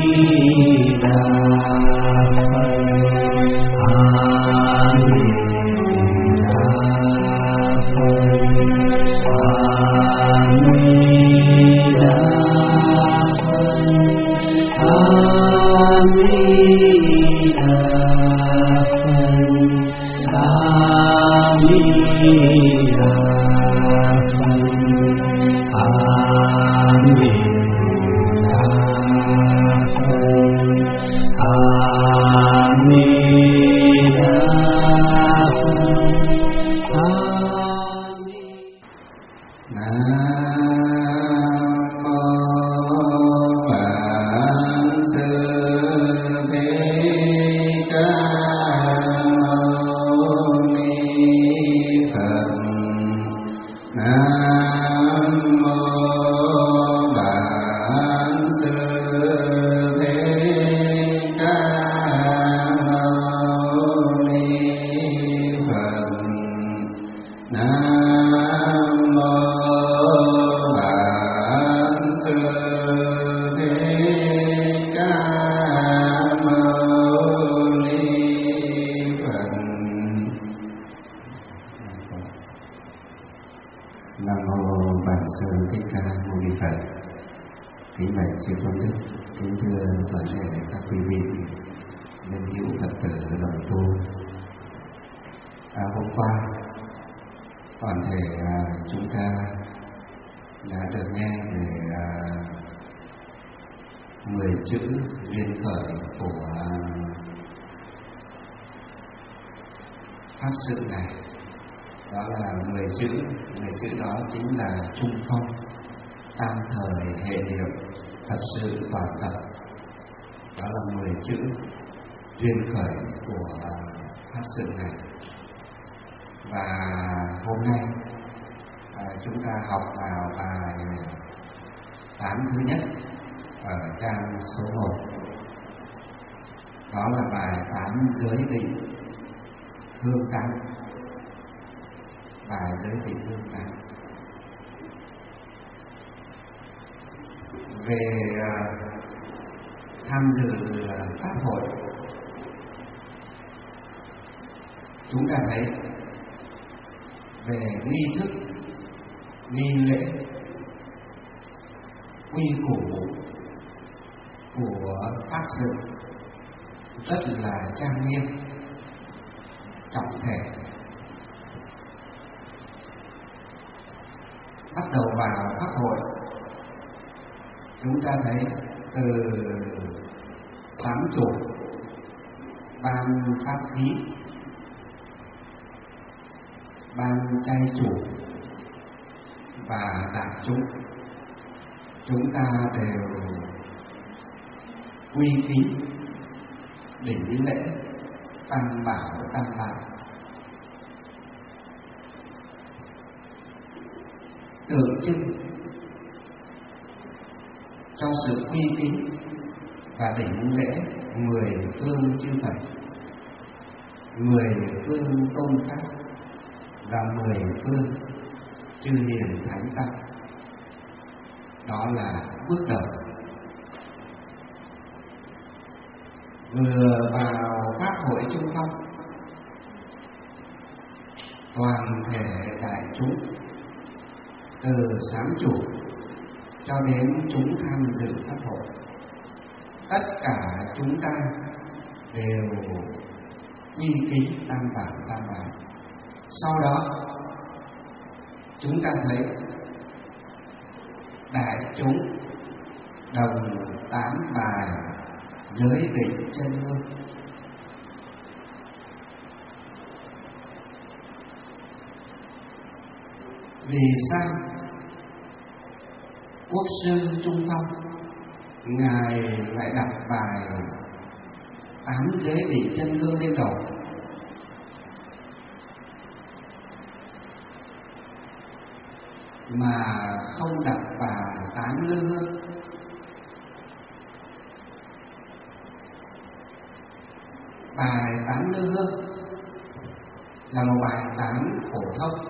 tượng trưng cho sự uy tín và đỉnh lễ 10 phương chư Phật, 10 phương tôn pháp và 10 phương chư hiền thánh tăng. Đó là bước đầu. Vừa vào pháp hội Trung Phong, toàn thể đại chúng từ sám chủ cho đến chúng tham dự pháp hội, tất cả chúng ta đều quy kính tam bảo. Sau đó chúng ta thấy đại chúng đồng tán bài giới định chân hương. Vì sao Quốc sư Trung Phong Ngài lại đặt bài tán giới định chân hương lên đầu? Mà không đặt bài tán lư hương? Bài tán lư hương là một bài tán phổ thông,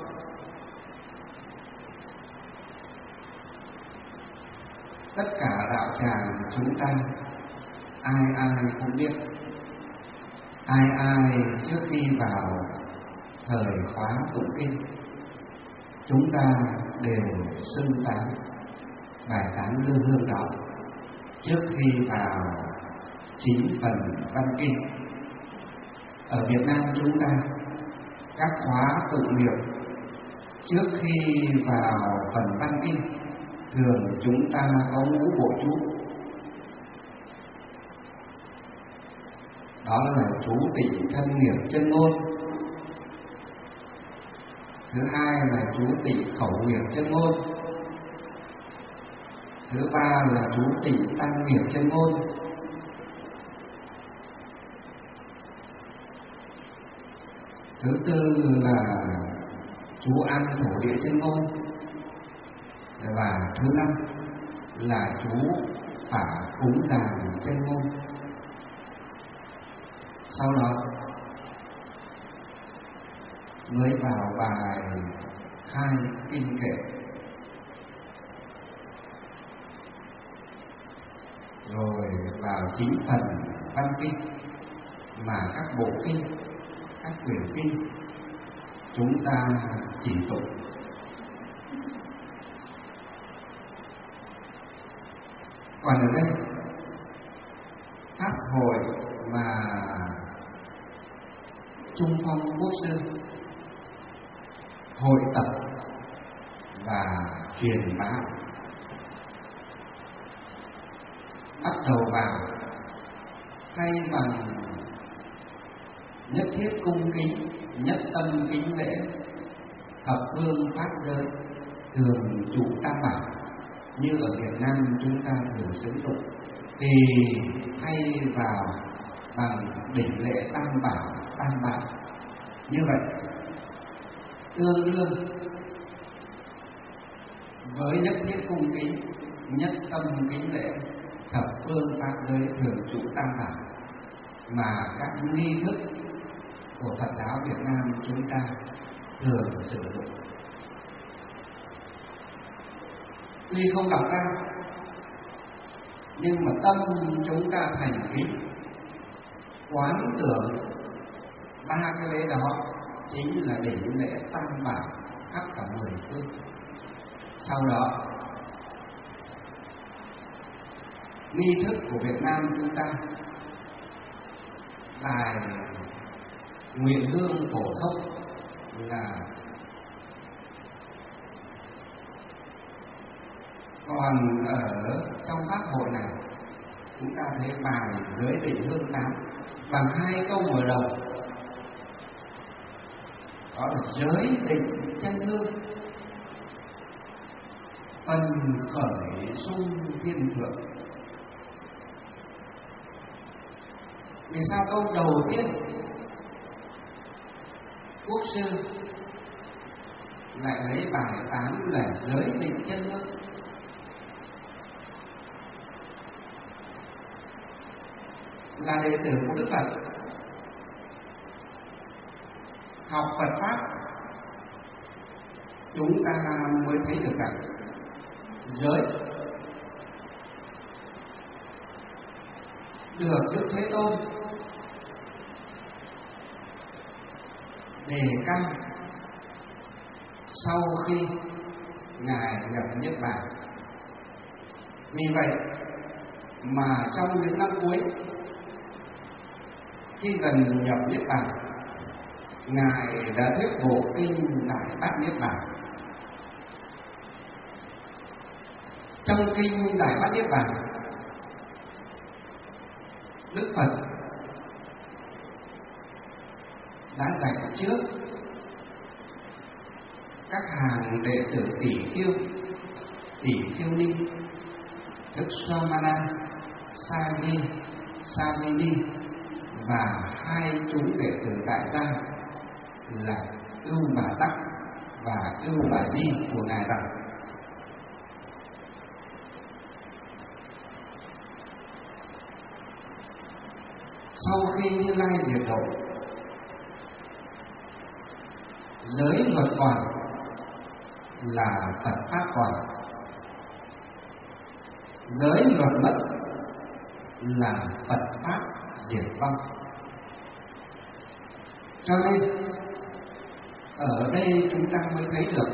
tất cả đạo tràng chúng ta ai ai cũng biết, ai ai trước khi vào thời khóa tụng kinh, chúng ta đều xưng tán bài tán lư hương đó trước khi vào chính phần văn kinh. Ở Việt Nam chúng ta, các khóa tụng niệm trước khi vào phần văn kinh thường chúng ta có ngũ bộ chú. Đó là chú tịnh thân nghiệp chân ngôn. Thứ hai là chú tịnh khẩu nghiệp chân ngôn. Thứ ba là chú tịnh tam nghiệp chân ngôn. Thứ tư là chú an thổ địa chân ngôn. Và thứ năm là chú phả cúng dường chân ngôn. Sau đó mới vào bài khai kinh kệ, rồi vào chính phần văn kinh mà các bộ kinh, các quyển kinh chúng ta chỉ tụng. Còn ở đây pháp hội mà Trung Phong Quốc sư hội tập và truyền bá, bắt đầu vào thay bằng nhất thiết cung kính, nhất tâm kính lễ, thập phương pháp giới, thường trụ tam bảo như ở Việt Nam chúng ta thường xứng tụng, thì thay vào bằng đỉnh lễ tam bảo, tam bảo. Như vậy tương đương với nhất thiết cung kính, nhất tâm kính lễ, thập phương pháp giới, thường trụ tam bảo mà các nghi thức của Phật giáo Việt Nam chúng ta thường sử dụng. Tuy không đọc ra, nhưng mà tâm chúng ta thành kính, quán tưởng ba cái lễ đó chính là đỉnh lễ tam bảo khắp cả 10 phương. Sau đó nghi thức của Việt Nam chúng ta bài nguyện hương phổ thông là còn ở trong pháp hội này chúng ta thấy bài giới định hương 8 bằng 2 câu mở đầu, đó là giới định chân hương, phần khởi sung thiên thượng. Vì sao câu đầu tiên Quốc sư lại lấy bài 8 là giới định chân hương? Là đệ tử của Đức Phật, học Phật pháp, chúng ta mới thấy được rằng giới được Đức Thế Tôn đề cao sau khi Ngài nhập Niết Bàn. Vì vậy mà trong những năm cuối, khi gần nhập Niết Bàn, Ngài đã thuyết bộ kinh Đại Bát Niết Bàn. Trong kinh Đại Bát Niết Bàn, Đức Phật đã dạy trước các hàng đệ tử tỷ khiêu ni, Đức Swamana, Sajini và 2 chúng đệ tử tại gia là Ưu Bà Tắc và Ưu Bà Di của Ngài rằng sau khi Như Lai diệt độ, giới luật còn là Phật pháp còn. Giới luật mất là Phật pháp diệt vong. Cho nên ở đây chúng ta mới thấy được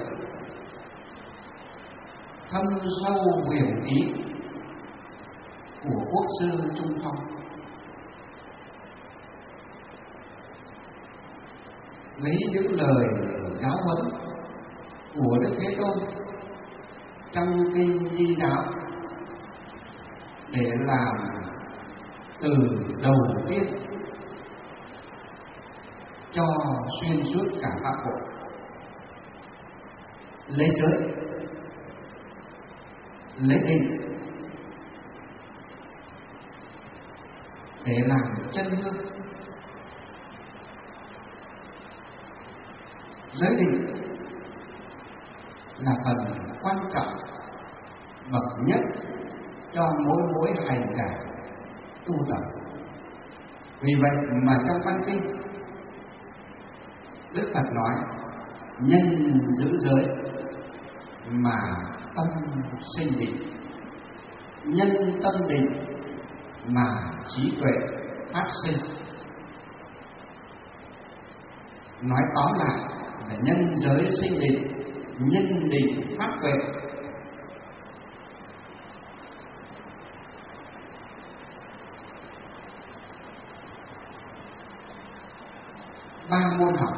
thâm sâu huyền ý của Quốc sư Trung Phong. Lấy những lời giáo huấn của Đức Thế Tôn trong kinh Di Giáo để làm từ đầu tiên cho xuyên suốt cả pháp bộ. Lấy giới, lấy định để làm chân hương. Giới định là phần quan trọng bậc nhất cho mỗi hành giả tu tập. Vì vậy mà trong văn kinh Đức Phật nói nhân giữ giới mà tâm sinh định, nhân tâm định mà trí tuệ phát sinh. Nói tóm lại là nhân giới sinh định, nhân định phát tuệ. Ba môn học: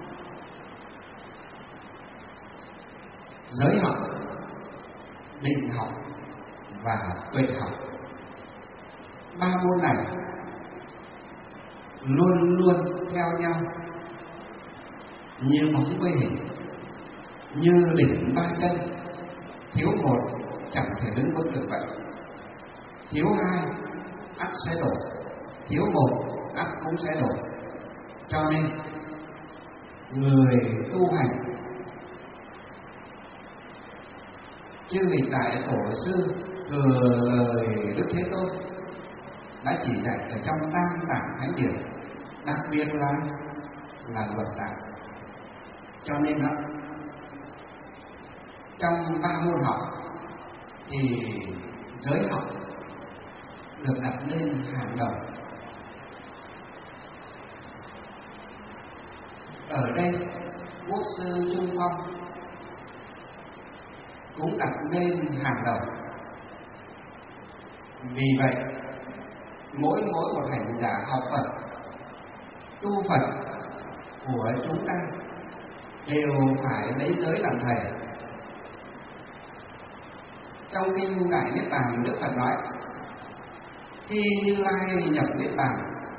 giới học, định học và tuệ học. Ba môn này luôn luôn theo nhau như bóng với hình, như đỉnh ba chân, thiếu một chẳng thể đứng vững được vậy. Thiếu hai ắt sẽ đổ, thiếu một ắt cũng sẽ đổ. Cho nên người tu hành, chư vị đại tổ sư thừa lời Đức Thế Tôn đã chỉ dạy ở trong Tam Tạng Thánh Điển, đặc biệt là luật tạng. Cho nên đó, trong ba môn học thì giới học được đặt lên hàng đầu. Ở đây Quốc sư Trung Phong cũng đặt lên hàng đầu. Vì vậy mỗi một hành giả học Phật, tu Phật của chúng ta đều phải lấy giới làm thầy. Trong kinh Đại Niết Bàn, Đức Phật nói khi Như Lai nhập Niết Bàn,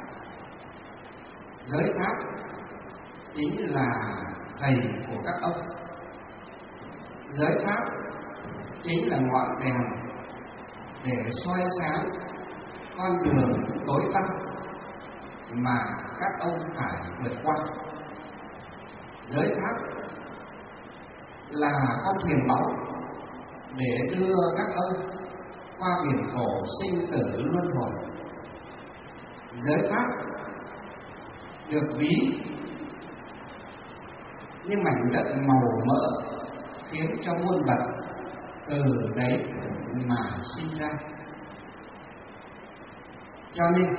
giới pháp chính là thầy của các ông. Giới pháp chính là ngọn đèn để soi sáng con đường tối tăm mà các ông phải vượt qua. Giới pháp là con thuyền báu để đưa các ông qua biển khổ sinh tử luân hồi. Giới pháp được ví như mảnh đất màu mỡ khiến cho muôn vật từ đấy mà sinh ra. Cho nên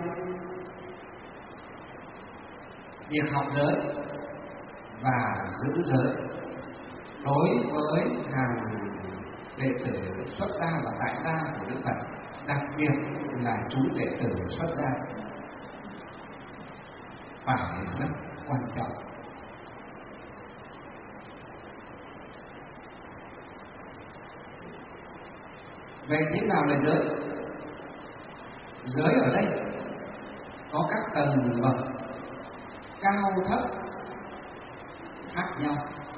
việc học giới và giữ giới đối với hàng đệ tử xuất gia và tại gia của Đức Phật, đặc biệt là chúng đệ tử xuất gia, phải rất quan trọng. Vậy thế nào là giới? Giới ở đây có các tầng bậc cao thấp khác nhau.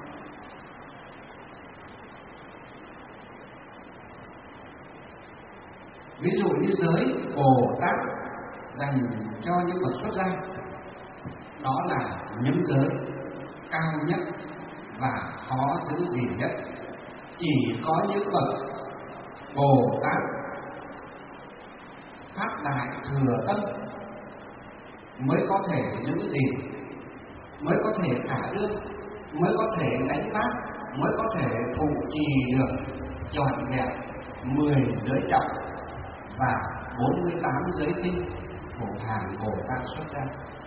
Ví dụ như giới Bồ Tát dành cho những bậc xuất gia, đó là những giới cao nhất và khó giữ gìn nhất. Chỉ có những bậc Bồ Tát phát đại thừa tâm mới có thể giữ gìn, mới có thể thả đương, mới có thể gánh vác, mới có thể thụ trì được trọn vẹn 10 giới trọng và 48 giới tinh của hàng Bồ Tát xuất gia.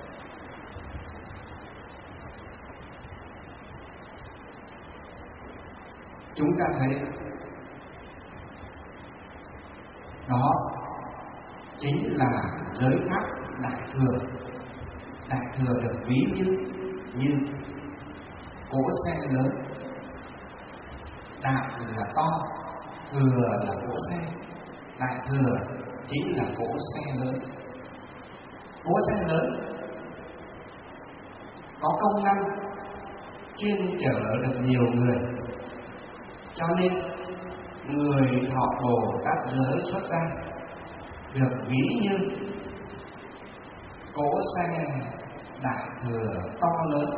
Chúng ta thấy đó chính là giới pháp đại thừa. Đại thừa được ví như cỗ xe lớn. Đại là to, thừa là cỗ xe. Đại thừa chính là cỗ xe lớn. Cỗ xe lớn có công năng chuyên chở được nhiều người, cho nên người thọ Bồ Tát giới xuất gia được ví như cỗ xe đại thừa to lớn,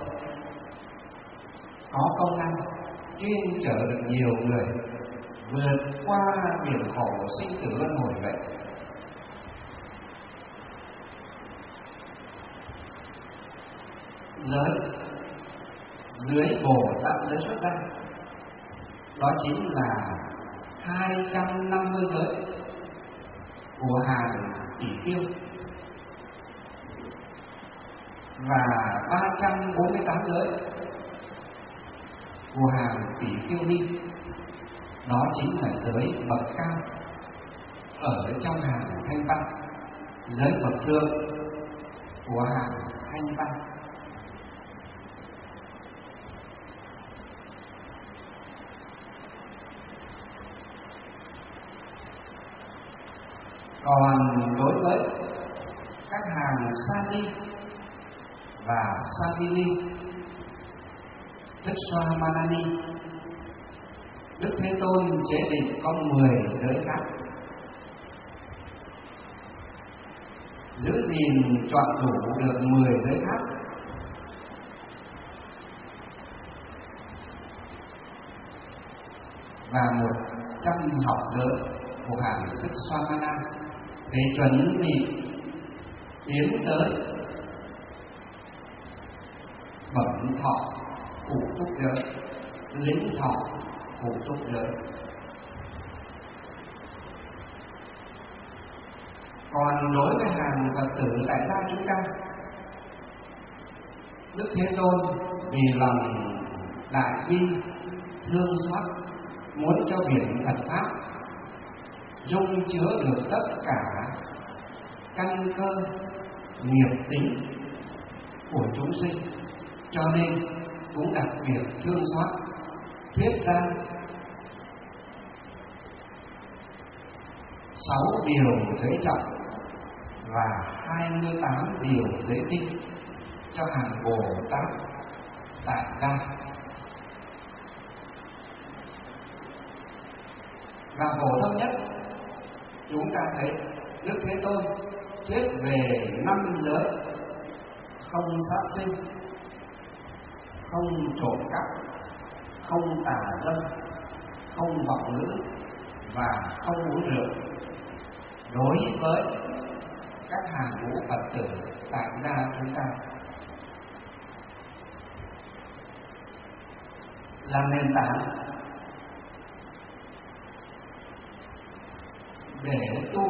có công năng chuyên chở được nhiều người vượt qua biển khổ sinh tử luân hồi vậy. Giới dưới Bồ Tát giới xuất gia đó chính là 250 giới của hàng tỷ kiêu và 348 giới của hàng tỷ kiêu ni. Đó chính là giới bậc cao ở trong hàng thanh văn, giới bậc thượng của hàng thanh văn. Còn đối với các hàng sa di và sa di ni, Đức Xoa Manani, Đức Thế Tôn chế định có 10 giới khác, giữ gìn chọn đủ được 10 giới khác. Và 100 học giới của hàng Đức Xoa Mana để chuẩn bị tiến tới bẩm thọ cụ túc giới, lĩnh thọ cụ túc giới. Còn đối với hàng Phật tử tại gia chúng ta, Đức Thế Tôn vì lòng đại bi thương xót muốn cho biển Phật pháp dung chứa được tất cả căn cơ nghiệp tính của chúng sinh, cho nên cũng đặc biệt thương xót thuyết ra 6 điều giới trọng và 28 điều giới tinh cho hàng Bồ Tát tại gia. Và phổ thông nhất, chúng ta thấy Đức Thế Tôn thuyết về 5 giới: không sát sinh, không trộm cắp, không tà dâm, không vọng ngữ và không uống rượu đối với các hàng ngũ Phật tử tại gia chúng ta, là nền tảng để tu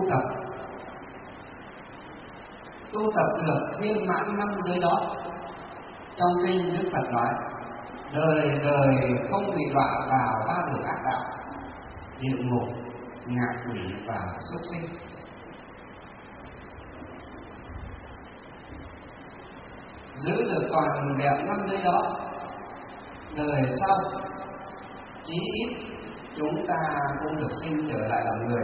tập được viên mãn 5 giới đó. Trong kinh Đức Phật nói đời đời không bị đọa vào 3 đường ác đạo: địa ngục, ngạ quỷ và súc sinh. Giữ được toàn vẹn 5 giới đó, đời sau chí ít chúng ta cũng được sinh trở lại làm người,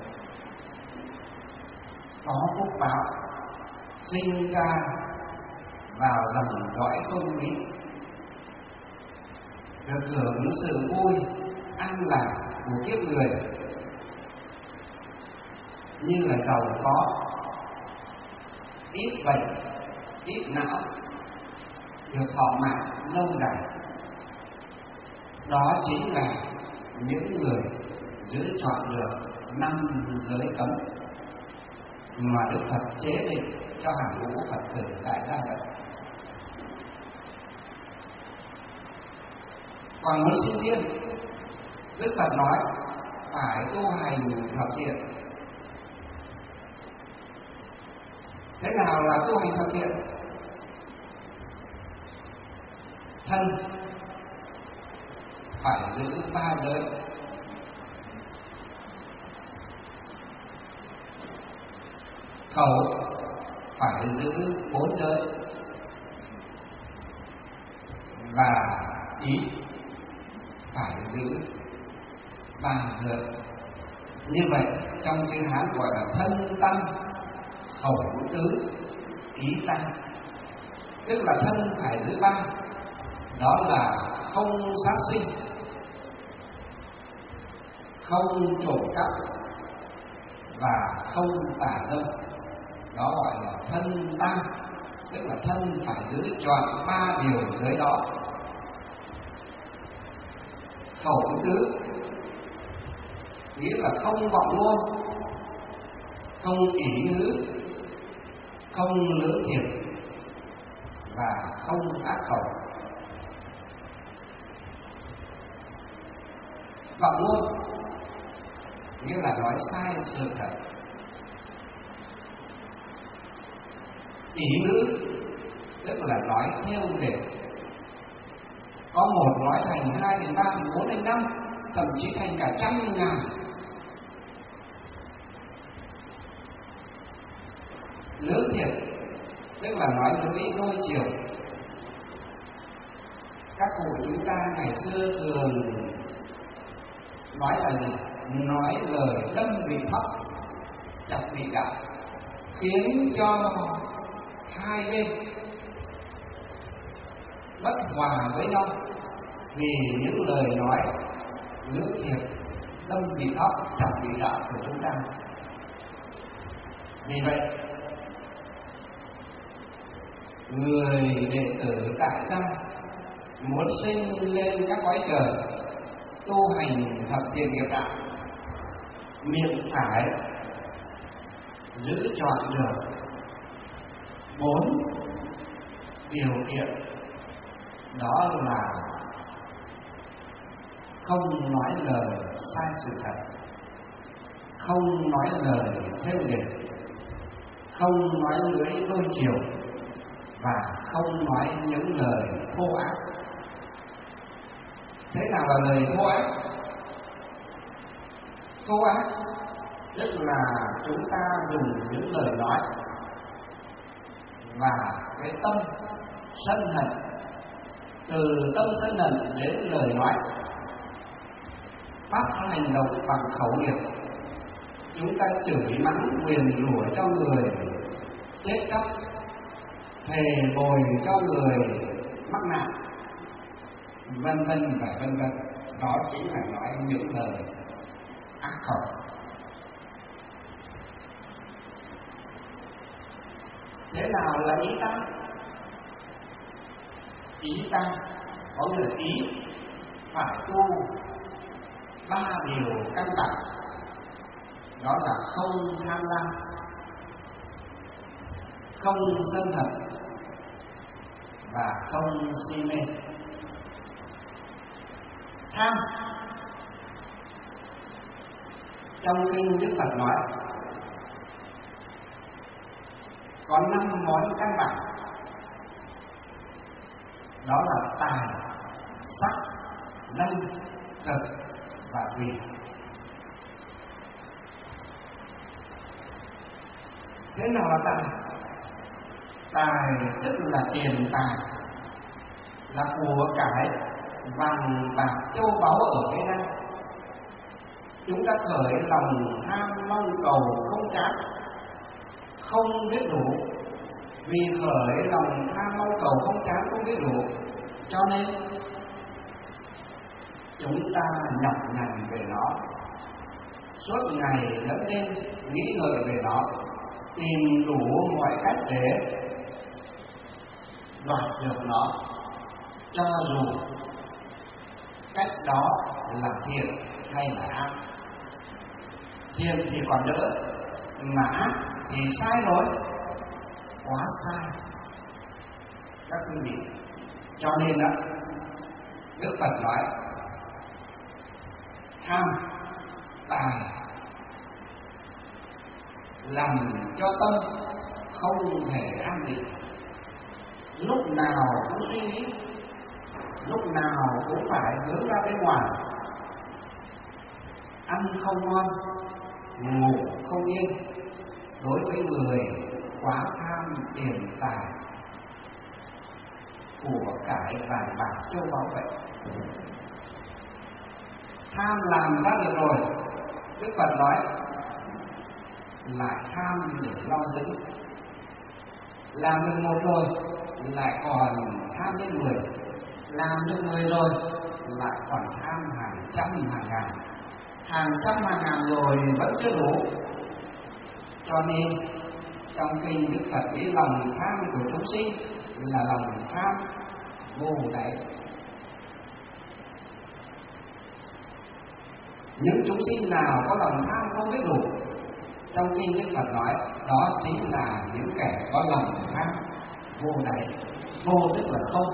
có phúc báo sinh ra vào dòng dõi tôn quý, được hưởng sự vui an lạc của kiếp người, như là giàu có, ít bệnh, ít não, được thọ mạng lâu dài. Đó chính là những người giữ chọn được 5 giới cấm mà Đức Phật chế định cho hàng ngũ Phật tử tại gia vậy. Còn muốn sinh tiên, Đức Phật nói phải tu hành thập thiện, Thế nào là tu hành thật thiện? Thân phải giữ 3 giới, khẩu phải giữ 4 giới, và ý phải giữ 3 giới. Như vậy trong chữ Hán gọi là thân tăng, khẩu tứ, ý tăng. Tức là thân phải giữ 3, đó là không sát sinh, không trộm cắp và không tà dâm. Đó gọi là thân tăng, tức là thân phải giữ trọn 3 điều giới đó. Khẩu tứ nghĩa là không vọng ngôn, không ỷ ngữ, không lưỡng thiệt và không ác khẩu. Vọng ngôn nghĩa là nói sai sự thật. Ỷ ngữ tức là nói theo lệ. Có một nói thành, 2 thành, 3 thành, 4 thành, 5, thậm chí thành cả 100.000. Lưỡng thiệt tức là nói lưỡi đôi chiều. Các cụ chúng ta ngày xưa thường nói là gì? Nói lời đâm vị thấp, chặt vị đạo, khiến cho hai bên bất hòa với nhau vì những lời nói lưỡng thiệt, đâm vị thấp, chặt vị đạo của chúng ta. Vì vậy người đệ tử tại gia muốn sinh lên các cõi trời, tu hành thập thiện nghiệp đạo, miệng phải giữ trọn được 4 điều kiện. Đó là không nói lời sai sự thật, không nói lời theo nghịch, không nói lưỡi đôi chiều và không nói những lời thô ác. Thế nào là lời thô ác? Thô ác tức là chúng ta dùng những lời nói và cái tâm sân hận, từ tâm sân hận đến lời nói, bắt hành động bằng khẩu nghiệp. Chúng ta chửi mắng nguyền rủa cho người chết chóc, thề bồi cho người mắc nạn, vân vân và vân vân. Đó chính là nói những lời ác khẩu. Thế nào là ý tăng? Ý tăng có nghĩa là ý phải tu 3 điều căn bản. Đó là không tham lam, không sân hận và không si mê. Tham, trong kinh Đức Phật nói có 5 món căn bản. Đó là tài, sắc, danh, thực và vị. Thế nào là tài? Tài tức là tiền tài, là của cải, vàng bạc châu báu ở thế gian. Chúng ta khởi lòng ham mong cầu không chán, không biết đủ. Vì khởi lòng tham mong cầu không chán, không biết đủ, cho nên chúng ta nhọc nhằn về nó, suốt ngày lẫn đêm nghĩ ngợi về nó, tìm đủ mọi cách để đoạt được nó, cho dù cách đó là thiện hay là ác. Thiện thì còn đỡ, mà ác thì sai rồi, quá sai các quý vị. Cho nên đó Đức Phật nói tham, tài làm cho tâm không thể an định, lúc nào cũng suy nghĩ, lúc nào cũng phải hướng ra bên ngoài, ăn không ngon, ngủ không yên. Đối với người quá tham tiền tài, của cải vàng bạc châu báu vậy, tham làm ra được rồi, Đức Phật nói lại tham để lo giữ, làm được một rồi lại còn tham đến 10, làm được 10 rồi lại còn tham hàng trăm hàng ngàn, hàng trăm hàng ngàn rồi vẫn chưa đủ. Cho nên trong kinh Đức Phật biết lòng tham của chúng sinh là lòng tham vô đáy. Những chúng sinh nào có lòng tham không biết đủ, trong kinh Đức Phật nói đó chính là những kẻ có lòng tham vô đáy. Vô tức là không,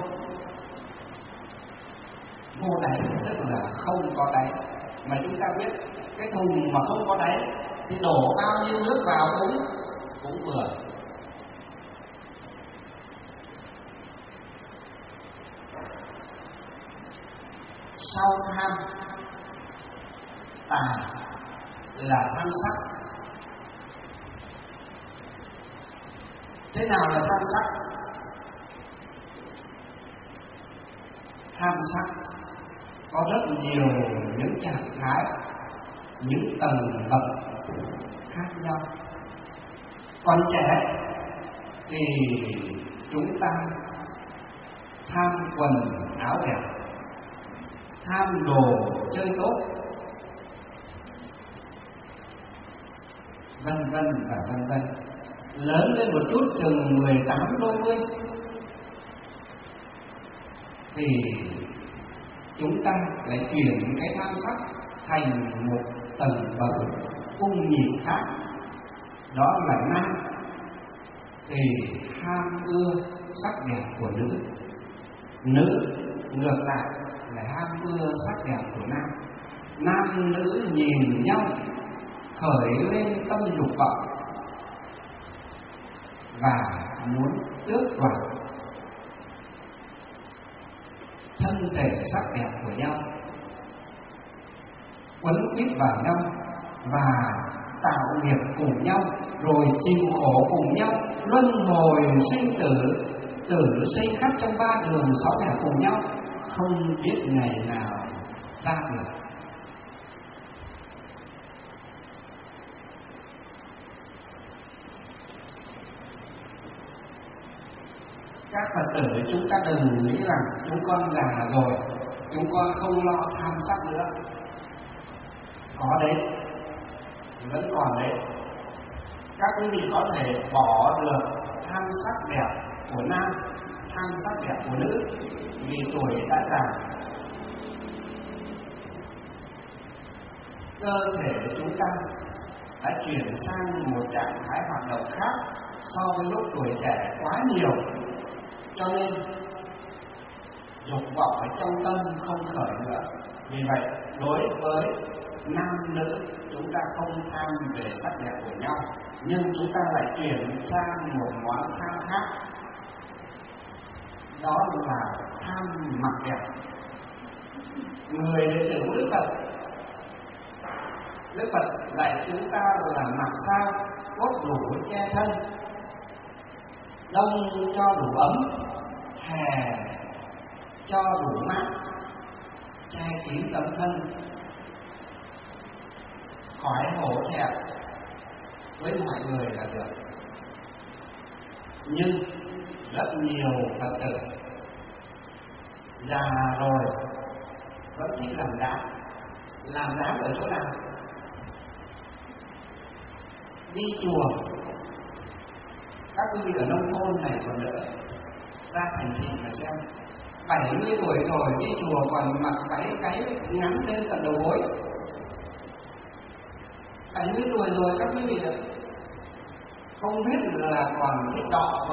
vô đáy tức là không có đáy. Mà chúng ta biết cái thùng mà không có đáy thì đổ bao nhiêu nước vào cũng vừa. Sau tham tà là tham sắc. Thế nào là tham sắc? Tham sắc có rất nhiều những trạng thái, những tầng bậc khác nhau. Còn trẻ thì chúng ta tham quần áo đẹp, tham đồ chơi tốt, vân vân và vân vân. Lớn lên một chút chừng 18 đôi mươi thì chúng ta lại chuyển cái tham sắc thành một tầng bậc cung nhịp khác, đó là nam. Thì ham ưa sắc đẹp của nữ, nữ ngược lại là ham ưa sắc đẹp của nam. Nam nữ nhìn nhau khởi lên tâm dục vọng và muốn tước đoạt thân thể sắc đẹp của nhau, quấn quýt vào nhau và tạo nghiệp cùng nhau, rồi chịu khổ cùng nhau, luân hồi sinh tử, tử sinh khắp trong ba đường sáu nẻo cùng nhau, không biết ngày nào ra được. Các Phật tử chúng ta đừng nghĩ rằng chúng con già rồi, chúng con không lo tham sắc nữa. Có đấy, vẫn còn đấy. Các quý vị có thể bỏ được tham sắc đẹp của nam, tham sắc đẹp của nữ vì tuổi đã già. Cơ thể của chúng ta đã chuyển sang một trạng thái hoạt động khác so với lúc tuổi trẻ quá nhiều. Cho nên dục vọng ở trong tâm không khởi nữa. Vì vậy đối với nam nữ chúng ta không tham về sắc đẹp của nhau, nhưng chúng ta lại chuyển sang một món tham khác, đó là tham mặc đẹp. Người đệ tử của Đức Phật, Đức Phật dạy chúng ta là mặc sao cốt đủ che thân, đông cho đủ ấm, hè cho đủ mát, che kín tấm thân, khỏi hổ thẹn với mọi người là được. Nhưng rất nhiều Phật tử già rồi vẫn thích làm dáng. Làm dáng ở chỗ nào? Đi chùa, các quý vị ở nông thôn này còn đỡ, ra thành thị mà xem, 70 tuổi rồi đi chùa còn mặc váy cái ngắn lên tận đầu gối. 70 tuổi rồi các quý vị ạ, không biết là còn thích đọ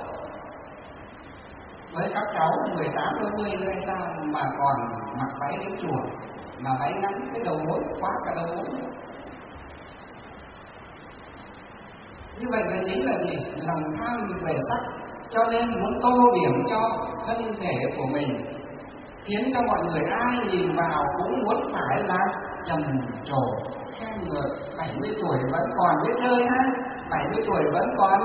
với các cháu 18 20 nữa hay sao mà còn mặc váy đến chùa, mà váy ngắn cái đầu gối quá cả đầu gối. Như vậy là chính là gì? Lòng tham về sắc, cho nên muốn tô điểm cho thân thể của mình, khiến cho mọi người ai nhìn vào cũng muốn phải là trầm trồ khen ngợi. 70 tuổi vẫn còn biết chơi ha, 70 tuổi vẫn còn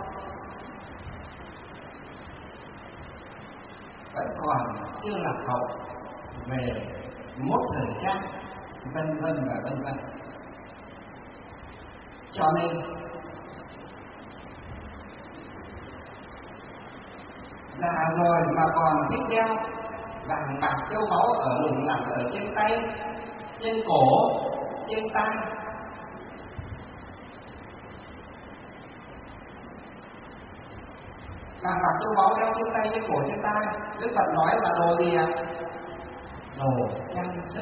chưa lạc hậu về mốt thời trang, vân vân và vân vân. Cho nên già rồi mà còn thích đeo vàng bạc châu báu ở lủng lẳng ở trên tay, trên cổ, trên tai. Vàng bạc châu báu đeo trên tay, trên cổ, trên tai, Đức Phật nói là đồ gì ạ? Đồ trang sức.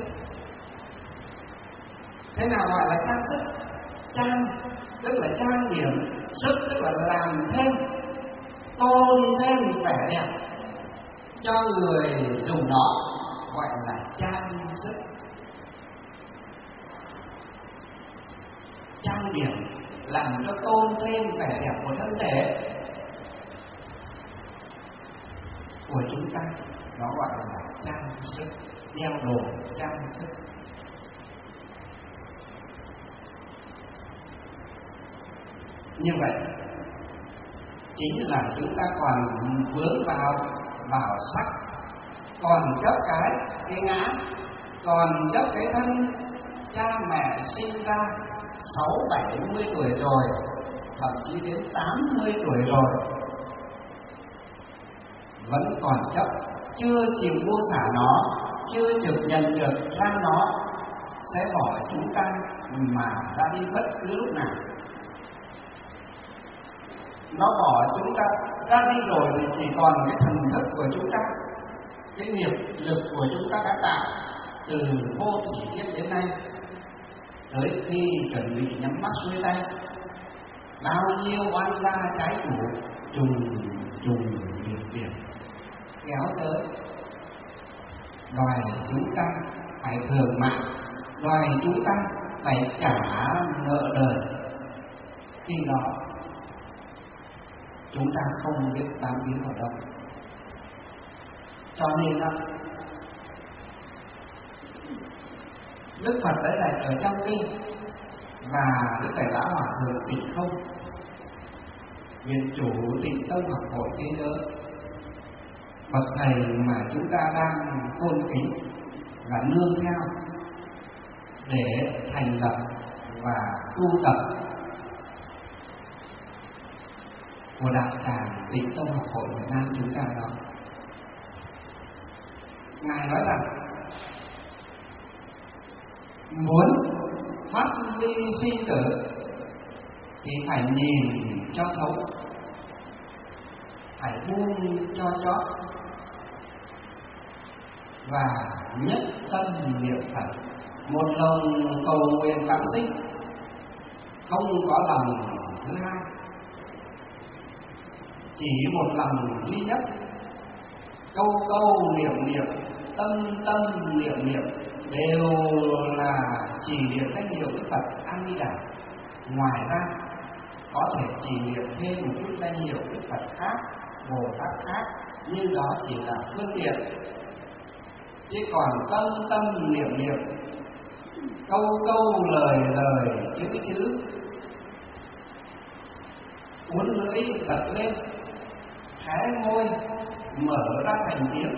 Thế nào gọi là trang sức? Trang tức là trang điểm, sức tức là làm thêm, tôn thêm vẻ đẹp cho người dùng nó, gọi là trang sức. Trang điểm làm cho tôn thêm vẻ đẹp của thân thể của chúng ta, nó gọi là trang sức, đeo đồ trang sức. Như vậy chính là chúng ta còn vướng vào sắc, còn chấp cái ngã, còn chấp cái thân. Cha mẹ sinh ra 60-70 tuổi rồi, thậm chí đến 80 tuổi rồi, vẫn còn chấp, chưa chịu buông xả nó, chưa chịu nhận được ra nó sẽ bỏ chúng ta mà ra đi bất cứ lúc nào. Nó bỏ chúng ta ra đi rồi thì chỉ còn cái thần thức của chúng ta, cái nghiệp lực của chúng ta đã tạo từ vô thủy kiếp đến nay, tới khi chuẩn bị nhắm mắt xuôi tay, bao nhiêu oan gia trái chủ trùng điệp kéo tới, đòi chúng ta phải thường mạng, đòi chúng ta phải trả nợ đời. Khi đó chúng ta không biết bám víu vào đâu. Cho nên đó, Đức Phật đã dạy ở trong kinh, và Đức Đại Lão Hòa Thượng Tịnh Không, viện chủ Tịnh Tông Học Hội thế giới, bậc thầy mà chúng ta đang tôn kính và nương theo để thành lập và tu tập của đạo tràng Tịnh Tông Học Hội Việt Nam chúng ta đó. Ngài nói rằng muốn thoát ly sinh tử thì phải nhìn cho thấu, phải buông cho chót, và nhất tâm niệm Phật, một lòng cầu nguyện vãng sinh, không có lòng thứ hai, chỉ một lòng duy nhất, câu câu niệm niệm, tâm tâm niệm niệm đều là chỉ niệm danh hiệu Đức Phật A Di Đà. Ngoài ra có thể chỉ niệm thêm một chút danh hiệu Đức Phật khác, Bồ Tát khác, nhưng đó chỉ là phương tiện. Chứ còn tâm tâm niệm niệm, câu câu lời lời, chữ uốn lưỡi bật lên, hé môi mở ra thành tiếng,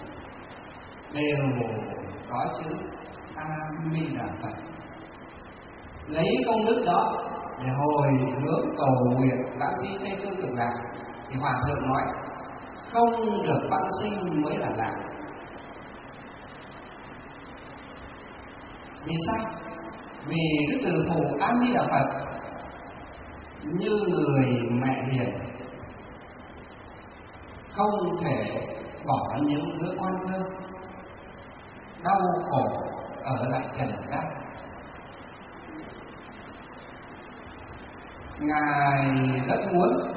đều có chữ A Di Đà Phật. Lấy công đức đó để hồi hướng cầu nguyện vãng sinh Tây Phương Cực Lạc, thì Hòa Thượng nói không được vãng sinh mới là lạc. Vì sao? Vì Đức Từ Phụ A Di Đà Phật như người mẹ hiền, không thể bỏ những đứa con thơ đau khổ ở lại trần gian. Ngài rất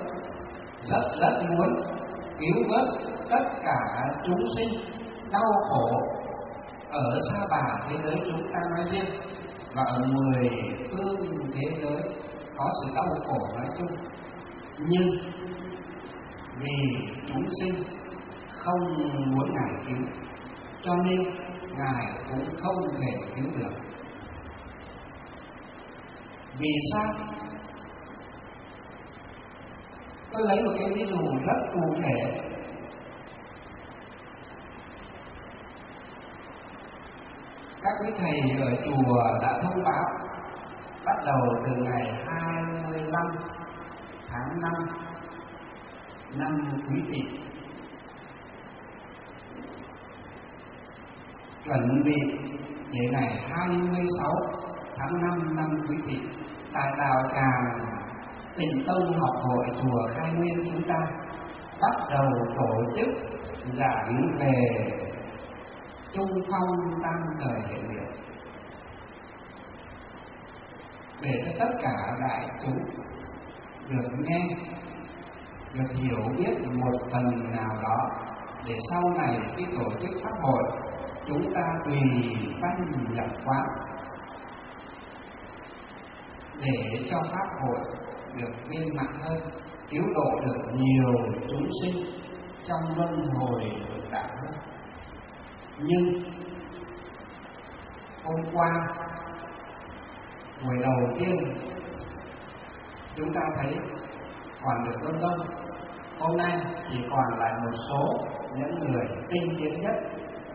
muốn cứu vớt tất cả chúng sinh đau khổ ở Sa Bà thế giới chúng ta nói riêng, và ở 10 phương thế giới có sự đau khổ nói chung, nhưng vì chúng sinh không muốn Ngài cứu, cho nên Ngài cũng không thể cứu được. Vì sao? Tôi lấy một cái ví dụ rất cụ thể. Các quý thầy ở chùa đã thông báo bắt đầu từ ngày 25 tháng 5 năm Quý Tỵ, chuẩn bị để ngày 26 tháng 5 năm Quý Tỵ tại đạo tràng Tịnh Tông Học Hội chùa Khai Nguyên chúng ta bắt đầu tổ chức giảng về Trung Phong Tam Thời Hệ Liệt, để cho tất cả đại chúng được nghe, được hiểu biết một phần nào đó, để sau này khi tổ chức pháp hội chúng ta tùy văn nhập quán, để cho pháp hội được viên mãn hơn, cứu độ được nhiều chúng sinh trong luân hồi lục đạo hơn. Nhưng hôm qua buổi đầu tiên chúng ta thấy còn được đông đông, hôm nay chỉ còn lại một số những người tinh tiến nhất.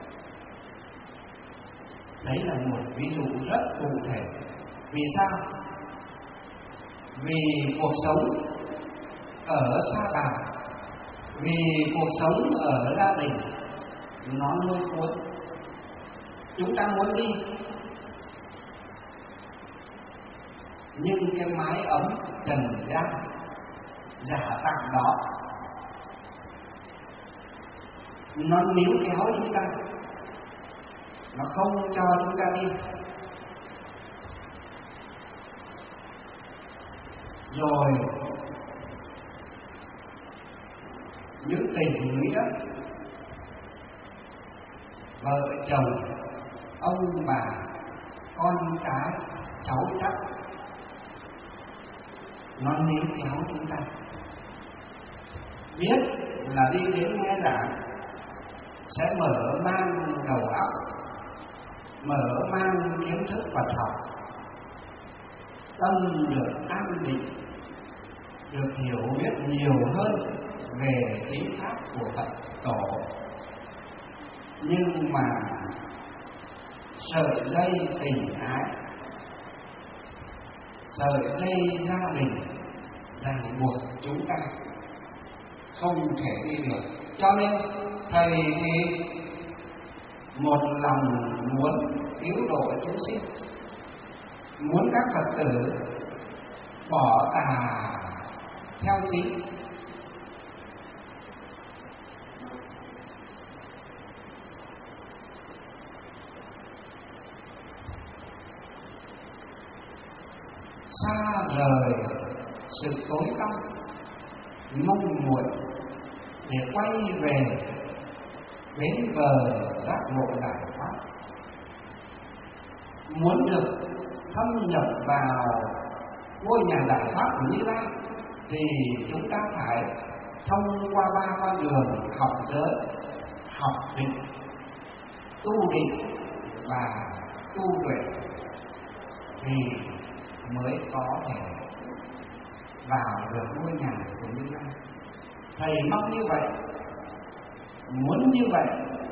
Đấy là một ví dụ rất cụ thể. Vì sao? Vì cuộc sống ở sa bà, vì cuộc sống ở gia đình nó nuôi cuốn, chúng ta muốn đi, nhưng cái mái ấm trần gian giả tạm đó nó níu kéo chúng ta, nó không cho chúng ta đi. Rồi những tình nghĩa vợ chồng, ông bà, con cái, cháu chắc, nó níu kéo chúng ta. Biết là đi đến nghe giảng sẽ mở mang đầu óc, mở mang kiến thức Phật học, tâm được an định, được hiểu biết nhiều hơn về chính pháp của Phật tổ. Nhưng mà sợi dây tình ái, sợi dây gia đình ràng buộc chúng ta không thể đi được. Cho nên thầy thì một lòng muốn cứu độ chúng sinh, muốn các Phật tử bỏ tà theo chính. Xa rời sự tối tăm mong muội để quay về bến bờ giác ngộ giải thoát. Muốn được thâm nhập vào ngôi nhà giải thoát của Như Lai thì chúng ta phải thông qua 3 con đường: học giới, học định, tu định và tu tuệ, thì mới có thể vào được ngôi nhà của Như Lai. Thầy mong như vậy, muốn như vậy,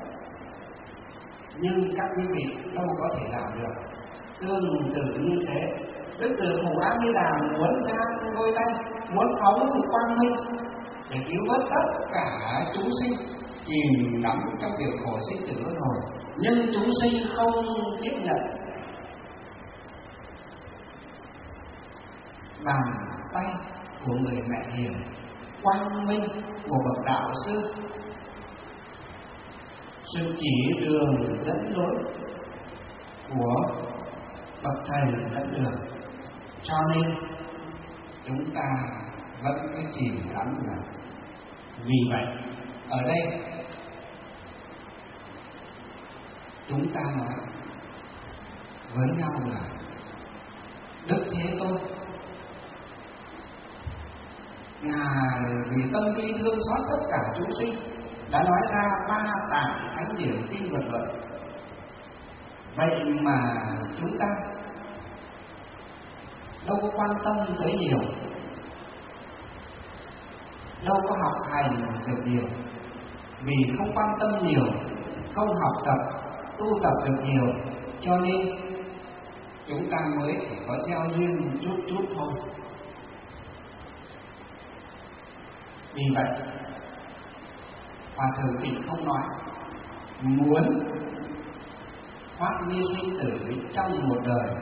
nhưng các quý vị đâu có thể làm được. Tương tự như thế, Đức Từ Phụ A Di Đà muốn ra đôi tay, muốn phóng quang minh để cứu vớt tất cả chúng sinh chìm đắm trong việc khổ sinh tử luân hồi, nhưng chúng sinh không tiếp nhận. Bàn tay của người mẹ hiền, quang minh của bậc đạo sư, sự chỉ đường dẫn lối của bậc thầy dẫn đường, cho nên chúng ta vẫn cứ chìm đắm là. Vì vậy ở đây chúng ta nói với nhau là Đức Thế Tôn Ngài vì tâm bi thương xót tất cả chúng sinh đã nói ra 3 tạng thánh điển kinh Phật luận. Vậy mà chúng ta đâu có quan tâm tới nhiều, đâu có học hành được nhiều, vì không quan tâm nhiều, không học tập, tu tập được nhiều, cho nên chúng ta mới chỉ có gieo duyên chút chút thôi. Vì vậy, Hòa Thượng Tịnh không nói, muốn thoát ly sinh tử trong một đời,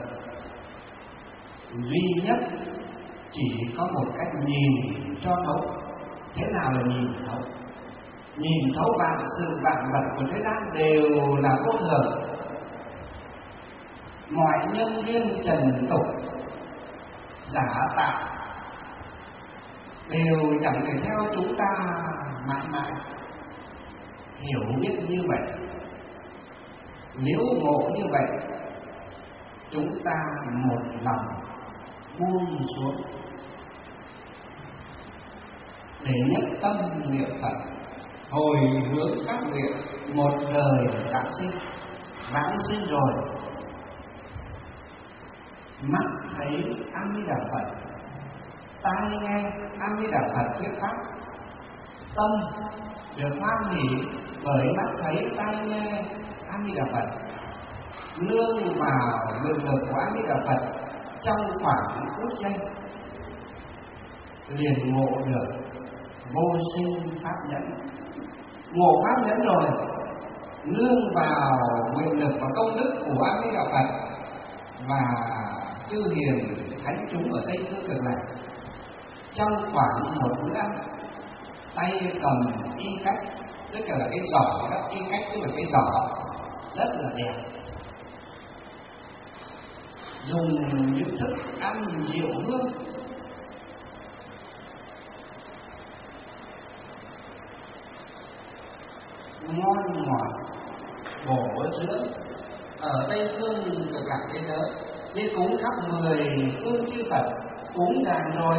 duy nhất chỉ có một cách nhìn cho thấu. Thế nào là nhìn thấu? Nhìn thấu vạn sự vạn vật của thế gian đều là vô thường. Mọi nhân duyên trần tục giả tạo đều chẳng thể theo chúng ta mãi mãi. Hiểu biết như vậy, liễu ngộ như vậy, chúng ta một lòng buông xuống để nhất tâm niệm Phật, hồi hướng phát nguyện một đời vãng sinh rồi, mắt thấy A Di Đà Phật, tai nghe A Di Đà Phật thuyết pháp, tâm được hoan hỷ bởi mắt thấy tai nghe A Di Đà Phật, nương vào nguyện lực của A Di Đà Phật trong khoảng phút giây, liền ngộ được vô sinh pháp nhẫn. Ngộ pháp nhẫn rồi, nương vào nguyện lực và công đức của A Di Đà Phật và chư hiền thánh chúng ở Tây Phương Cực Lạc, trong khoảng một bữa ăn, tay cầm y cách, tức là cái giỏ đó, y cách tức là cái giỏ rất là đẹp, dùng những thức ăn diệu hương, ngon ngọt bổ dưỡng ở Tây Phương Cực Lạc thế giới, đi cúng khắp 10 phương chư Phật, cúng dường rồi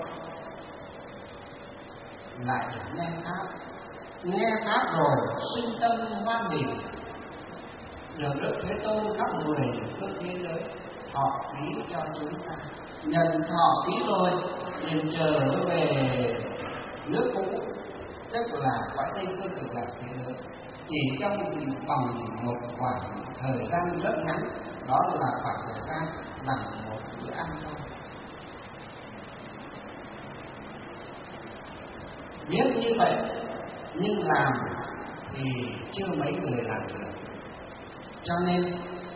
lại được nghe pháp rồi sinh tâm hoan hỷ, được Đức Thế Tôn khắp 10 phương thế giới thọ ký cho chúng ta. Nhận thọ ký rồi liền trở về nước cũ, tức là cõi Tây Phương Cực Lạc thế giới, chỉ trong vòng một khoảng thời gian rất ngắn, đó là khoảng thời gian bằng một bữa ăn thôi. Biết như vậy nhưng làm thì chưa mấy người làm được. Cho nên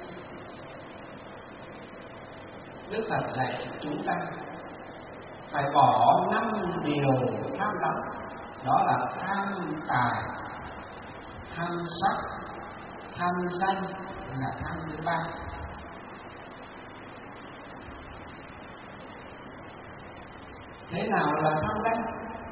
Đức Phật dạy chúng ta phải bỏ 5 điều tham đắm, đó là tham tài, tham sắc, tham danh là tham thứ 3. Thế nào là tham danh?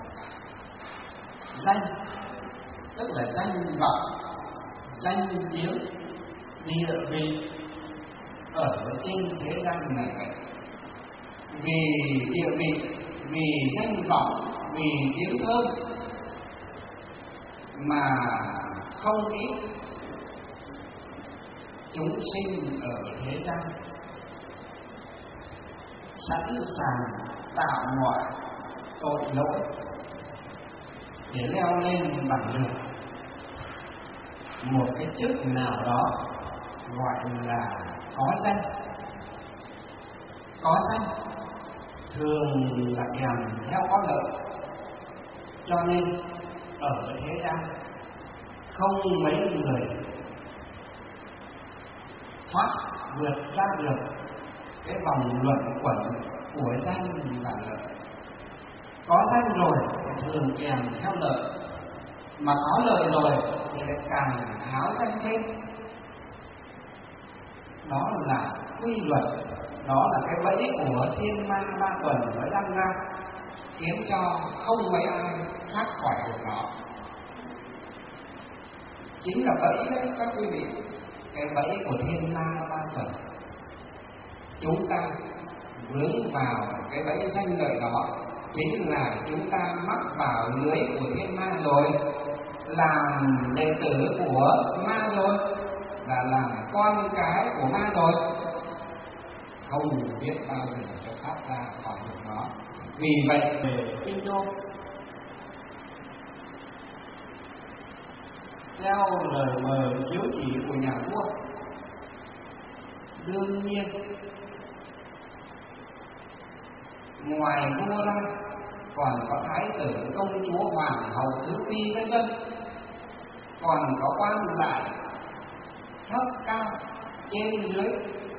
Danh tức là danh vọng, danh tiếng, địa vị ở trên thế gian này. Vì địa vị, vì danh vọng, vì tiếng thơm mà không ít chúng sinh ở thế gian sẵn sàng tạo mọi tội lỗi để leo lên bằng được một cái chức nào đó gọi là có danh. Có danh thường là kèm theo có lợi, cho nên ở thế gian không mấy người thoát vượt ra được cái vòng luẩn quẩn của danh và lợi. Có danh rồi thì thường kèm theo lợi, mà có lợi rồi thì lại càng háo danh thêm. Đó là quy luật, đó là cái bẫy của thiên ma ba tuần nó răng ra, khiến cho không mấy ai thoát khỏi được nó. Chính là bẫy đấy các quý vị, cái bẫy của thiên ma ba tuần. Chúng ta vướng vào cái bẫy danh lợi đó, chính là chúng ta mắc vào lưới của thiên ma rồi, làm đệ tử của ma rồi, và làm con cái của ma rồi, không biết bao giờ cho thoát ra khỏi được nó. Vì vậy về kinh đô, theo lời mời chiếu chỉ của nhà vua, đương nhiên ngoài vua ra còn có thái tử, công chúa, hoàng hậu, thứ phi vân vân, còn có quan lại thấp cao trên dưới,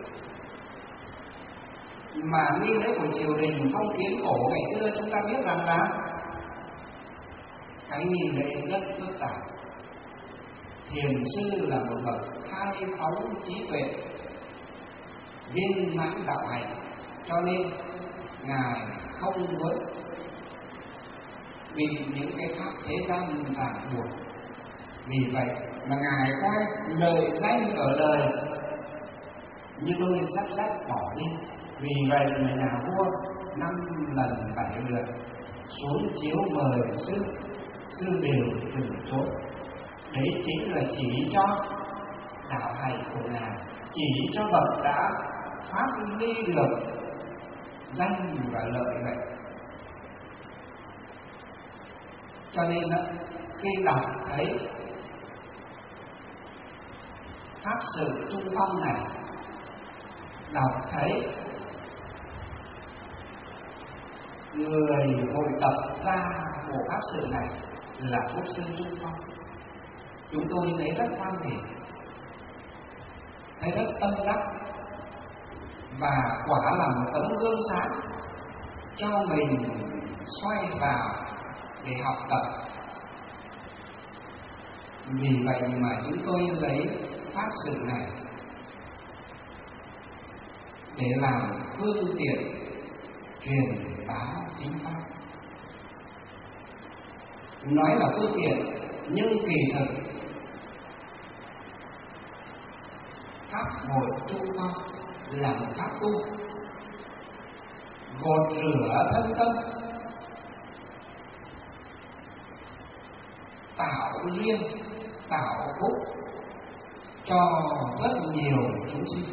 mà nghi lễ của triều đình phong kiến cổ ngày xưa chúng ta biết rằng là cái nghi lễ rất phức tạp. Thiền sư là một bậc khai phóng trí tuệ, viên mãn đạo hạnh, cho nên ngài không muốn bị những cái pháp thế gian ràng buộc. Vì vậy mà ngài coi lời danh ở đời như đôi sắt sắt bỏ đi. Vì vậy mà nhà vua 5 lần 7 lượt xuống chiếu mời sư đều từ chối. Đấy chính là chỉ cho đạo hạnh của ngài, chỉ cho bậc đã phát huy được danh và lợi vậy. Cho nên khi đọc thấy pháp sự trung phong này, đọc thấy người hội tập ra của pháp sự này là quốc sư trung phong, chúng tôi thấy rất hoan hỉ, thấy rất tâm đắc, và quả là một tấm gương sáng cho mình xoay vào để học tập. Vì vậy mà chúng tôi lấy pháp sự này để làm phương tiện truyền bá chính pháp. Nói là phương tiện nhưng kỳ thực pháp hội trung phong là một pháp tu gột rửa thân tâm, tạo duyên, tạo phúc cho rất nhiều chúng sinh.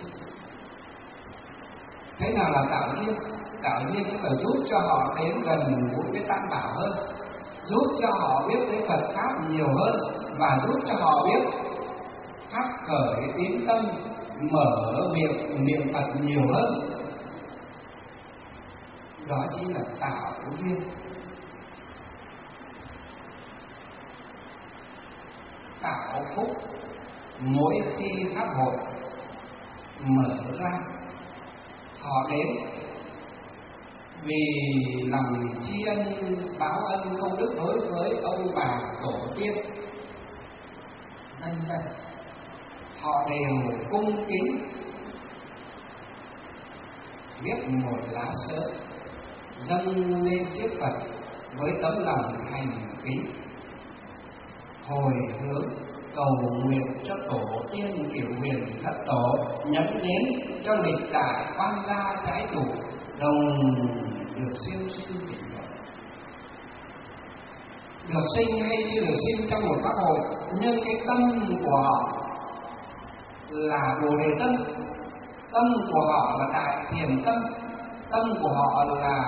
Thế nào là tạo duyên? Tạo duyên tức là giúp cho họ đến gần gũi với Tam Bảo hơn, giúp cho họ biết tới Phật pháp nhiều hơn, và giúp cho họ biết phát khởi tín tâm, mở miệng niệm Phật nhiều hơn. Đó chính là tạo duyên. Tạo phúc. Mỗi khi pháp hội mở ra, họ đến vì lòng tri ân báo ân công đức đối với ông bà tổ tiên, vân vân. Họ đều cung kính viết một lá sớ dâng lên trước Phật với tấm lòng thành kính, hồi hướng cầu nguyện cho tổ tiên Cửu Huyền Thất Tổ nhấn đến cho lịch đại quan gia trái chủ đồng được siêu sinh tịnh độ. Được sinh hay chưa được sinh trong một pháp hội, nhưng cái tâm của họ là Bồ Đề tâm, tâm của họ là Đại Thiền tâm, tâm của họ là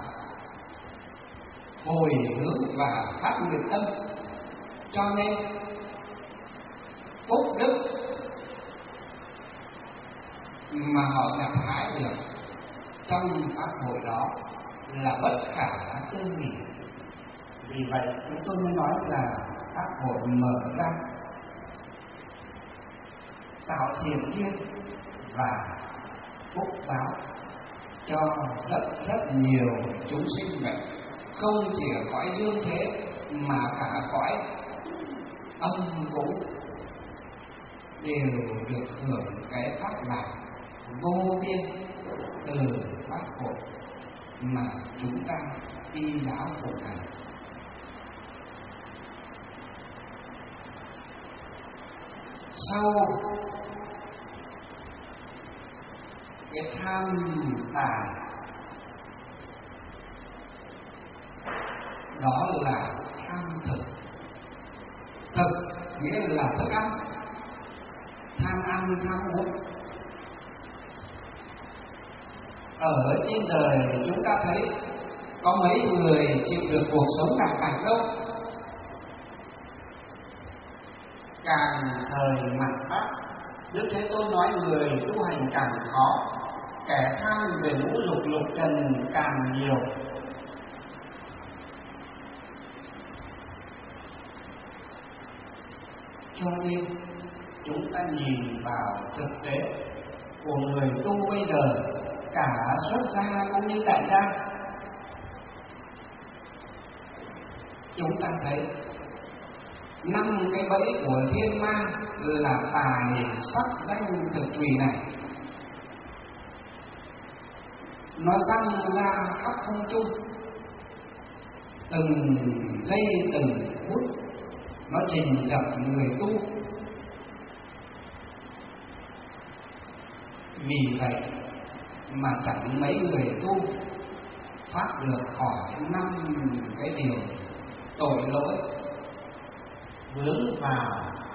hồi hướng và phát nguyện tâm. Cho nên phúc đức mà họ gặt hái được trong pháp hội đó là bất khả tư nghị. Vì vậy chúng tôi mới nói là pháp hội mở ra tạo thiện duyên và phúc báo cho rất nhiều chúng sinh vậy. Không chỉ ở cõi dương thế mà cả cõi âm cũng đều được hưởng cái pháp lạc vô biên từ pháp hội mà chúng ta y giáo phụng hành. Sau cái tham tài đó là tham thực. Thực nghĩa là thức ăn, tham ăn, tham uống. Ở trên đời chúng ta thấy có mấy người chịu được cuộc sống lạc bạch đâu. Càng thời mạt Pháp, Đức Thế Tôn nói người tu hành càng khó, kẻ tham về ngũ dục lục trần càng nhiều. Cho nên chúng ta nhìn vào thực tế của người tu bây giờ, cả xuất gia cũng như tại gia, chúng ta thấy 5 cái bẫy của thiên ma là tài sắc danh thực tùy này, nó răng ra khắp không trung, từng giây từng phút nó rình rập người tu. Vì vậy mà chẳng mấy người tu thoát được khỏi 5 cái điều tội lỗi vướng vào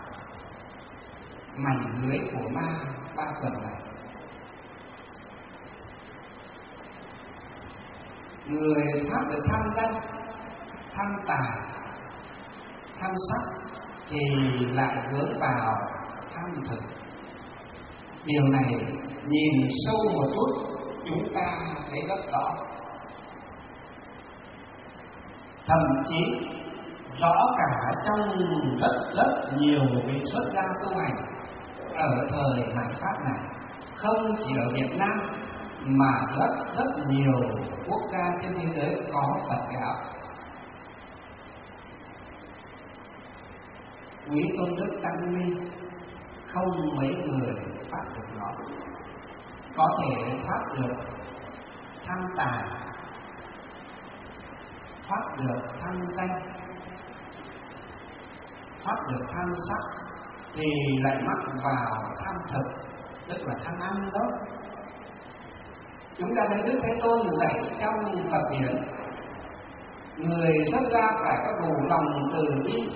mảnh lưới của ma ba tuần này. Người thoát được tham danh, tham tài, tham sắc thì lại vướng vào tham thực. Điều này nhìn sâu một chút chúng ta thấy rất rõ. Thậm chí rõ cả trong rất nhiều vị xuất gia tu hành ở thời mạt Pháp này, không chỉ ở Việt Nam mà rất nhiều quốc gia trên thế giới có Phật giáo. Quý tôn đức tăng ni không mấy người thoát được nó, có thể thoát được tham tài, thoát được tham danh, thoát được tham sắc, thì lại mắc vào tham thực, tức là tham ăn đó. Chúng ta thấy Đức Thế Tôn dạy trong Phật điển, người xuất gia phải có đủ lòng từ bi,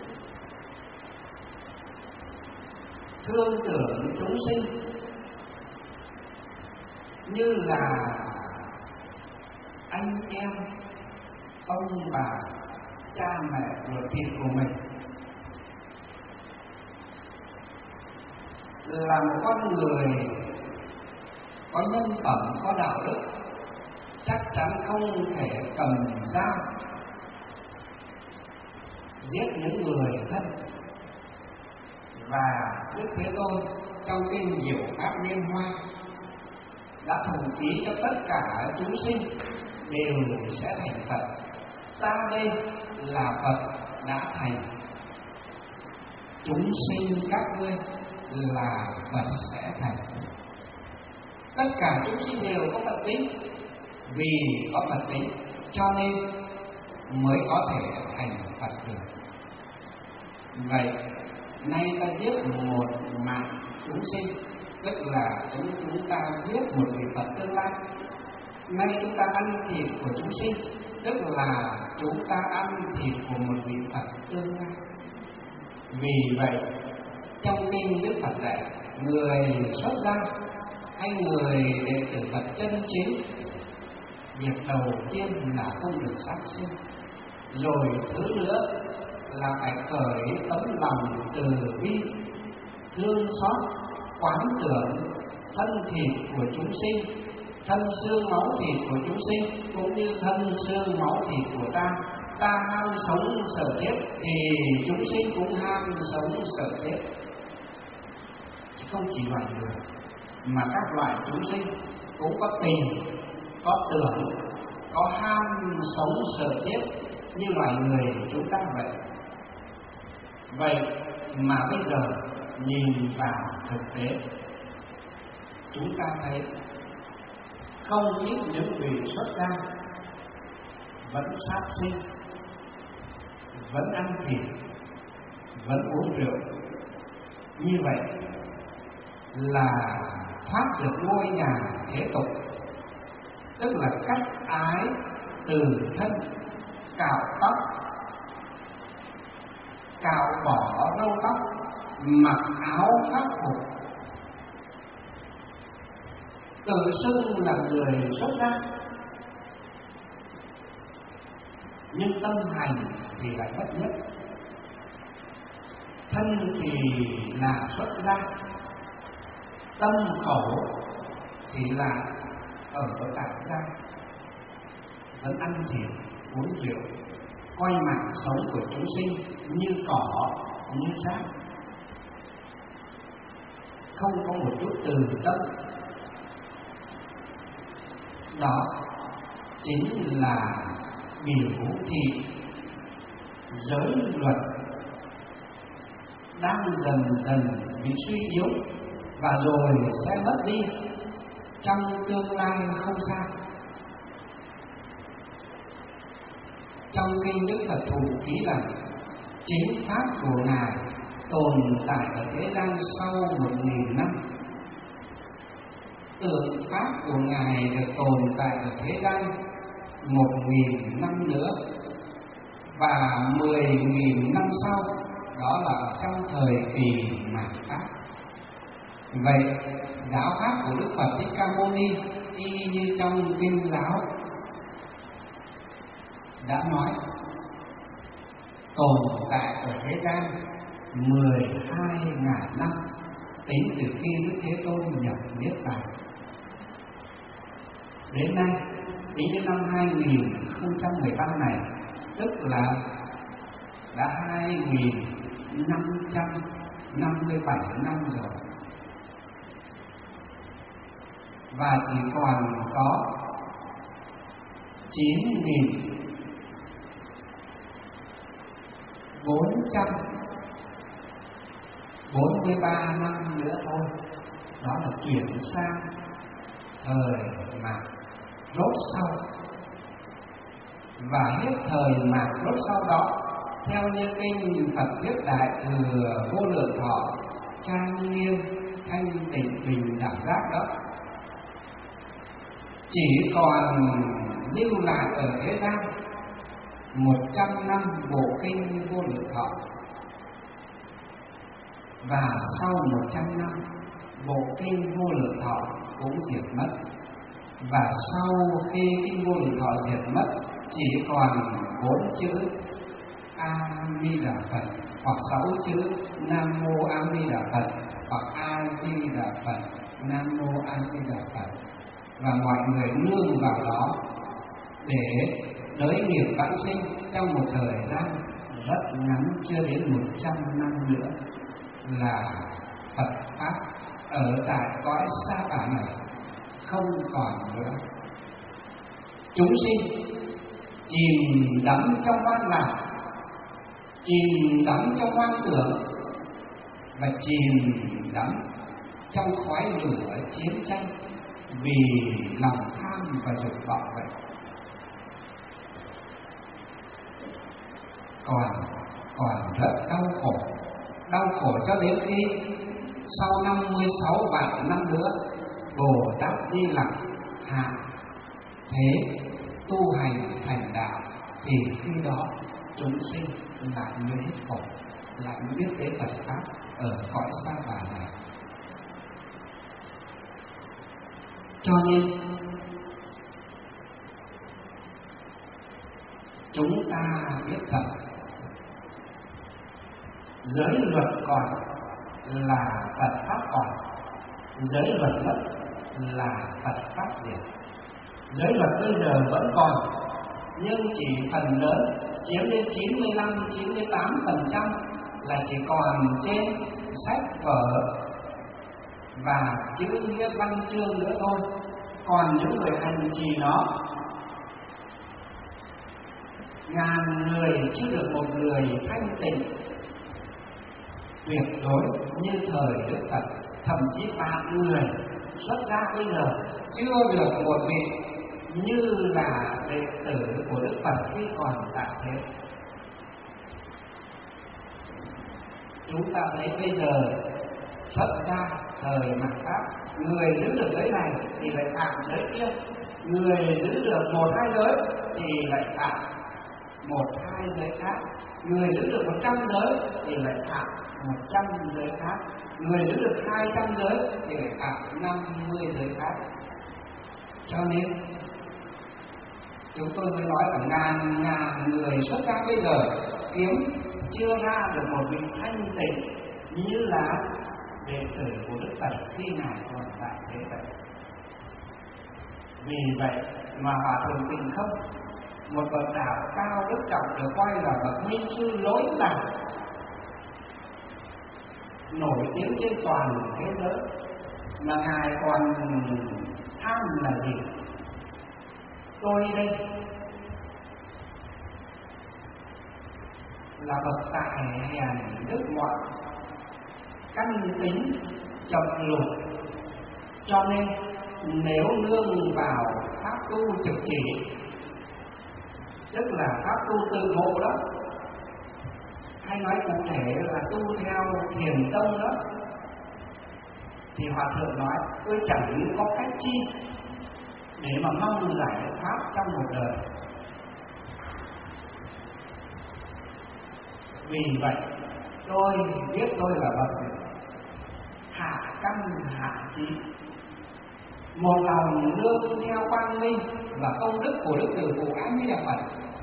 thương tưởng chúng sinh như là anh em, ông bà, cha mẹ ruột thịt của mình. Là một con người có nhân phẩm, có đạo đức, chắc chắn không thể cầm dao giết những người thân. Và Đức Thế Tôn trong kinh Diệu Pháp Liên Hoa đã thù ý cho tất cả chúng sinh đều sẽ thành Phật. Ta đây là Phật đã thành, chúng sinh các ngươi là Phật sẽ thành. Tất cả chúng sinh đều có Phật tính, vì có Phật tính cho nên mới có thể thành Phật được. Vậy nay ta giết một mạng chúng sinh, tức là chúng ta giết một vị Phật tương lai. Nay chúng ta ăn thịt của chúng sinh, tức là chúng ta ăn thịt của một vị Phật tương lai. Vì vậy trong kinh Đức Phật dạy, người xuất gia hay người đệ tử Phật chân chính, việc đầu tiên là không được sát sinh, rồi thứ nữa là phải khởi tấm lòng từ bi, thương xót, quán tưởng thân thịt của chúng sinh, thân xương máu thịt của chúng sinh cũng như thân xương máu thịt của ta. Ta ham sống sở chết thì chúng sinh cũng ham sống sở chết. Chứ không chỉ loài người mà các loại chúng sinh cũng có tình, có tưởng, có ham sống sợ chết như loài người chúng ta vậy. Vậy mà bây giờ nhìn vào thực tế, chúng ta thấy không ít những vị xuất gia vẫn sát sinh, vẫn ăn thịt, vẫn uống rượu. Như vậy là thoát được ngôi nhà thế tục, tức là cách ái từ thân, cạo tóc, cạo bỏ râu tóc, mặc áo pháp phục, tự xưng là người xuất gia, nhưng tâm hành thì lại bất nhất. Thân thì là xuất gia, tâm khẩu thì là ở tại gia, vẫn ăn thịt uống rượu, coi mạng sống của chúng sinh như cỏ như rác, không có một chút từ tâm. Đó chính là biểu thị giới luật đang dần dần bị suy yếu và rồi sẽ mất đi trong tương lai không xa. Trong kinh Đức Phật thủ ký rằng chính pháp của Ngài tồn tại ở thế gian sau 1000 năm, tượng pháp của Ngài được tồn tại ở thế gian 1000 năm nữa, và 10.000 năm sau, đó là ở trong thời kỳ mạt Pháp. Vậy giáo pháp của Đức Phật Thích Ca Mâu Ni y như trong kinh giáo đã nói, tồn tại ở thế gian 12.000 năm, tính từ khi Đức Thế Tôn nhập Niết Bàn. Đến nay, tính đến năm 2013 này, tức là đã 2557 năm rồi, và chỉ còn có 9.443 năm nữa thôi, đó là chuyển sang thời mạt rốt sau. Và hết thời mạt rốt sau đó, theo như kinh Phật Thuyết Đại Thừa Vô Lượng Thọ trang nghiêm thanh tịnh bình đẳng giác đó, chỉ còn lưu lại ở thế gian 100 năm bộ kinh Vô Lượng Thọ. Và sau 100 năm, bộ kinh Vô Lượng Thọ cũng diệt mất. Và sau khi kinh Vô Lượng Thọ diệt mất, chỉ còn 4 chữ A Di Đà Phật, hoặc 6 chữ Nam Mô A Di Đà Phật, hoặc A Di Đà Phật, Nam Mô A Di Đà Phật. Và mọi người nương vào đó để đới nghiệp vãng sinh trong một thời gian rất ngắn, chưa đến 100 năm nữa là Phật Pháp ở tại cõi Sa Bà này không còn nữa. Chúng sinh chìm đắm trong hoang lạc, chìm đắm trong hoang tưởng, và chìm đắm trong khói lửa chiến tranh vì lòng tham và dục vọng vậy. Còn rất đau khổ cho đến khi sau 56 vạn năm nữa Bồ Tát Di Lặc hạ thế tu hành thành đạo, thì khi đó chúng sinh lại mới hết khổ, lại mới biết đến Phật Pháp ở cõi Sa Bà này. Cho nên chúng ta biết thật, giới luật còn là Phật Pháp còn, giới luật mất là Phật Pháp diệt. Giới luật bây giờ vẫn còn, nhưng chỉ phần lớn, chiếm đến 95-98% là chỉ còn trên sách vở và chữ nghĩa văn chương nữa thôi. Còn những người hành trì nó, ngàn người chứ được một người thanh tịnh tuyệt đối như thời Đức Phật. Thậm chí vạn người xuất gia bây giờ chưa được một vị như là đệ tử của Đức Phật khi còn tại thế. Chúng ta thấy bây giờ xuất gia thời mạt Pháp, người giữ được giới này thì lại phạm giới kia, người giữ được 1-2 giới thì lại phạm một hai giới khác. Người giữ được 100 giới thì lại phạm 100 giới khác. Người giữ được 200 giới thì lại phạm 50 giới khác. Cho nên chúng tôi mới nói là ngàn người xuất gia bây giờ kiếm chưa ra được một vị thanh tịnh như là đệ tử của Đức Phật khi ngài còn tại thế vậy. Vì vậy mà Hòa Thượng Tịnh Không, một bậc đạo cao đức trọng được coi là bậc minh sư lỗi lạc, nổi tiếng trên toàn thế giới, mà ngài còn tham là gì? Tôi đây là bậc tài hèn đức ngoại, căn tính chậm lụt, cho nên nếu nương vào pháp tu trực chỉ, tức là pháp tu tự ngộ đó, hay nói cụ thể là tu theo thiền tông đó, thì Hòa Thượng nói tôi chẳng có cách chi để mà mong giải pháp trong một đời. Vì vậy tôi biết tôi là bậc hạ căn hạ trí, một lòng nương theo quang minh và công đức của Đức Từ Phụ A Di Đà Phật,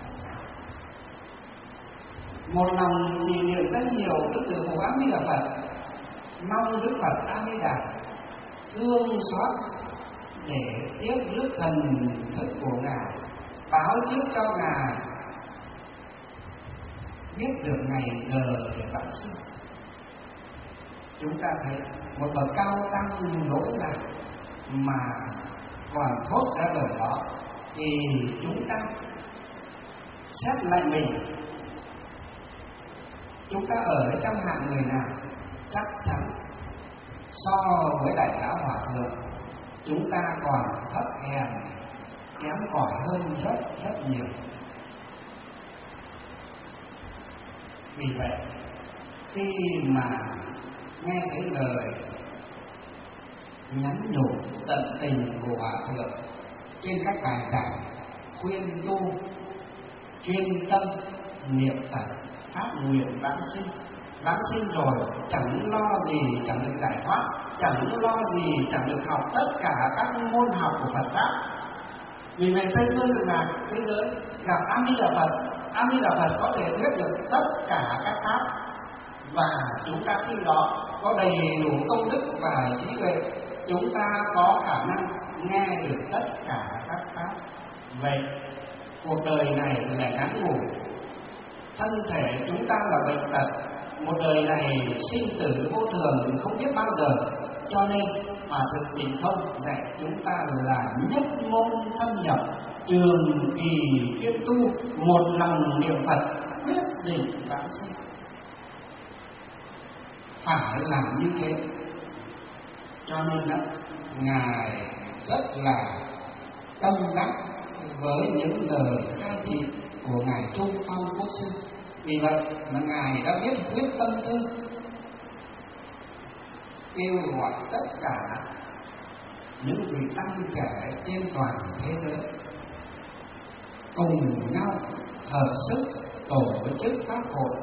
một lòng trì niệm rất nhiều Đức Từ Phụ A Di Đà Phật, mong Đức Phật A Di Đà thương xót để tiếp rước thần thức của ngài, báo trước cho ngài biết được ngày giờ để vãng sinh. Chúng ta thấy một bậc cao tăng lỗi lạc mà còn thốt ra lời đó, thì chúng ta xét lại mình, chúng ta ở trong hạng người nào? Chắc chắn so với Đại Lão Hòa Thượng, chúng ta còn thấp hèn, kém cỏi hơn rất nhiều. Vì vậy khi mà nghe thấy lời nhắn nhủ tận tình của Hòa Thượng trên các bài giảng khuyên tu chuyên tâm niệm Phật, phát nguyện vãng sinh rồi chẳng lo gì chẳng được giải thoát, chẳng lo gì chẳng được học tất cả các môn học của Phật pháp. Vì vậy Tây Phương Cực Lạc thế giới gặp A Di Đà Phật, A Di Đà Phật có thể thuyết được tất cả các pháp, và chúng ta khi đó có đầy đủ công đức và trí tuệ, chúng ta có khả năng nghe được tất cả các pháp. Vậy cuộc đời này là ngắn ngủi, thân thể chúng ta là bệnh tật, một đời này sinh tử vô thường không biết bao giờ, cho nên Hòa Thượng Tịnh Không dạy chúng ta là nhất môn thâm nhập, trường kỳ chuyên tu, một lòng niệm Phật, quyết định vãng sinh. Phải làm như thế. Cho nên đó, ngài rất là tâm đắc với những lời khai thị của ngài Trung Phong Quốc sư. Vì vậy mà ngài đã viết quyết tâm thư kêu gọi tất cả những vị tăng trẻ trên toàn thế giới cùng nhau hợp sức tổ chức pháp hội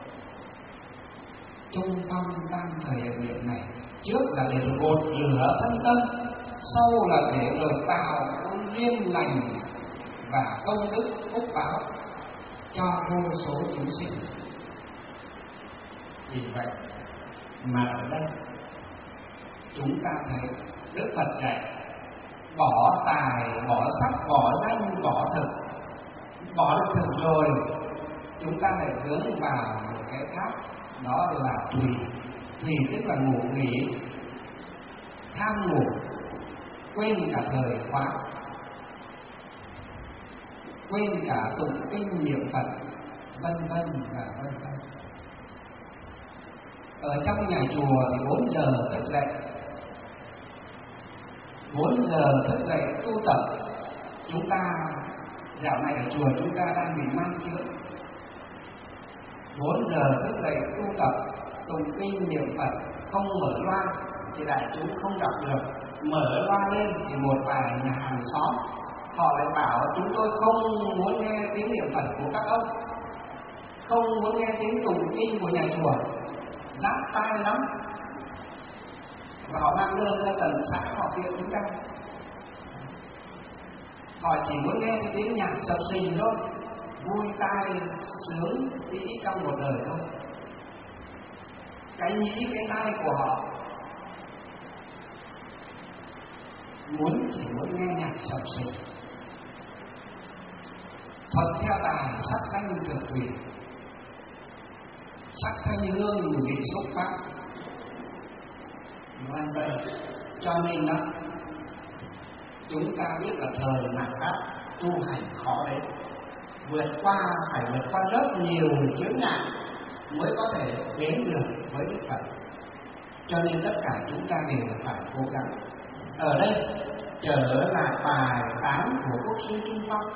Trung Phong Tam Thời Niệm này. Trước là để gột rửa thân tâm, sau là để rồi tạo duyên lành và công đức phúc báo cho vô số chúng sinh. Vì vậy mà ở đây chúng ta thấy Đức Phật dạy bỏ tài, bỏ sắc, bỏ danh, bỏ thực. Bỏ được thực rồi, chúng ta lại hướng vào một cái khác, đó là tùy. Tùy tức là ngủ nghỉ, tham ngủ, quên cả thời khóa, quên cả tụng kinh niệm Phật, vân vân và vân vân. Ở trong nhà chùa thì 4 giờ thức dậy, 4 giờ thức dậy tu tập. Chúng ta dạo này ở chùa chúng ta đang bị mang chữa. 4 giờ thức dậy tu tập, tụng kinh niệm Phật, không mở loa thì đại chúng không đọc được. Mở loa lên thì một vài nhà hàng xóm họ lại bảo chúng tôi không muốn nghe tiếng niệm Phật của các ông, không muốn nghe tiếng tụng kinh của nhà chùa, giáp tai lắm. Và họ mang đơn ra tận xã họ kiện chúng ta. Họ chỉ muốn nghe cái tiếng nhạc sập sình thôi, vui tai sướng tí trong một đời thôi. Cái nhĩ cái tai của họ chỉ muốn nghe nhạc sập sình, thuận theo tài sắc danh thực tùy, sắc thanh hương vị xúc pháp. Vâng vậy, cho nên đó chúng ta biết là thời mạt Pháp tu hành khó đấy, phải vượt qua rất nhiều chướng ngại mới có thể đến được với Đức Phật. Cho nên tất cả chúng ta đều phải cố gắng. Ở đây trở lại bài 8 của Quốc sư Trung Phong,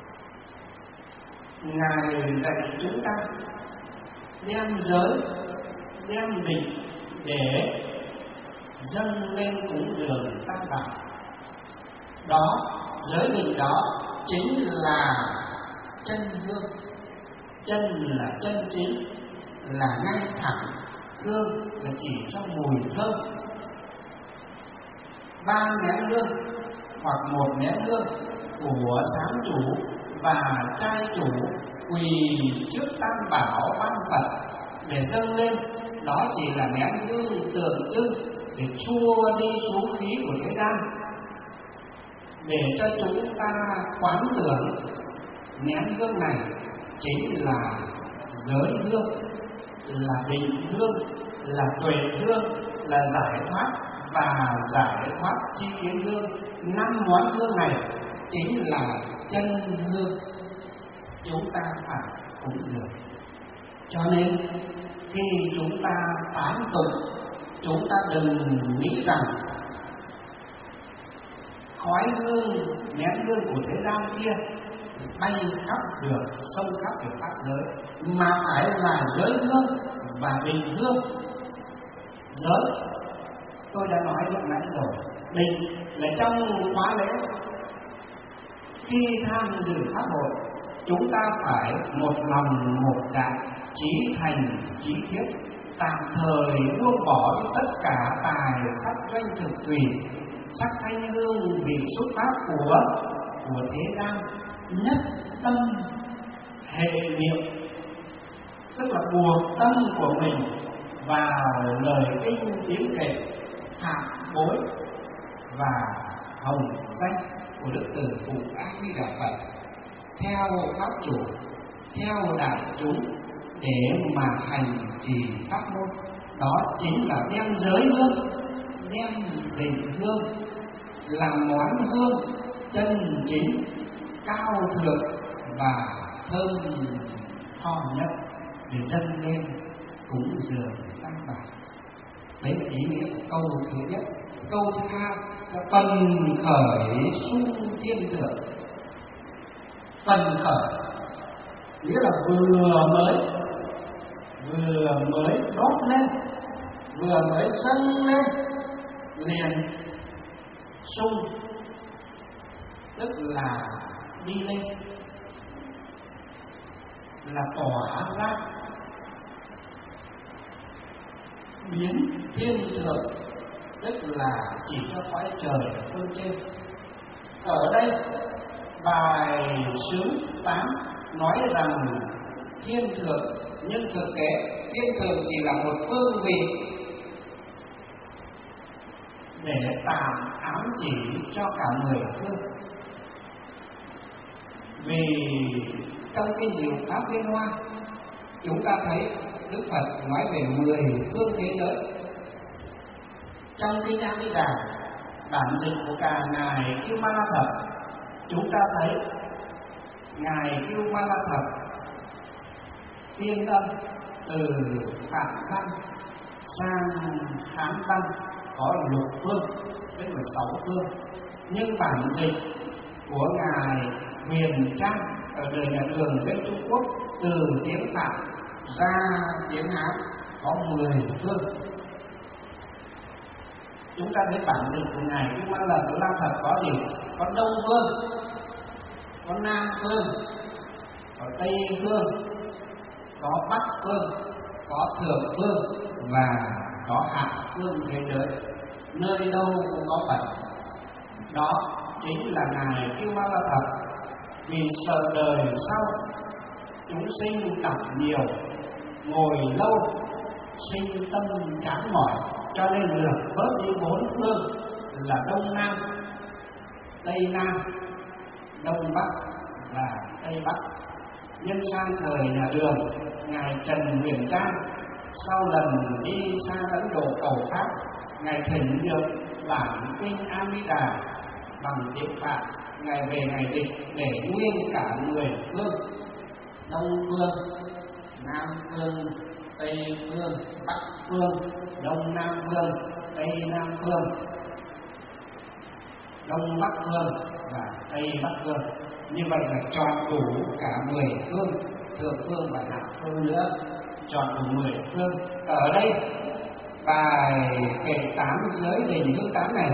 Ngài dạy chúng ta đem giới, đem định để dâng lên cúng dường Tam Bảo. Đó, giới định đó chính là chân hương. Chân là chân chính, là ngay thẳng. Hương là chỉ cho mùi thơm. 3 nén hương hoặc 1 nén hương của sáng chủ và trai chủ quỳ trước Tam Bảo ban Phật để dâng lên, đó chỉ là nén hương tượng trưng để chua đi số khí của thế gian, để cho chúng ta quán tưởng nén hương này chính là giới hương, là định hương, là tuệ hương, là giải thoát và giải thoát chi kiến hương. 5 món hương này chính là chân hương chúng ta phải cúng dường. Cho nên khi chúng ta tán tụng, chúng ta đừng nghĩ rằng khói hương, nén hương của thế gian kia bay khắp được, sông khắp được pháp giới, mà phải là giới hương và định hương. Giới tôi đã nói lúc nãy rồi, định là trong khóa lễ. Khi tham dự pháp hội, chúng ta phải một lòng một dạ, chí thành chí thiết, tạm thời buông bỏ tất cả tài sắc danh thực tùy, sắc thanh hương vị xúc pháp của thế gian, nhất tâm hệ niệm, tức là buộc tâm của mình vào lời kinh tiếng kệ, hạ bối và hồng danh của Đức Từ Phụ A Di Đà Phật, theo pháp chủ, theo đại chúng để mà hành trì pháp môn. Đó chính là đem giới hương, đem định hương, làm món hương chân chính, cao thượng và thơm tho nhất để dâng lên cúng dường Tam Bảo. Đấy là ý nghĩa của câu thứ nhất. Câu thứ hai là phần khởi sung thiên thượng. Phần khởi nghĩa là vừa mới đốt lên, vừa mới dâng lên liền sung, tức là đi lên, là tỏa ra, biến thiên thượng, tức là chỉ cho cõi trời phương trên. Ở đây bài sướng 8 nói rằng thiên thượng, nhưng thực tế thiên thượng chỉ là một phương vị để tạm ám chỉ cho cả 10 phương. Vì trong kinh Diệu Pháp Liên Hoa, chúng ta thấy Đức Phật nói về 10 phương thế giới. Trong kinh A Di Đà, bản dịch của cả ngài Kiêu Ma La Thập, chúng ta thấy ngài Kiêu Ma La Thập tiên âm từ Phạm Văn sang Hán Văn có lục phương, tức là 6 phương. Nhưng bản dịch của ngài Huyền Trang ở đời Nhà Đường bên Trung Quốc từ tiếng Phạm ra tiếng Hán có 10 phương. Chúng ta thấy bản dịch của ngài Kiêu Ma La Thập có gì? Có Đông Phương, có Nam Phương, có Tây Phương, có Bắc Phương, có Thượng Phương và có Hạ Phương thế giới. Nơi đâu cũng có Phật. Đó chính là Ngài Kiêu Ma La Thập vì sợ đời sau chúng sinh tập nhiều, ngồi lâu sinh tâm chán mỏi, cho nên lược bớt đi 4 phương là Đông Nam, Tây Nam, Đông Bắc và Tây Bắc. Nhân sang thời nhà Đường, Ngài Trần Huyền Trang sau lần đi sang Ấn Độ cầu Pháp, Ngài thỉnh được bản kinh A Di Đà bằng tiếng Phạn, Ngài về Ngài dịch để nguyên cả 10 phương: Đông Phương, Nam Phương, Tây Phương, Bắc Phương, Đông Nam Phương, Tây Nam Phương, Đông Bắc Phương và Tây Bắc Phương. Như vậy là tròn đủ cả 10 phương, thượng phương và hạ phương nữa, tròn đủ 10 phương. Ở đây bài kệ 8 giới đình hương 8 này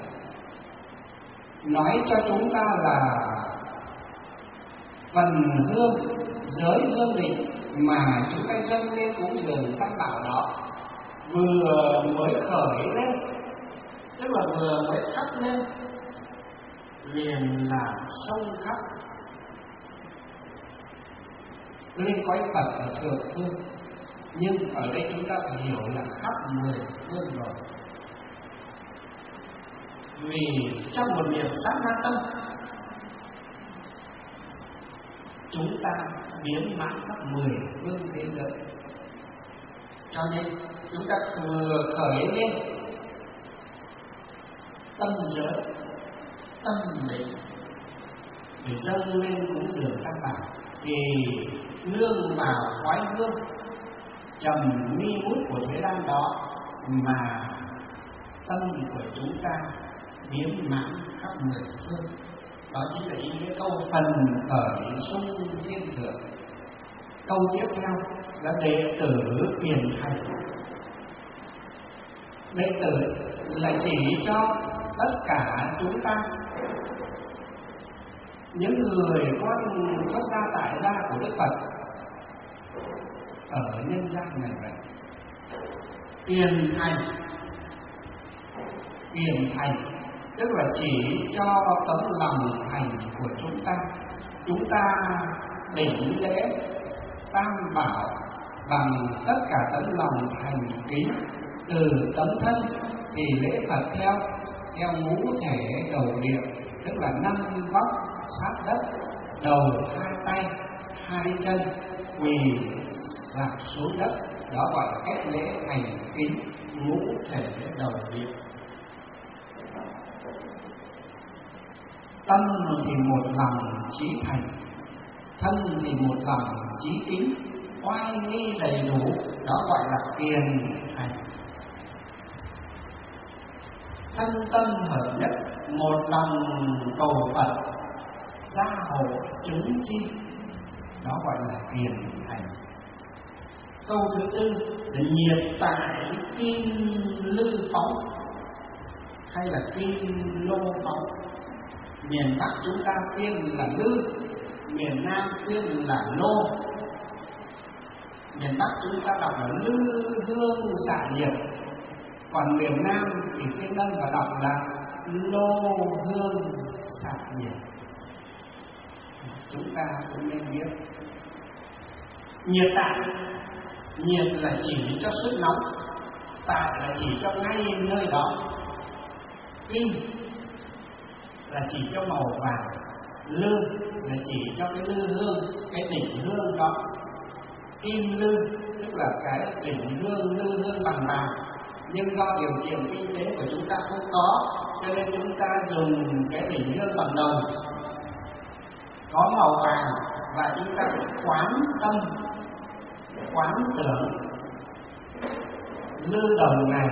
nói cho chúng ta là phần hương, giới hương định mà chúng ta dâng lên cúng dường tam bảo đó vừa mới khởi lên, tức là vừa mới thắp lên, liền là sông khắp lên cõi Phật ở thượng phương. Nhưng ở đây chúng ta phải hiểu là khắp 10 phương rồi, vì trong một niệm sát na tâm chúng ta biến mãn khắp 10 phương thế giới. Cho nên chúng ta vừa khởi lên tâm giới, tâm định để dâng lên cúng dường tam bảo, thì nương vào khói hương trầm nghi ngút của thế gian đó mà tâm của chúng ta biến mãn khắp 10 phương. Đó chính là ý nghĩa câu phần khởi sung thiên thượng. Câu tiếp theo là đệ tử hiền thành. Đệ tử là chỉ cho tất cả chúng ta, những người con xuất gia tại gia của Đức Phật ở nhân gian này vậy. Hiền thành tức là chỉ cho tấm lòng thành của chúng ta đỉnh lễ tam bảo bằng tất cả tấm lòng thành kính. Từ tấm thân thì lễ Phật theo ngũ thể đầu địa, tức là 5 vóc sát đất, đầu 2 tay 2 chân quỳ rạp xuống đất, đó gọi là cách lễ thành kính ngũ thể đầu địa. Tâm thì một lòng chí thành, thân thì một lòng chí kính, oai nghi đầy đủ, đó gọi là kiền thành. Thân tâm hợp nhất, một lòng cầu Phật, gia hộ chứng chi, đó gọi là kiền thành. Câu thứ tư là nhiệt tại kim lư phóng hay là kim lô phóng. Miền Bắc chúng ta tiên là lư, miền Nam tiên là lô. Miền Bắc chúng ta đọc là lư hương xạ nhiệt, còn miền Nam thì tiếng Đông và đọc là lô hương xạ nhiệt. Chúng ta cũng nên biết. Nhiệt tại, nhiệt là chỉ cho sức nóng, tại là chỉ cho ngay nơi đó. Kim là chỉ cho màu vàng, lư là chỉ cho cái lư hương, cái đỉnh hương đó. Kim lư tức là cái đỉnh hương, lư hương bằng vàng, nhưng do điều kiện kinh tế của chúng ta không có, cho nên chúng ta dùng cái đỉnh hương bằng đồng có màu vàng, và chúng ta quán tâm, quán tưởng lư đồng này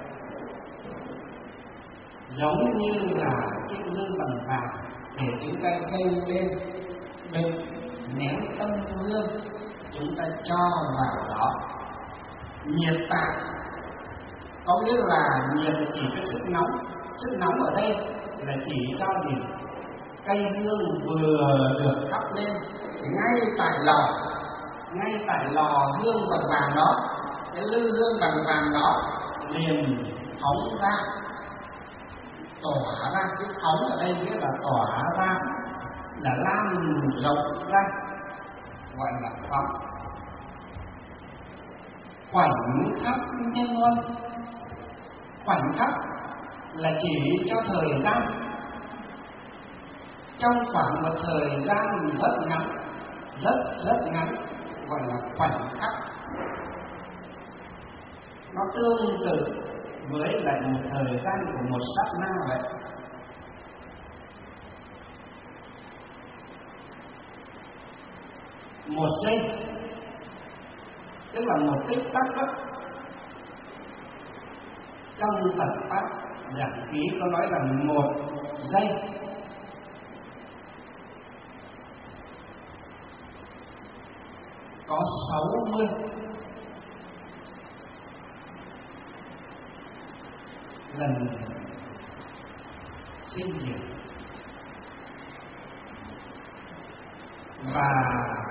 giống như là chiếc lư bằng vàng, để chúng ta dâng lên bên nén tâm hương, chúng ta cho vào đó. Nhiệt tại có nghĩa là nhiệt là chỉ cho sức nóng. Sức nóng ở đây là chỉ cho gì? cây hương vừa được thắp lên ngay tại lò hương bằng vàng đó, cái lư hương bằng vàng đó liền phóng ra, tỏa ra. Cái phóng ở đây nghĩa là tỏa ra, là lan rộng ra, gọi là phóng. Khoảnh khắc nhân luân. Khoảnh khắc là chỉ cho thời gian, trong khoảng một thời gian rất ngắn, rất ngắn, gọi là khoảnh khắc. Nó tương tự với lại một thời gian của một sát na vậy. Một giây tức là một tích tắc đó. Trong Phật pháp giảng ký có nói rằng một giây có 60 lần sinh diệt, và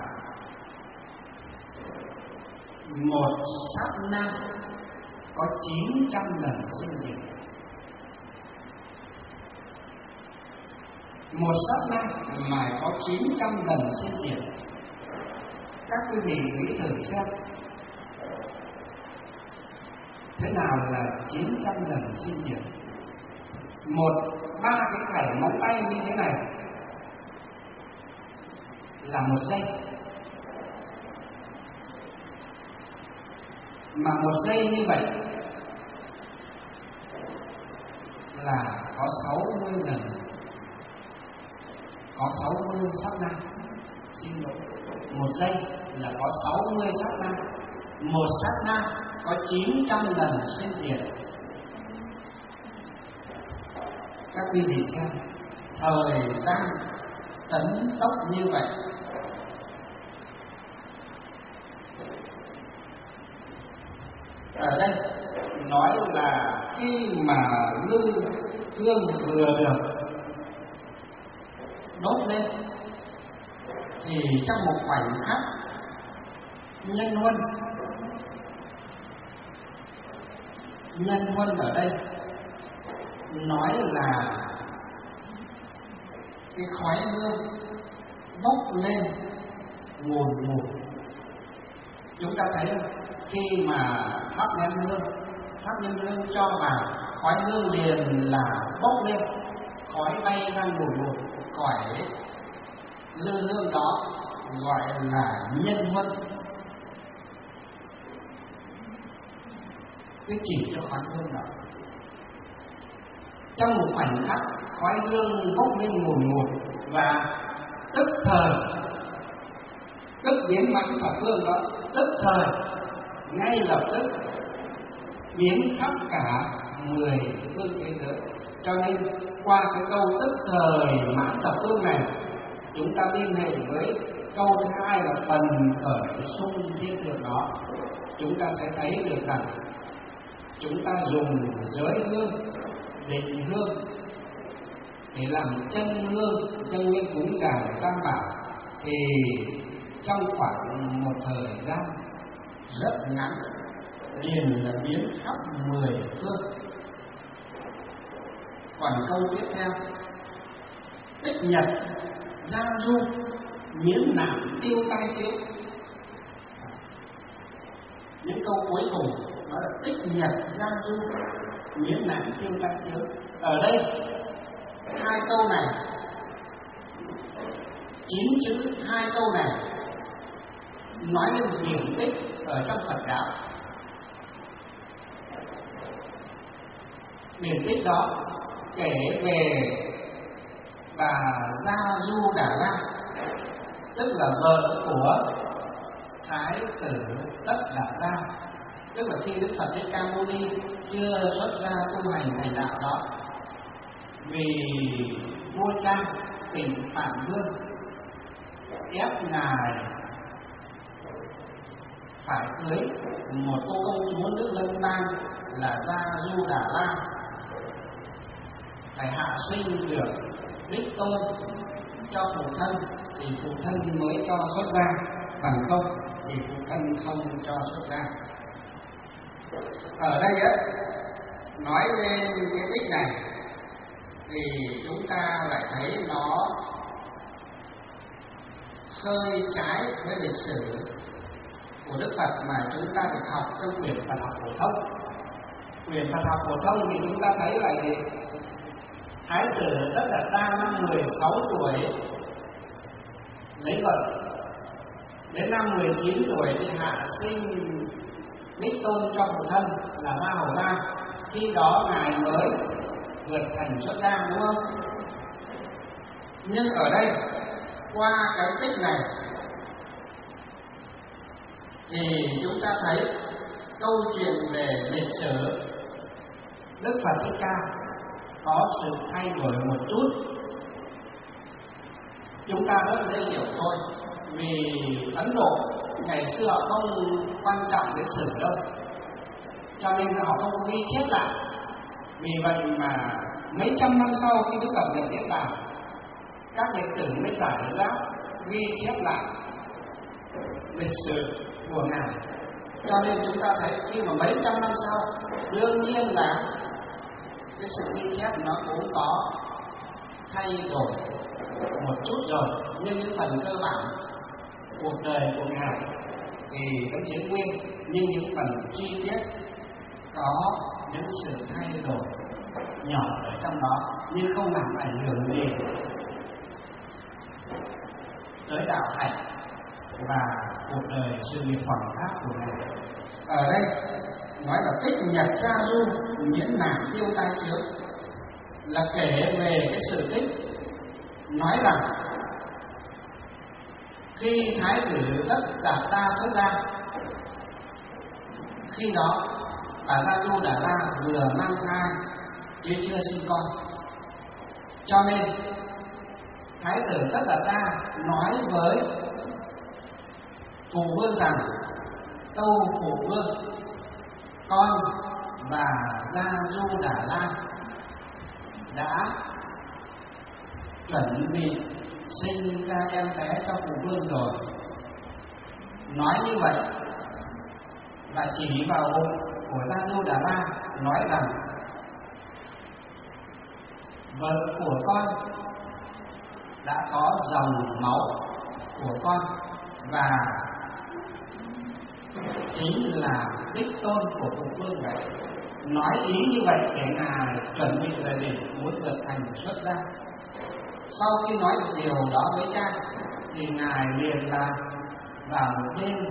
một sát na có 900 lần sinh diệt. Một sát na mà có 900 lần sinh diệt. Các quý vị nghĩ thử xem, thế nào là 900 lần sinh diệt? Ba cái khẩy móng tay như thế này là một giây, mà một giây như vậy là có 60 lần, có 60 sát na. Xin lỗi, một giây là có 60 sát na. Một sát na có 900 lần sinh diệt. Các quý vị xem, thời gian tấn tốc như vậy. Ở đây nói là khi mà lư hương vừa được đốt lên thì trong một khoảnh khắc nhân huân ở đây nói là cái khói hương bốc lên ngùn ngụt. Chúng ta thấy khi mà thắp nhân hương cho vào, khói hương liền là bốc lên, khói bay ra ngùn ngụt. Cõi lư hương đó gọi là nhân huân. Cái chỉ cho khói hương đó. Trong một khoảnh khắc khói hương bốc lên ngùn ngụt, và tức thời, tức biến mãnh Phật hương đó, tức thời ngay lập tức biến khắp cả 10 phương thế giới. Cho nên qua cái câu tức thời mãn thập phương này, chúng ta liên hệ với câu thứ hai là phần khởi xung thiên thượng đó, chúng ta sẽ thấy được rằng chúng ta dùng giới hương, định hương để làm chân hương, dâng lên cúng dường Tam Bảo, thì trong khoảng một thời gian rất ngắn liền là biến khắp 10 phương. Còn câu tiếp theo, tích nhật gia du miễn nạn tiêu tai trước. Những câu cuối cùng nó là tích nhật gia du miễn nạn tiêu tai trước. Ở đây hai câu này, 9 chữ hai câu này nói lên điển tích ở trong Phật giáo. Điển tích đó kể về bà Gia Du Đà La, tức là vợ của Thái tử Tất Đạt La, tức là khi Đức Phật Thích Ca Mâu Ni chưa xuất gia tu hành thành đạo đó, vì vua cha Tỉnh Phạm Vương ép ngài phải cưới một cô công chúa nước Lân Bang là Gia Du Đà La, phải hạ sinh được Đích Tôn cho phụ thân thì phụ thân mới cho xuất gia, bằng không thì phụ thân không cho xuất gia. Ở đây á, nói lên cái tích này thì chúng ta lại thấy nó hơi trái với lịch sử của Đức Phật mà chúng ta được học trong quyển Phật học phổ thông. Quyển Phật học phổ thông thì chúng ta thấy là gì? Thái tử Tất Đạt Đa năm 16 tuổi lấy vợ, đến năm 19 tuổi thì hạ sinh đích tôn cho phụ thân là La Hầu La. Khi đó ngài mới vượt thành xuất gia, đúng không? Nhưng ở đây qua cái tích này thì chúng ta thấy câu chuyện về lịch sử Đức Phật Thích Ca có sự thay đổi một chút. Chúng ta rất dễ hiểu thôi, vì Ấn Độ ngày xưa họ không quan trọng lịch sử đâu, cho nên họ không có ghi chép lại. Vì vậy mà mấy trăm năm sau khi Đức Phật nhập Niết Bàn, các lịch sử mới giải ra ghi chép lại lịch sử của ngài. Cho nên chúng ta thấy khi mà mấy trăm năm sau, đương nhiên là cái sự ghi chép nó cũng có thay đổi một chút rồi, nhưng những phần cơ bản cuộc đời của ngài thì vẫn giữ nguyên, nhưng những phần chi tiết có những sự thay đổi nhỏ ở trong đó, nhưng không làm ảnh hưởng gì tới đạo hạnh và cuộc đời sự nghiệp hoàng pháp của ngài. Ở đây nói là tích nhật gia du miễn nạn tiêu tai chướng, là kể về cái sự tích nói rằng khi Thái tử Tất Đạt Đa xuất gia, khi đó bà Gia Du Đà La vừa mang thai chứ chưa sinh con, cho nên Thái tử Tất Đạt Đa nói với phụ vương rằng: tâu phụ vương, con và Gia Du Đà La đã chuẩn bị sinh ra em bé cho phụ vương rồi. Nói như vậy và chỉ vào bụng của Gia Du Đà La nói rằng: vợ của con đã có dòng máu của con và chính là đích tôn của phụ vương vậy. Nói ý như vậy để ngài chuẩn bị về để muốn vượt thành xuất gia. Sau khi nói được điều đó với cha thì ngài liền là vào một đêm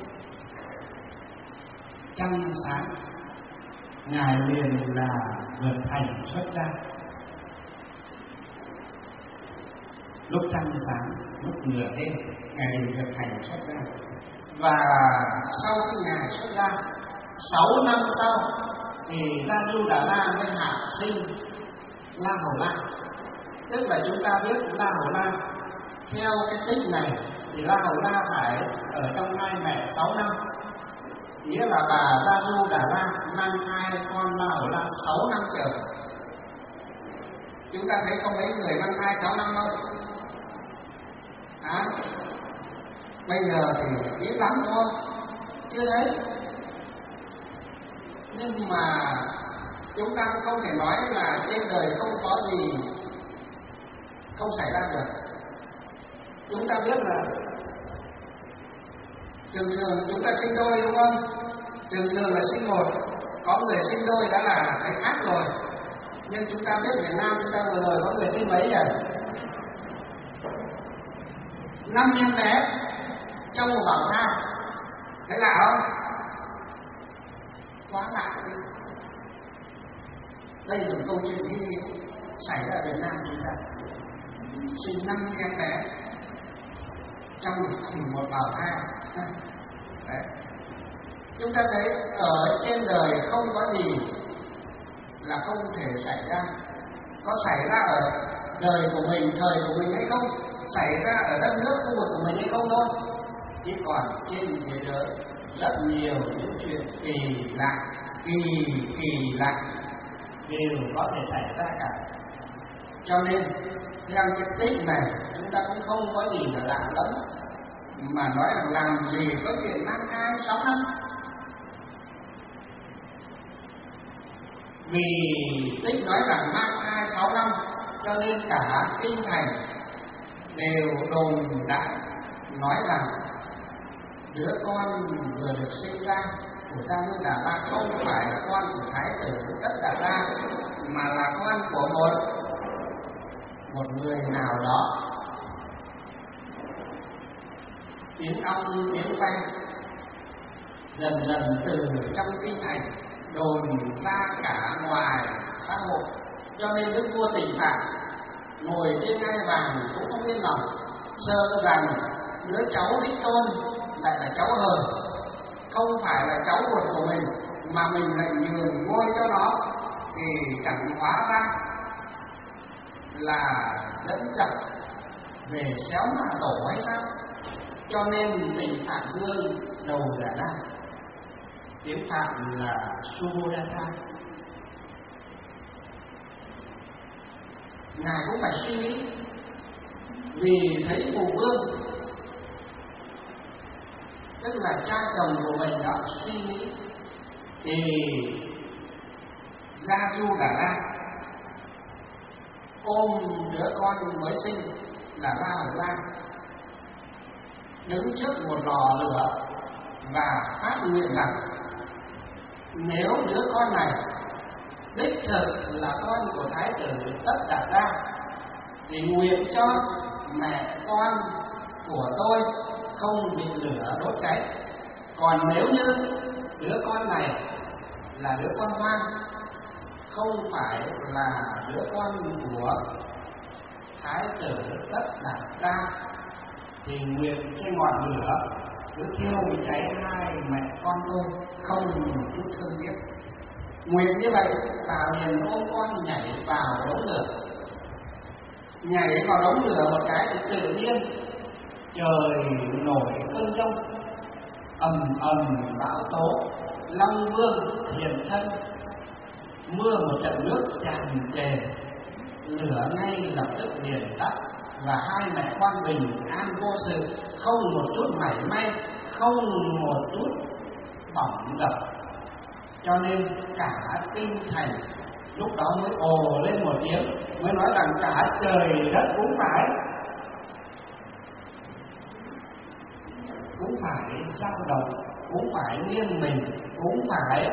trăng sáng, ngài liền là vượt thành xuất gia. Lúc trăng sáng, lúc nửa đêm, ngài liền vượt thành xuất gia. Và sau khi ngài xuất gia 6 năm sau thì Gia Du Đà La mới hạ sinh La Hầu La. Tức là chúng ta biết La Hầu La theo cái tích này thì La Hầu La phải ở trong thai mẹ 6 năm, nghĩa là bà Gia Du Đà La mang thai con La Hầu La 6 năm trời. Chúng ta thấy có mấy người mang thai 6 năm không? Bây giờ thì ít lắm đúng không? Chưa thấy. Nhưng mà chúng ta cũng không thể nói là trên đời không có gì không xảy ra được. Chúng ta biết là thường chúng ta sinh đôi đúng không? Thường là sinh một, có người sinh đôi đã là cái khác rồi. Nhưng chúng ta biết Việt Nam chúng ta vừa rồi có người sinh mấy nhỉ? 5 em bé trong một bào thai, thấy lạ không? Quá lạ đi. Đây là một câu chuyện gì xảy ra ở Việt Nam chúng ta, sinh 5 em bé trong một bào thai. Đấy. Chúng ta thấy ở trên đời không có gì là không thể xảy ra. Có xảy ra ở đời của mình, thời của mình hay không, xảy ra ở đất nước khu vực của mình hay không thôi. Chứ còn trên thế giới rất nhiều những chuyện kỳ lạ đều có thể xảy ra cả. Cho nên theo cái tích này chúng chúng ta cũng không có gì là lạ lắm, mà nói là làm gì có chuyện mang thai 6 năm. Vì Tích nói rằng mang thai 6 năm cho nên cả kinh thành đều đồn đại nói rằng đứa con vừa được sinh ra của Gia Du Đà La không phải là con của Thái tử Tất Đạt Đa, mà là con của một người nào đó. Tiếng ong tiếng vang dần dần từ trong kinh thành đồn ra cả ngoài xã hội, cho nên đức vua Tịnh Phạn ngồi trên ngai vàng cũng không yên lòng, sợ rằng đứa cháu đích tôn lại là cháu hờn, không phải là cháu ruột của mình, mà mình lại nhường ngôi cho nó, thì chẳng hóa ra là dẫn dắt về xéo mạ tổ hay sao? Cho nên Tịnh Phạn Vương đầu là ra, tiếng Phạn là Subodhata. Ngài cũng phải suy nghĩ, vì thấy phụ vương, tức là cha chồng của mình đã suy nghĩ, thì Gia Du Đà La ôm đứa con mới sinh là La Hầu La, đứng trước một lò lửa và phát nguyện rằng nếu đứa con này đích thực là con của Thái tử Tất Đạt Đa thì nguyện cho mẹ con của tôi không bị lửa đốt cháy. Còn nếu như đứa con này là đứa con hoang, không phải là đứa con của Thái tử Tất Đạt Đa, thì nguyện trên ngọn lửa cứ thiêu bị cháy hai mẹ con tôi, không một chút thương tiếc. Nguyện như vậy, bà liền ôm con nhảy vào đống lửa. Nhảy vào đống lửa một cái thì tự nhiên trời nổi cơn giông, ầm ầm bão tố, Long Vương hiện thân, mưa một trận nước tràn trề, lửa ngay lập tức liền tắt, và hai mẹ con bình an vô sự, không một chút mảy may, không một chút bỏng dập. Cho nên cả kinh thành lúc đó mới ồ lên một tiếng, mới nói rằng cả trời đất cũng phải dao động, cũng phải nghiêng mình, cũng phải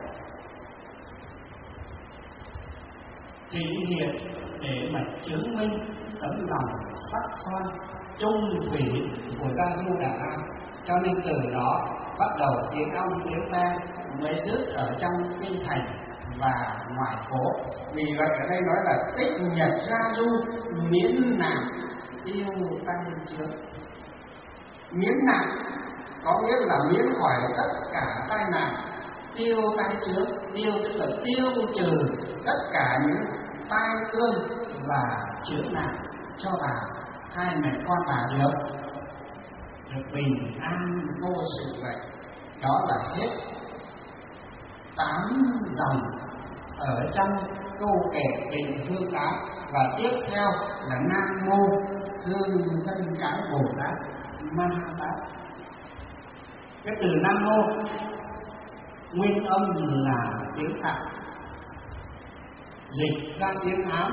thể hiện để mà chứng minh tấm lòng sắc son trung thủy của Gia Du Đà La. Cho nên từ đó bắt đầu tiếng ong tiếng vang mới dứt ở trong kinh thành và ngoài phố. Vì vậy ở đây nói là tích nhật Gia Du miễn nạn tiêu tăng chướng. Miễn nạn có nghĩa là miễn khỏi tất cả tai nạn, tiêu tai chướng. Tiêu tức là tiêu trừ tất cả những tai ương và chướng nạn cho bà, hai mẹ con bà được bình an vô sự vậy. Đó là hết 8 dòng ở trong câu kể Bình Hương Tám. Và tiếp theo là Nam Mô Hương Thân Cái Bồ Tát Ma Tát. Cái từ Nam Mô nguyên âm là tiếng Phạn, dịch ra tiếng Hán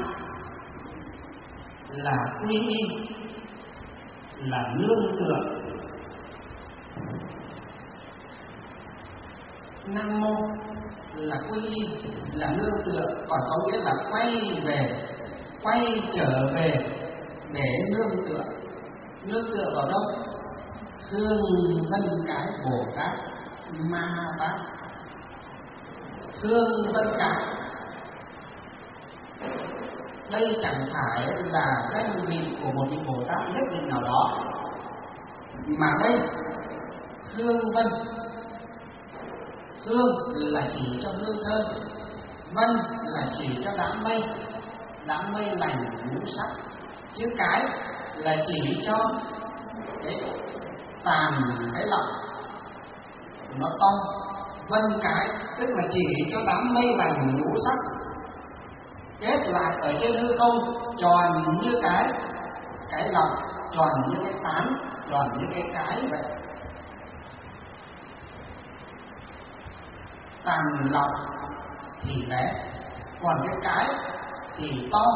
là quy y, là nương tựa. Nam Mô là quy y, là nương tựa, còn có nghĩa là quay trở về để nương tựa. Nương tựa vào đâu? Hương Thân Cái Bồ Tát Ma Tát. Hương Thân Cái đây chẳng phải là danh vị của một vị Bồ Tát nhất định nào đó, mà đây hương vân, hương là chỉ cho hương thơm, vân là chỉ cho đám mây lành ngũ sắc, chữ cái là chỉ cho cái tàn cái lọng nó to. Vân cái tức là chỉ cho đám mây lành ngũ sắc kết lại ở trên hư không tròn như cái cái lòng tròn như cái tán, tròn như cái vậy. Tàn lòng thì bé, còn cái thì to.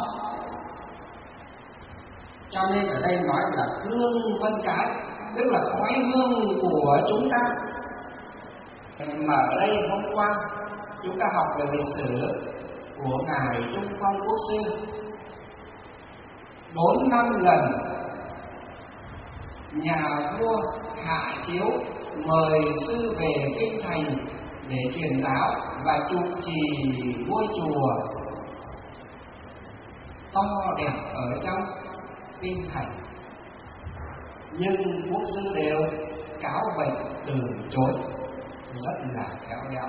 Cho nên ở đây nói là hương vân cái, tức là khói hương của chúng ta. Mà ở đây hôm qua chúng ta học về lịch sử của ngài Trung Phong Quốc sư. 4 năm lần nhà vua Hạ Chiếu mời sư về kinh thành để truyền giáo và trụ trì ngôi chùa to đẹp ở trong kinh thành, nhưng quốc sư đều cáo bệnh từ chối, rất là khéo léo.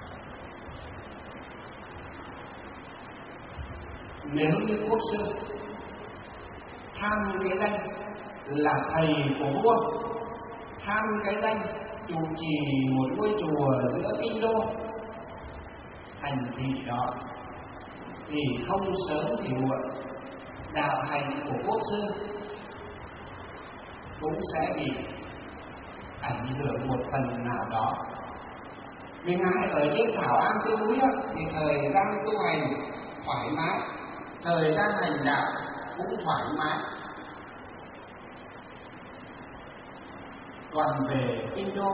Nếu như quốc sư tham cái danh là thầy của vua, tham cái danh trụ trì một ngôi chùa giữa kinh đô thành thị đó, thì không sớm thì muộn đạo hành của quốc sư cũng sẽ bị ảnh hưởng một phần nào đó. Vì ngài ở trên Thảo Am trên núi thì thời gian tu hành thoải mái, thời gian hành đạo cũng thoải mái. Còn về kinh đô,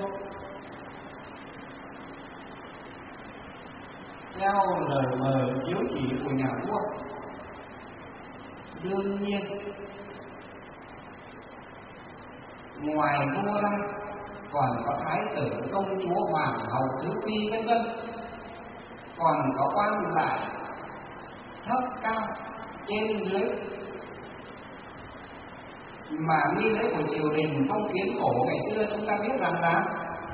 theo lời mời chiếu chỉ của nhà vua, đương nhiên ngoài vua ra còn có thái tử, công chúa, hoàng hậu, thứ phi vân vân, còn có quan lại thấp cao trên dưới. Mà nghi lễ của triều đình phong kiến cổ ngày xưa chúng ta biết rằng là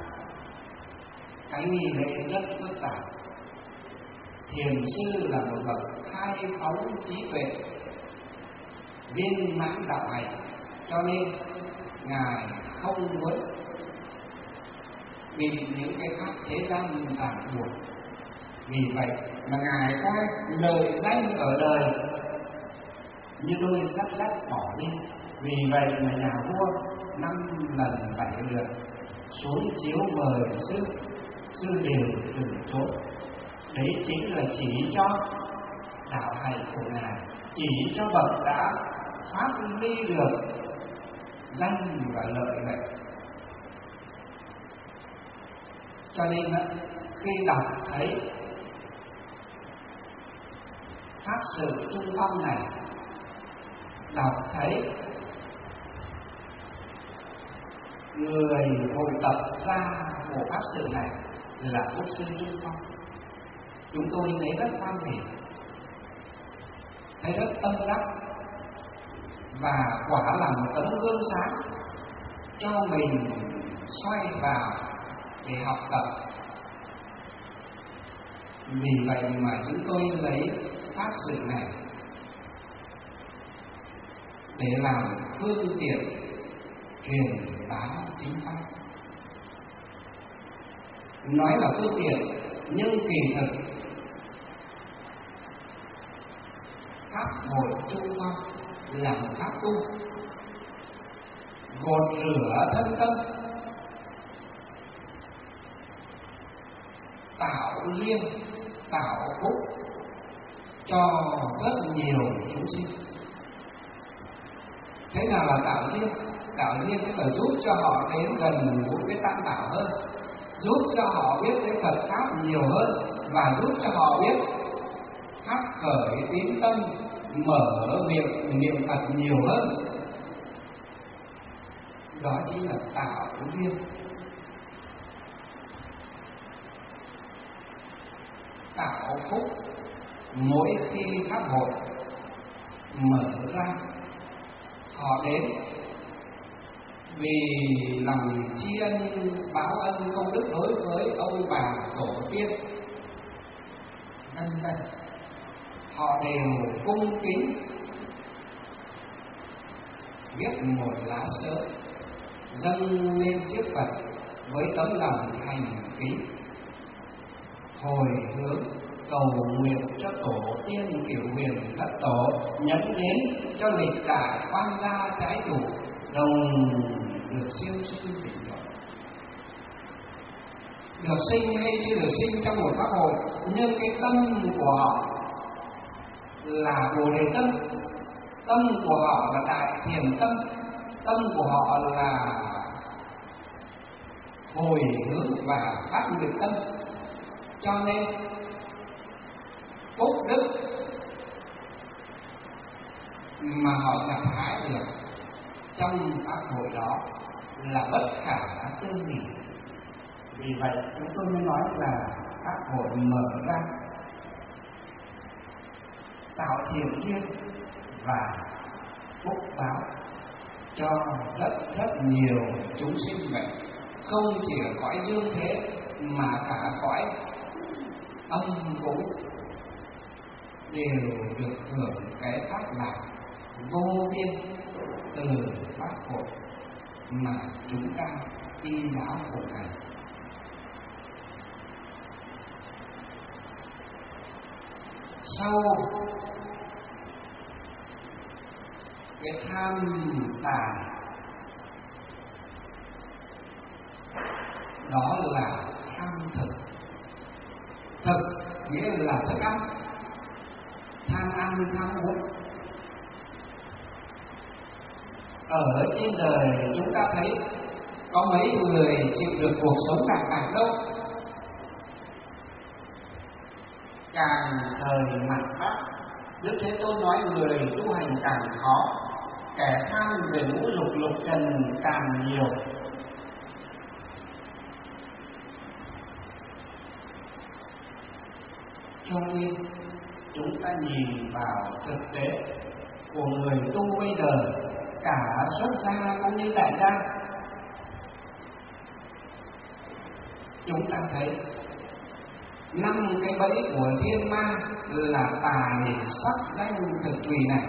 cái nghi lễ rất phức tạp. Thiền sư là một bậc khai phóng trí tuệ, viên mãn đạo hành, cho nên ngài không muốn bị những cái pháp thế gian ràng buộc. Vì vậy mà ngài coi lời danh ở đời như đôi dắt dắt bỏ đi. Vì vậy mà nhà vua 5 lần 7 lượt xuống chiếu mời sư đều từ chối. Đấy chính là chỉ cho đạo hành của ngài, chỉ cho bậc đã phát huy được danh và lợi vậy. Cho nên khi đọc thấy pháp sự Trung Phong này, đọc thấy người hội tập ra của pháp sự này là quốc sư Trung Phong, chúng tôi thấy rất hoan hỉ, thấy rất tâm đắc, và quả là một tấm gương sáng cho mình xoay vào để học tập. Vì vậy mà chúng tôi lấy pháp sự này để làm phương tiện truyền bá chính pháp. Nói là phương tiện nhưng kỳ thực pháp hội Trung Phong là một pháp tu, gột rửa thân tâm, tạo duyên, tạo phúc cho rất nhiều chúng sinh. Thế nào là tạo duyên? Tạo duyên tức là giúp cho họ đến gần gũi với Tam Bảo hơn, giúp cho họ biết đến Phật pháp nhiều hơn, và giúp cho họ biết phát khởi tín tâm, mở miệng niệm Phật nhiều hơn. Đó chính là tạo duyên. Tạo phúc mỗi khi pháp hội mở ra, họ đến vì lòng tri ân báo ân công đức đối với ông bà tổ tiên, vân vân. Họ đều cung kính viết một lá sớ dâng lên trước Phật với tấm lòng thành kính, hồi hướng cầu nguyện cho tổ tiên cửu huyền thất tổ, nhấn đến cho lịch đại quan gia trái chủ đồng được siêu sinh tỉnh độ. Được sinh hay chưa được sinh trong một pháp hội, nhưng cái tâm của họ là Bồ Đề tâm, tâm của họ là Đại Thiền tâm, tâm của họ là hồi hướng và phát nguyện tâm. Cho nên phúc đức mà họ gặt hái được trong pháp hội đó là bất khả tư nghị. Vì vậy chúng tôi mới nói là pháp hội mở ra tạo thiện duyên và phúc báo cho rất nhiều chúng sinh vậy, không chỉ ở cõi dương thế mà cả cõi âm cũng đều được hưởng cái pháp lạc vô biên từ pháp hội mà chúng ta y giáo phụng hành. Sau cái tham tài, đó là tham thực. Thực nghĩa là thức ăn, tham ăn tham uống. Ở trên đời chúng ta thấy có mấy người chịu được cuộc sống bạc bạc đâu. Càng thời mạt Pháp, Đức Thế Tôn nói người tu hành càng khó, kẻ tham về ngũ dục lục trần càng nhiều. Cho nên chúng ta nhìn vào thực tế của người tu bây giờ, cả xuất gia cũng như tại gia, chúng ta thấy 5 cái bẫy của thiên ma là tài sắc danh thực tùy này,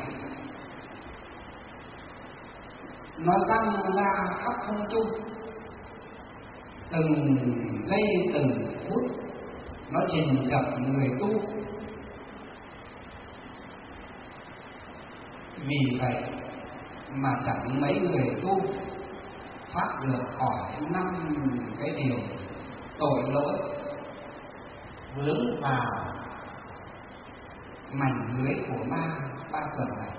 nó răng ra khắp không trung, từng giây từng phút nó rình rập người tu. Vì vậy mà chẳng mấy người tu thoát được khỏi 5 cái điều tội lỗi vướng vào mảnh lưới của ma ba tuần này.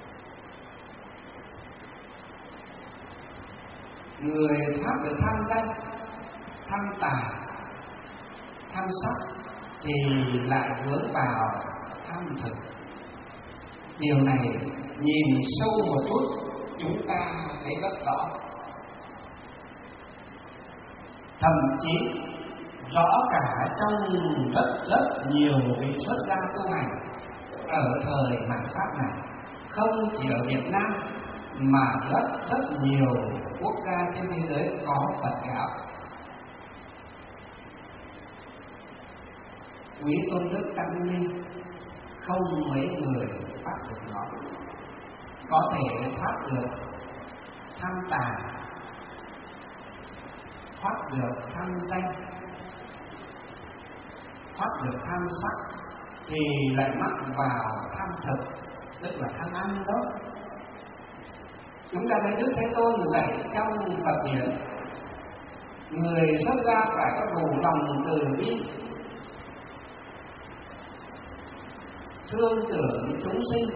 Người thoát được tham danh, tham tài, tham sắc thì lại vướng vào tham thực. Điều này nhìn sâu một chút chúng ta thấy rất rõ. Thậm chí rõ cả trong rất nhiều vị xuất gia tu hành ở thời mạt Pháp này, không chỉ ở Việt Nam mà rất nhiều quốc gia trên thế giới có Phật giáo. Quý tôn đức tăng ni không mấy người phát được nó, có thể thoát được tham tài, thoát được tham danh, thoát được tham sắc, thì lại mắc vào tham thực, tức là tham ăn đó. Chúng ta thấy Đức Thế Tôn dạy trong Phật điển, người xuất gia phải có đủ lòng từ bi, thương tưởng chúng sinh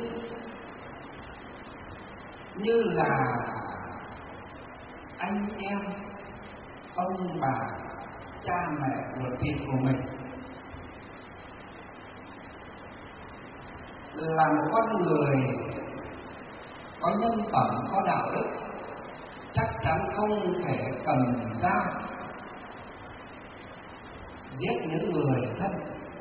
như là anh em, ông bà, cha mẹ ruột thịt của mình. Là một con người có nhân phẩm, có đạo đức, chắc chắn không thể cầm dao giết những người thân.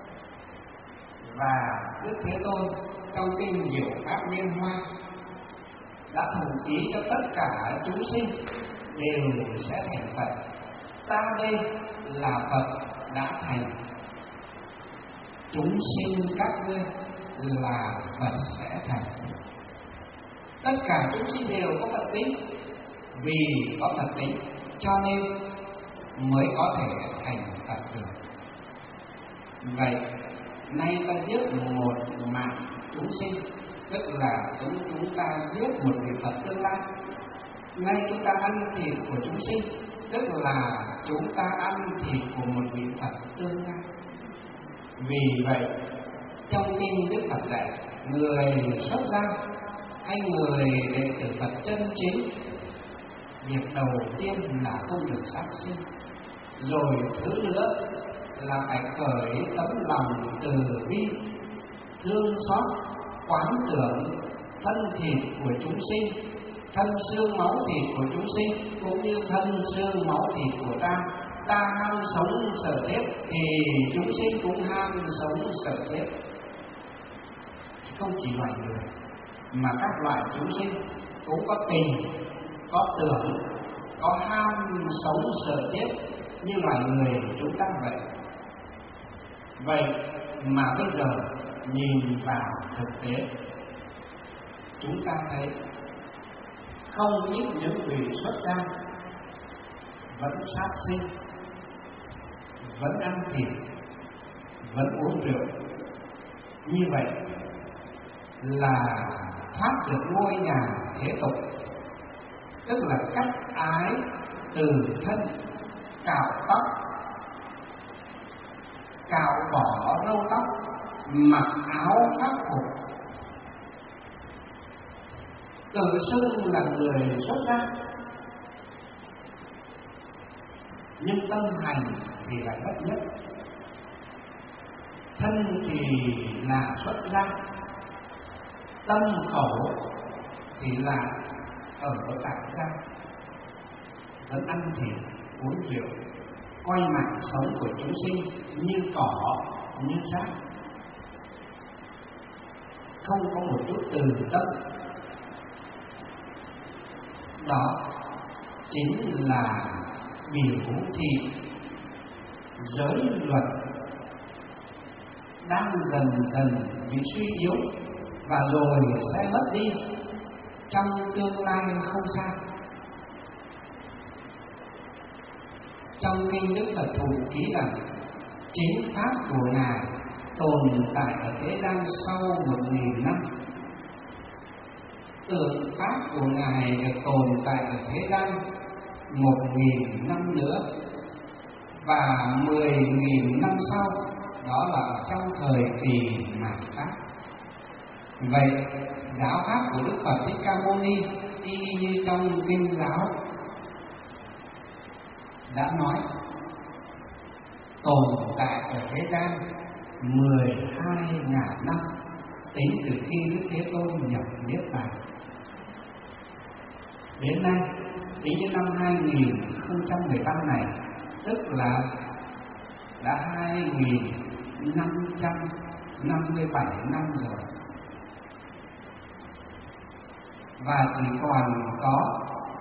Và Đức Thế Tôn trong kinh Diệu Pháp Liên Hoa đã thủ ý cho tất cả chúng sinh đều sẽ thành Phật. Ta đây là Phật đã thành, chúng sinh các ngươi là Phật sẽ thành. Tất cả chúng sinh đều có Phật tính, vì có Phật tính cho nên mới có thể thành Phật được. Vậy ta giết một mạng chúng sinh, tức là chúng ta giết một vị Phật tương lai. Nay chúng ta ăn thịt của chúng sinh, tức là chúng ta ăn thịt của một vị Phật tương lai. Vì vậy trong kinh Đức Phật dạy, người xuất gia hay người đệ tử Phật chân chính, việc đầu tiên là không được sát sinh, rồi thứ nữa là phải khởi tấm lòng từ bi, thương xót, quán tưởng thân thịt của chúng sinh, thân xương máu thịt của chúng sinh cũng như thân xương máu thịt của ta. Ta ham sống sợ chết thì chúng sinh cũng ham sống sợ chết. Không chỉ loài người mà các loại chúng sinh cũng có tình, có tưởng, có ham sống sợ chết như loài người chúng ta vậy. Vậy mà bây giờ nhìn vào thực tế, chúng ta thấy không ít những vị xuất gia vẫn sát sinh, vẫn ăn thịt, vẫn uống rượu. Như vậy là thoát được ngôi nhà thế tục, tức là cắt ái từ thân, cạo tóc, cạo bỏ râu tóc, mặc áo pháp phục, tự xưng là người xuất gia, nhưng tâm hành thì lại bất nhất. Thân thì là xuất gia, tâm khẩu thì là ở tại gia, vẫn ăn thịt uống rượu, coi mạng sống của chúng sinh như cỏ, như rác, không có một chút từ tâm. Đó chính là biểu thị giới luật đang dần dần bị suy yếu và rồi sẽ mất đi trong tương lai không xa. Trong kinh Đức Phật thủ ký rằng chính pháp của Ngài tồn tại ở thế gian sau 1000 năm, tượng pháp của Ngài được tồn tại ở thế gian 1000 năm nữa, và 10.000 năm sau, đó là trong thời kỳ mạt Pháp. Vậy giáo pháp của Đức Phật Thích Ca Mâu Ni y như trong kinh giáo đã nói, tồn tại ở thế gian 12.000 năm, tính từ khi Đức Thế Tôn nhập Niết Bàn. Đến nay, tính đến năm 2013 này, tức là đã 2557 năm rồi, và chỉ còn có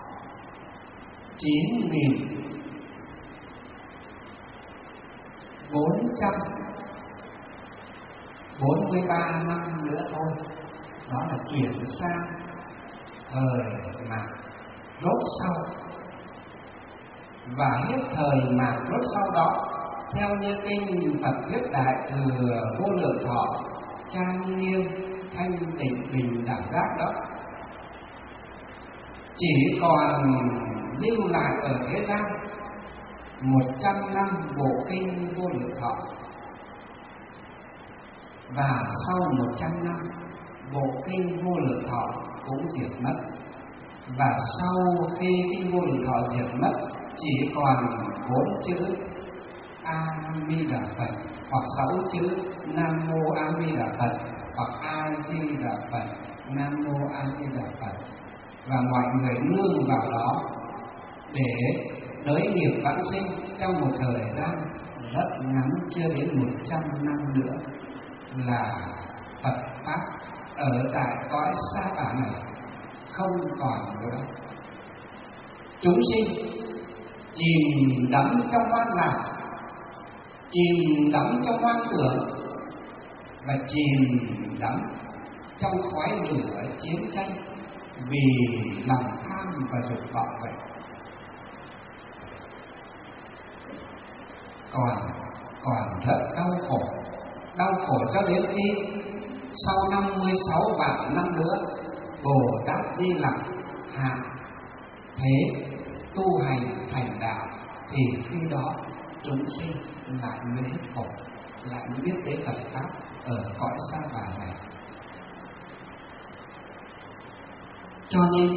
9.443 năm nữa thôi. Đó là chuyển sang thời mạt rốt sau. Và hết thời mạt rốt sau đó, theo như kinh Phật Thuyết Đại Thừa Vô Lượng Thọ Trang Nghiêm Thanh Tịnh Bình Đẳng Giác đó, chỉ còn lưu lại ở thế gian 100 năm bộ kinh Vô Lượng Thọ. Và sau 100 năm, bộ kinh Vô Lượng Thọ cũng diệt mất. Và sau khi kinh Vô Lượng Thọ diệt mất, chỉ còn 4 chữ A Di Đà Phật, hoặc 6 chữ Nam Mô A Di Đà Phật, hoặc A Di Đà Phật, Nam Mô A Di Đà Phật. Và mọi người nương vào đó để đới nghiệp vãng sinh trong một thời gian rất ngắn, chưa đến 100 năm nữa là Phật Pháp ở tại cõi sa tả này không còn nữa. Chúng sinh chìm đắm trong hoang lạc, chìm đắm trong hoang tưởng, và chìm đắm trong khói lửa chiến tranh vì lòng tham và dục vọng vậy. Còn rất đau khổ đau khổ cho đến khi sau 56 vạn năm nữa Bồ Tát Di Lặc hạ thế tu hành thành đạo, thì khi đó chúng sinh lại mới hết khổ, lại mới biết đến Phật pháp ở cõi Sa Bà này. Cho nên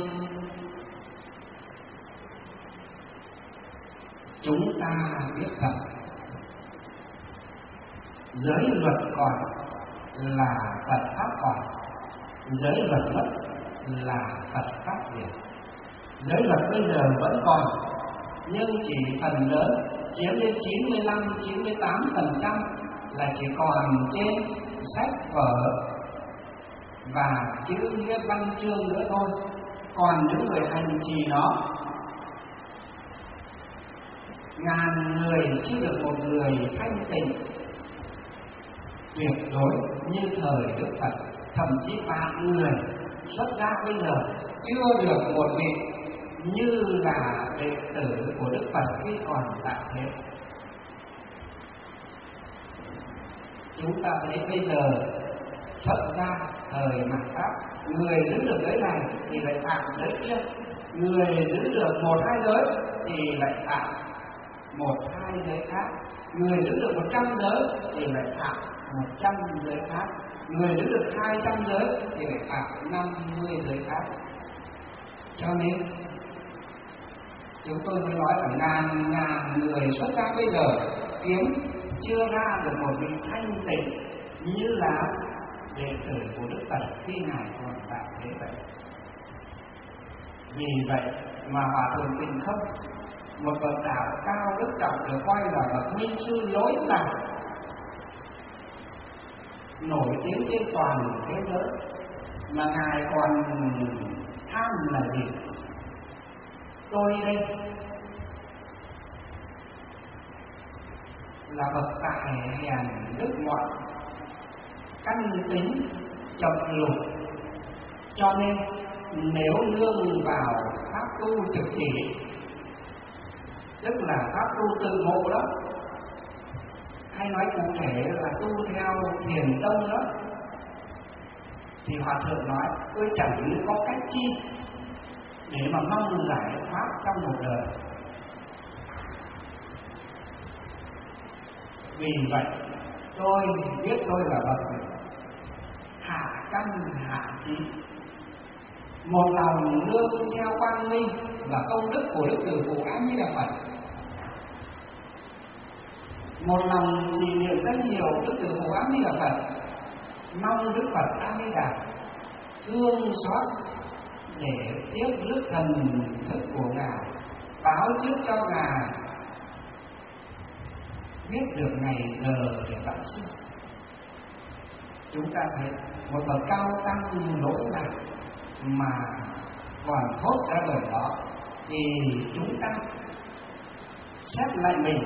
chúng ta biết rằng giới luật còn là Phật pháp còn, giới luật mất là Phật pháp diệt. Giới luật bây giờ vẫn còn, nhưng chỉ phần lớn chiếm đến 95-98% là chỉ còn trên sách vở và chữ nghĩa văn chương nữa thôi. Còn những người hành trì nó, ngàn người chưa được một người thanh tịnh tuyệt đối như thời Đức Phật. Thậm chí vạn người xuất gia bây giờ chưa được một vị như là đệ tử của Đức Phật khi còn tại thế. Chúng ta thấy bây giờ xuất gia thời mạt Pháp, người giữ được giới này thì lại phạm giới kia, người giữ được 1-2 giới thì lại phạm 1-2 giới khác, người giữ được 100 giới thì lại phạm 100 giới khác, người giữ được 200 giới thì lại phạm 50 giới khác. Cho nên chúng tôi mới nói là ngàn người xuất gia bây giờ kiếm chưa ra được một vị thanh tịnh như là đệ tử của Đức Phật khi ngài còn tại thế vậy. Vì vậy mà Hòa Thượng Tịnh Không, một bậc đạo cao đức trọng được coi là bậc minh sư lối lạc, nổi tiếng trên toàn thế giới, mà ngài còn tham là gì? Tôi đây là bậc tại hiền đức ngoại, căn tính chậm lục, cho nên nếu nương vào pháp tu trực chỉ, tức là pháp tu tự ngộ đó, hay nói cụ thể là tu theo thiền tông đó, thì Hòa Thượng nói tôi chẳng có cách chi để mà mong giải thoát trong một đời. Vì vậy tôi biết tôi là bậc hạ căn hạ trí, một lòng nương theo quang minh và công đức của Đức Từ Phụ A Di Đà Phật, một lòng trì niệm rất nhiều Đức Từ Phụ A Di Đà Phật, mong Đức Phật A Di Đà thương xót để tiếp rước thần thức của ngài, báo trước cho ngài biết được ngày giờ để vãng sinh. Chúng ta thấy một bậc cao tăng lỗi lạc mà còn thốt ra lời đó, thì chúng ta xét lại mình,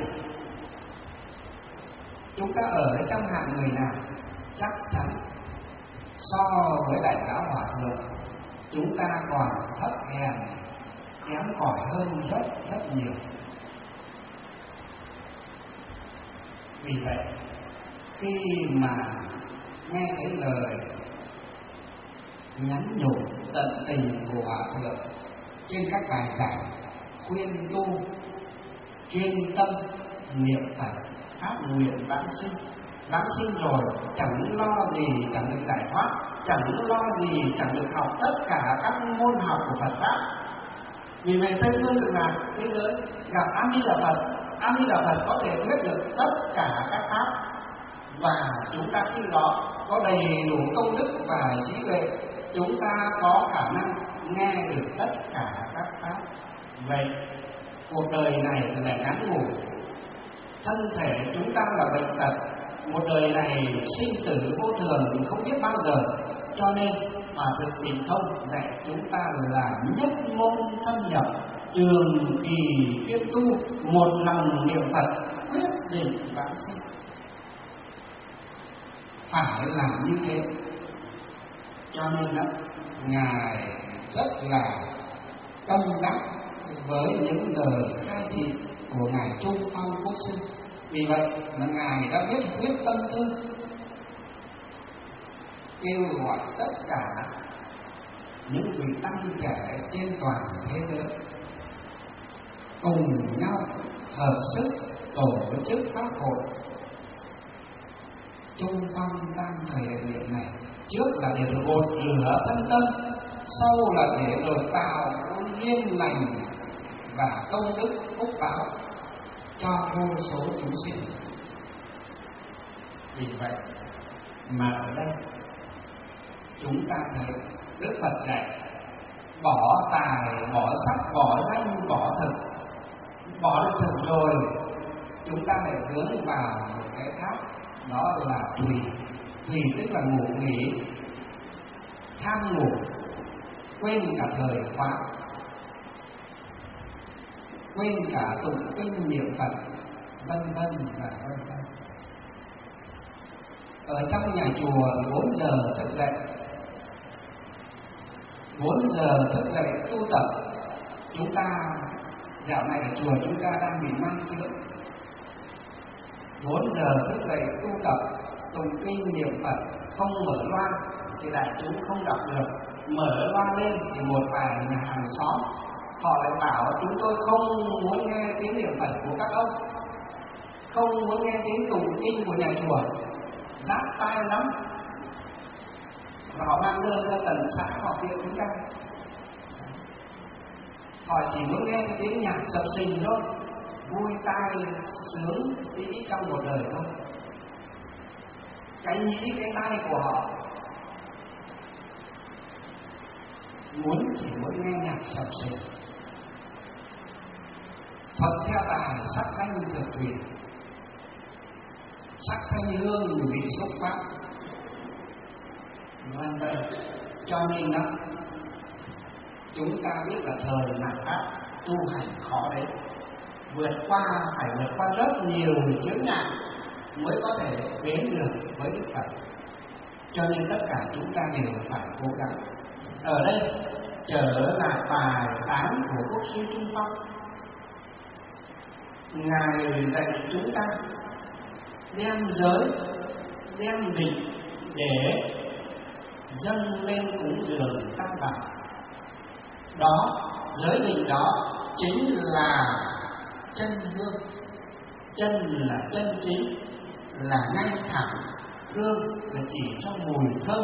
chúng ta ở trong hạng người nào? Chắc chắn so với Đại Lão Hòa Thượng, chúng ta còn thấp hèn, kém cỏi hơn rất nhiều. Vì vậy khi mà nghe cái lời nhắn nhủ tận tình của Hòa Thượng trên các bài giảng khuyên tu chuyên tâm niệm Phật, phát nguyện vãng sinh rồi chẳng lo gì chẳng được giải thoát, chẳng lo gì chẳng được học tất cả các môn học của Phật pháp. Vì vậy Tây Phương Cực Lạc thế giới gặp A Di Đà Phật, A Di Đà Phật có thể biết được tất cả các pháp, và chúng ta khi đó có đầy đủ công đức và trí tuệ, chúng ta có khả năng nghe được tất cả các pháp. Vậy cuộc đời này là ngắn ngủi, thân thể chúng ta là bệnh tật, một đời này sinh tử vô thường không biết bao giờ, cho nên Hòa Thượng Tịnh Không dạy chúng ta là nhất môn thâm nhập, trường kỳ kiên tu, một lòng niệm Phật, quyết định vãng sinh. Phải làm như thế. Cho nên đó, ngài rất là tâm đắc với những lời khai thị của ngài Trung Phong Quốc Sư. Vì vậy mà ngài đã biết quyết tâm tư kêu gọi tất cả những vị tăng trẻ trên toàn thế giới cùng nhau hợp sức tổ chức pháp hội chung phong tam thời điểm này. Trước là để được gột rửa thân tâm, sau là để được tạo duyên lành và công đức phúc báo cho vô số chúng sinh. Vì vậy mà ở đây chúng ta thấy Đức Phật dạy bỏ tài, bỏ sắc, bỏ danh, bỏ thực. Bỏ được thực rồi, chúng ta lại hướng vào một cái khác, đó là tùy. Tùy tức là ngủ nghỉ, tham ngủ, quên cả thời khóa, quên cả tụng kinh niệm Phật, vân vân và vân vân. Ở trong nhà chùa 4 giờ thức dậy, 4 giờ thức dậy tu tập. Chúng ta dạo này ở chùa chúng ta đang bị mang chữa. 4 giờ thức dậy tu tập, tụng kinh niệm Phật, không mở loa thì đại chúng không đọc được. Mở loa lên thì một vài nhà hàng xóm họ lại bảo chúng tôi không muốn nghe tiếng niệm Phật của các ông, không muốn nghe tiếng tụng kinh của nhà chùa, rát tai lắm. Và họ mang đơn ra tận xã họ kiện chúng ta. Họ chỉ muốn nghe cái tiếng nhạc sập sình thôi, vui tai sướng tí trong một đời thôi. Cái nhĩ cái tai của họ chỉ muốn nghe nhạc sập sình, thuận theo tài sắc danh thực tùy, sắc thanh hương vị xúc pháp, vân vân. Cho nên đó, chúng ta biết là thời nạn pháp tu hành khó đấy, phải vượt qua rất nhiều chướng ngại mới có thể đến được với Đức Phật. Cho nên tất cả chúng ta đều phải cố gắng. Ở đây trở lại bài tán của Quốc sư Trung Phong, Ngài dạy chúng ta đem giới, đem định để dâng lên cúng dường Tam Bảo. Đó, giới định đó chính là chân hương. Chân là chân chính, là ngay thẳng. Hương là chỉ cho mùi thơm.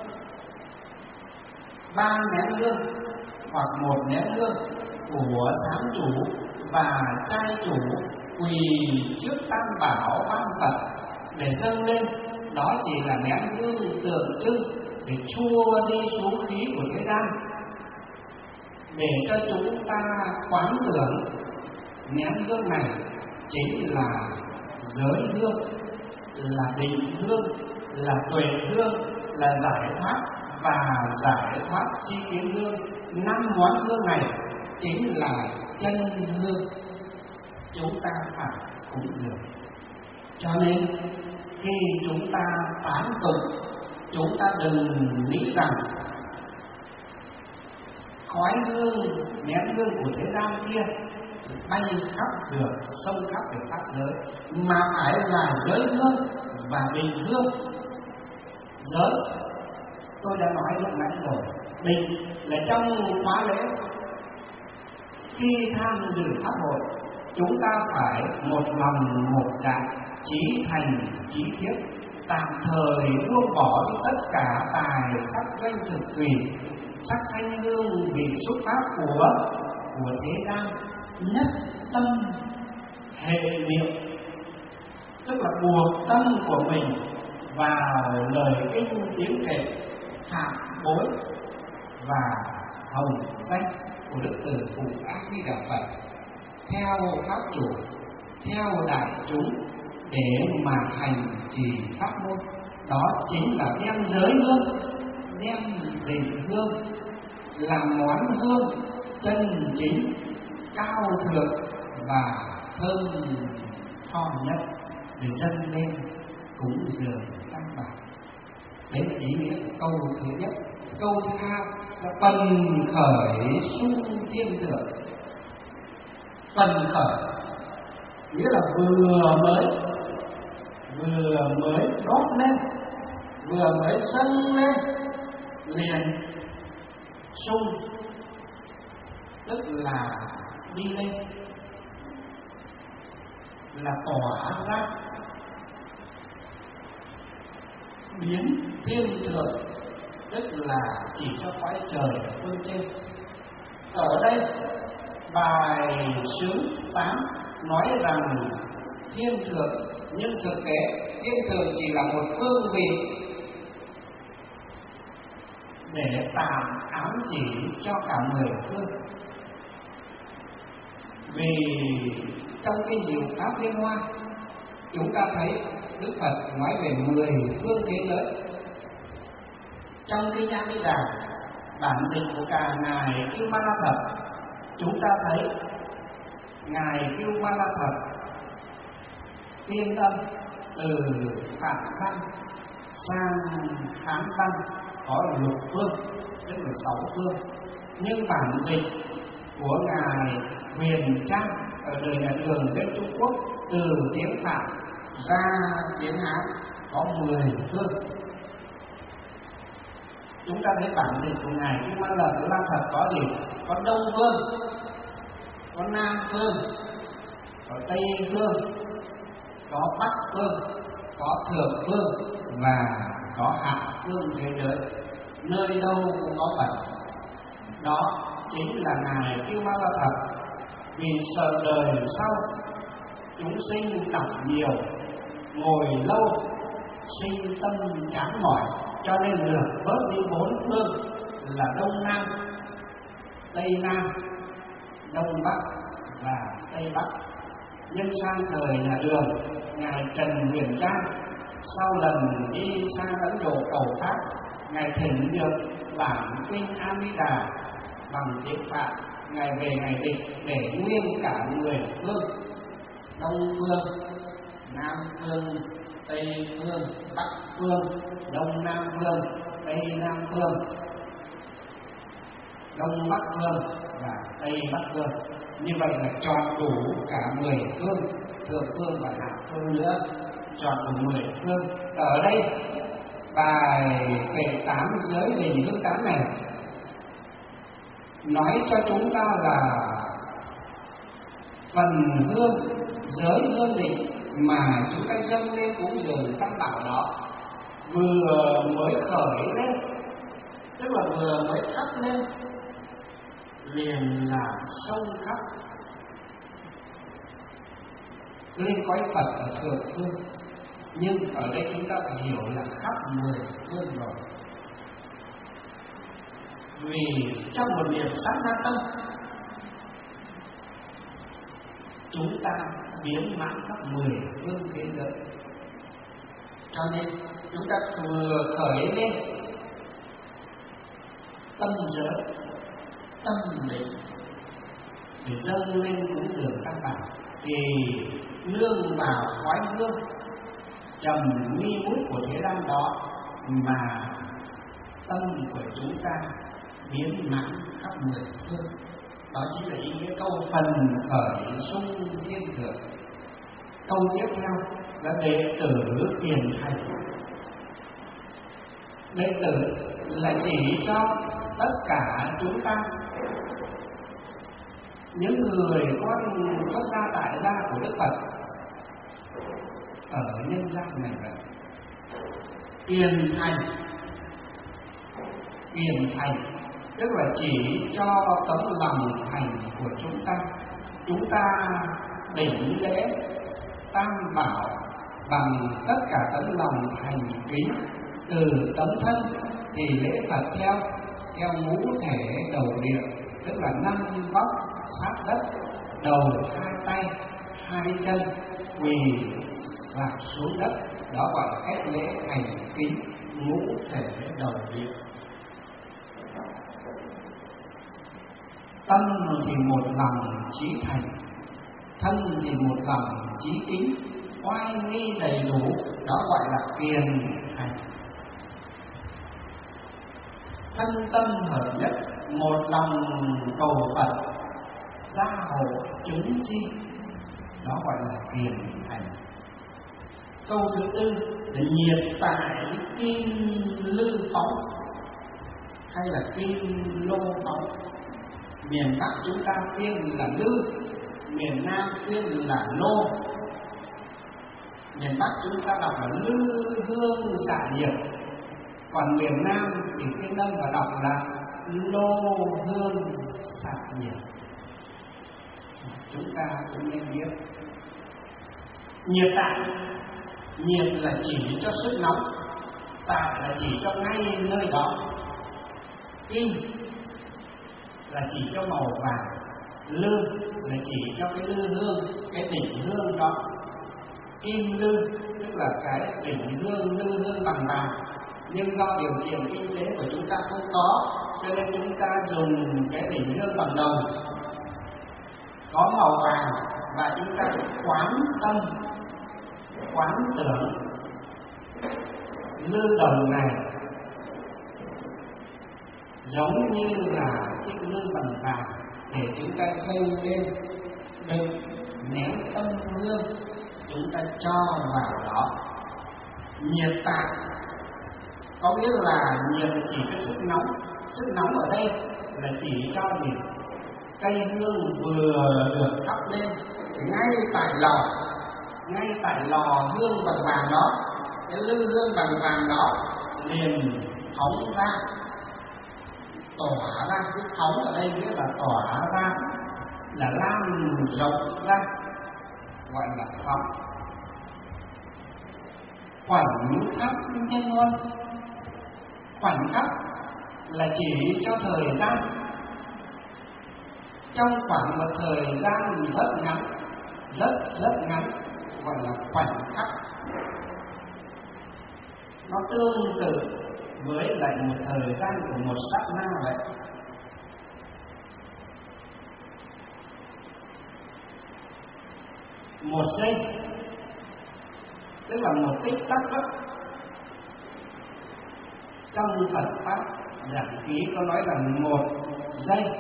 3 nén hương hoặc 1 nén hương của sám chủ và trai chủ quỳ trước Tam Bảo ban Phật để dâng lên, đó chỉ là nén hương tượng trưng để chua đi số khí của thế gian, để cho chúng ta quán tưởng nén hương này chính là giới hương, là định hương, là tuệ hương, là giải thoát và giải thoát chi kiến hương. 5 món hương này chính là chân hương chúng ta phải cúng dường. Cho nên khi chúng ta tán tụng, chúng ta đừng nghĩ rằng khói hương, nén hương của thế gian kia bay khắp được, sông khắp được pháp giới, mà phải là giới hương và định hương. Giới tôi đã nói lúc nãy rồi, định là trong khóa lễ. Khi tham dự pháp hội, chúng ta phải một lòng một dạ, chí thành chí thiết, tạm thời buông bỏ đi tất cả tài sắc danh thực tùy, sắc thanh hương vị xuất phát của thế gian, nhất tâm hệ niệm, tức là buộc tâm của mình vào lời kinh tiếng kệ, phạm bối và hồng danh của Đức Từ Phụ A Di Đà Phật, theo pháp chủ, theo đại chúng để mà hành trì pháp môn. Đó chính là đem giới hương, đem định hương, làm món hương chân chính, cao thượng và thơm tho nhất để dâng lên cúng dường Tam Bảo. Đấy là ý nghĩa của câu thứ nhất. Câu thứ hai là phần khởi sung thiên thượng. Phần khởi nghĩa là vừa mới đốt lên vừa mới dâng lên liền sung, tức là đi lên, là tỏa ra, biến thiên thượng, tức là chỉ cho cõi trời ở phương trên. Ở đây bài xứ 8 nói rằng thiên thượng, nhưng thực tế thiên thượng chỉ là một phương vị để tạm ám chỉ cho cả 10 phương. Vì trong cái diệu pháp liên hoa chúng ta thấy Đức Phật nói về 10 phương thế giới. Trong cái Nhã Di Đà bản dịch của cả ngài Kiêu Ma La Thật, chúng ta thấy ngài Kiêu Ma La Thật phiên âm từ Phạm văn sang Hán văn có lục phương, tức là 6 phương. Nhưng bản dịch của ngài Huyền Trang ở đời Nhà Đường bên Trung Quốc từ tiếng Phạm ra tiếng Hán có 10 phương. Chúng ta thấy bản dịch của ngài Kiêu Ma La Thật có gì? Có Đông Phương, có Nam Phương, có Tây Phương, có Bắc Phương, có Thượng Phương và có Hạ Phương thế giới. Nơi đâu cũng có Phật. Đó chính là ngài Kiêu Ma La Thật. Vì sợ đời sau chúng sinh đọc nhiều, ngồi lâu, sinh tâm chán mỏi, cho nên lược bớt đi 4 phương là Đông Nam, Tây Nam, Đông Bắc và Tây Bắc. Nhưng sang thời Nhà Đường, ngài Trần Huyền Trang sau lần đi sang Ấn Độ cầu pháp, ngài thỉnh được bản kinh A Di Đà bằng tiếng Phạn, ngài về ngài dịch để nguyên cả 10 phương: Đông Phương, Nam Phương, Tây Phương, Bắc Phương, Đông Nam Phương, Tây Nam Phương, Đông Bắc Phương và Tây Bắc Phương. Như vậy là chọn đủ cả 10 phương, thượng phương và hạ phương nữa, chọn đủ 10 phương. Ở đây bài kệ 8 giới về nhị hương 8 này nói cho chúng ta là phần hương, giới hương định mà chúng ta dâng lên cúng dường tam bảo đó vừa mới khởi lên, tức là vừa mới thắp lên, liền là sông khắp lên cõi Phật ở thượng phương. Nhưng ở đây chúng ta phải hiểu là khắp 10 phương rồi. Vì trong một niệm sát na tâm, chúng ta biến mãn khắp 10 phương thế giới. Cho nên chúng ta vừa khởi lên tâm giới, tâm định để dâng lên cúng dường tam bảo, thì nương vào khói hương trầm nghi ngút của thế gian đó mà tâm của chúng ta biến mãn khắp 10 phương. Đó chính là ý nghĩa câu phần khởi sung thiên thượng. Câu tiếp theo là đệ tử hiền thành. Đệ tử là chỉ cho tất cả chúng ta, những người con xuất gia tại gia của Đức Phật ở nhân gian này vậy. Hiền thành tức là chỉ cho tấm lòng thành của chúng ta đỉnh lễ tam bảo bằng tất cả tấm lòng thành kính. Từ tấm thân thì lễ Phật theo ngũ thể đầu địa, tức là 5 vóc sát đất, đầu 2 tay 2 chân quỳ rạp xuống đất, đó gọi là cách lễ thành kính ngũ thể đầu địa. Tâm thì một lòng chí thành, thân thì một lòng chí kính, oai nghi đầy đủ, đó gọi là kiền thành. Thân tâm hợp nhất, một lòng cầu Phật, gia hộ chứng chi, đó gọi là kiền thành. Câu thứ tư là nhiệt tại kim lư phóng hay là kim lô phóng. Miền Bắc chúng ta tiên là lư, miền Nam tiên là lô. Miền Bắc chúng ta đọc là lư hương xạ nhiệt, còn miền Nam thì tiên Đông và đọc là lô hương xạ nhiệt. Chúng ta cũng nên biết. Nhiệt tại, nhiệt là chỉ cho sức nóng, tại là chỉ cho ngay nơi đó. Kim là chỉ cho màu vàng, lư là chỉ cho cái lư hương, cái đỉnh hương đó. Kim lư tức là cái đỉnh hương, lư hương bằng vàng, nhưng do điều kiện kinh tế của chúng ta không có, cho nên chúng ta dùng cái đỉnh hương bằng đồng có màu vàng, và chúng ta quán tâm, quán tưởng lư đồng này giống như là chiếc lư bằng vàng để chúng ta dâng lên bên nén tâm hương, chúng ta cho vào đó. Nhiệt tại có nghĩa là nhiệt là chỉ cho sức nóng. Sức nóng ở đây là chỉ cho gì? Cây hương vừa được thắp lên ngay tại lò hương bằng vàng đó, cái lư hương bằng vàng đó liền phóng ra, tỏa ra. Cái phóng ở đây nghĩa là tỏa ra, là lan rộng ra, gọi là phóng. Khoảnh khắc nhân luân, khoảnh khắc là chỉ cho thời gian, trong khoảng một thời gian rất ngắn, rất ngắn, gọi là khoảnh khắc. Nó tương tự với lại một thời gian của một sát na vậy. Một giây tức là một tích tắc đó. Trong Phật pháp giảng ký có nói là một giây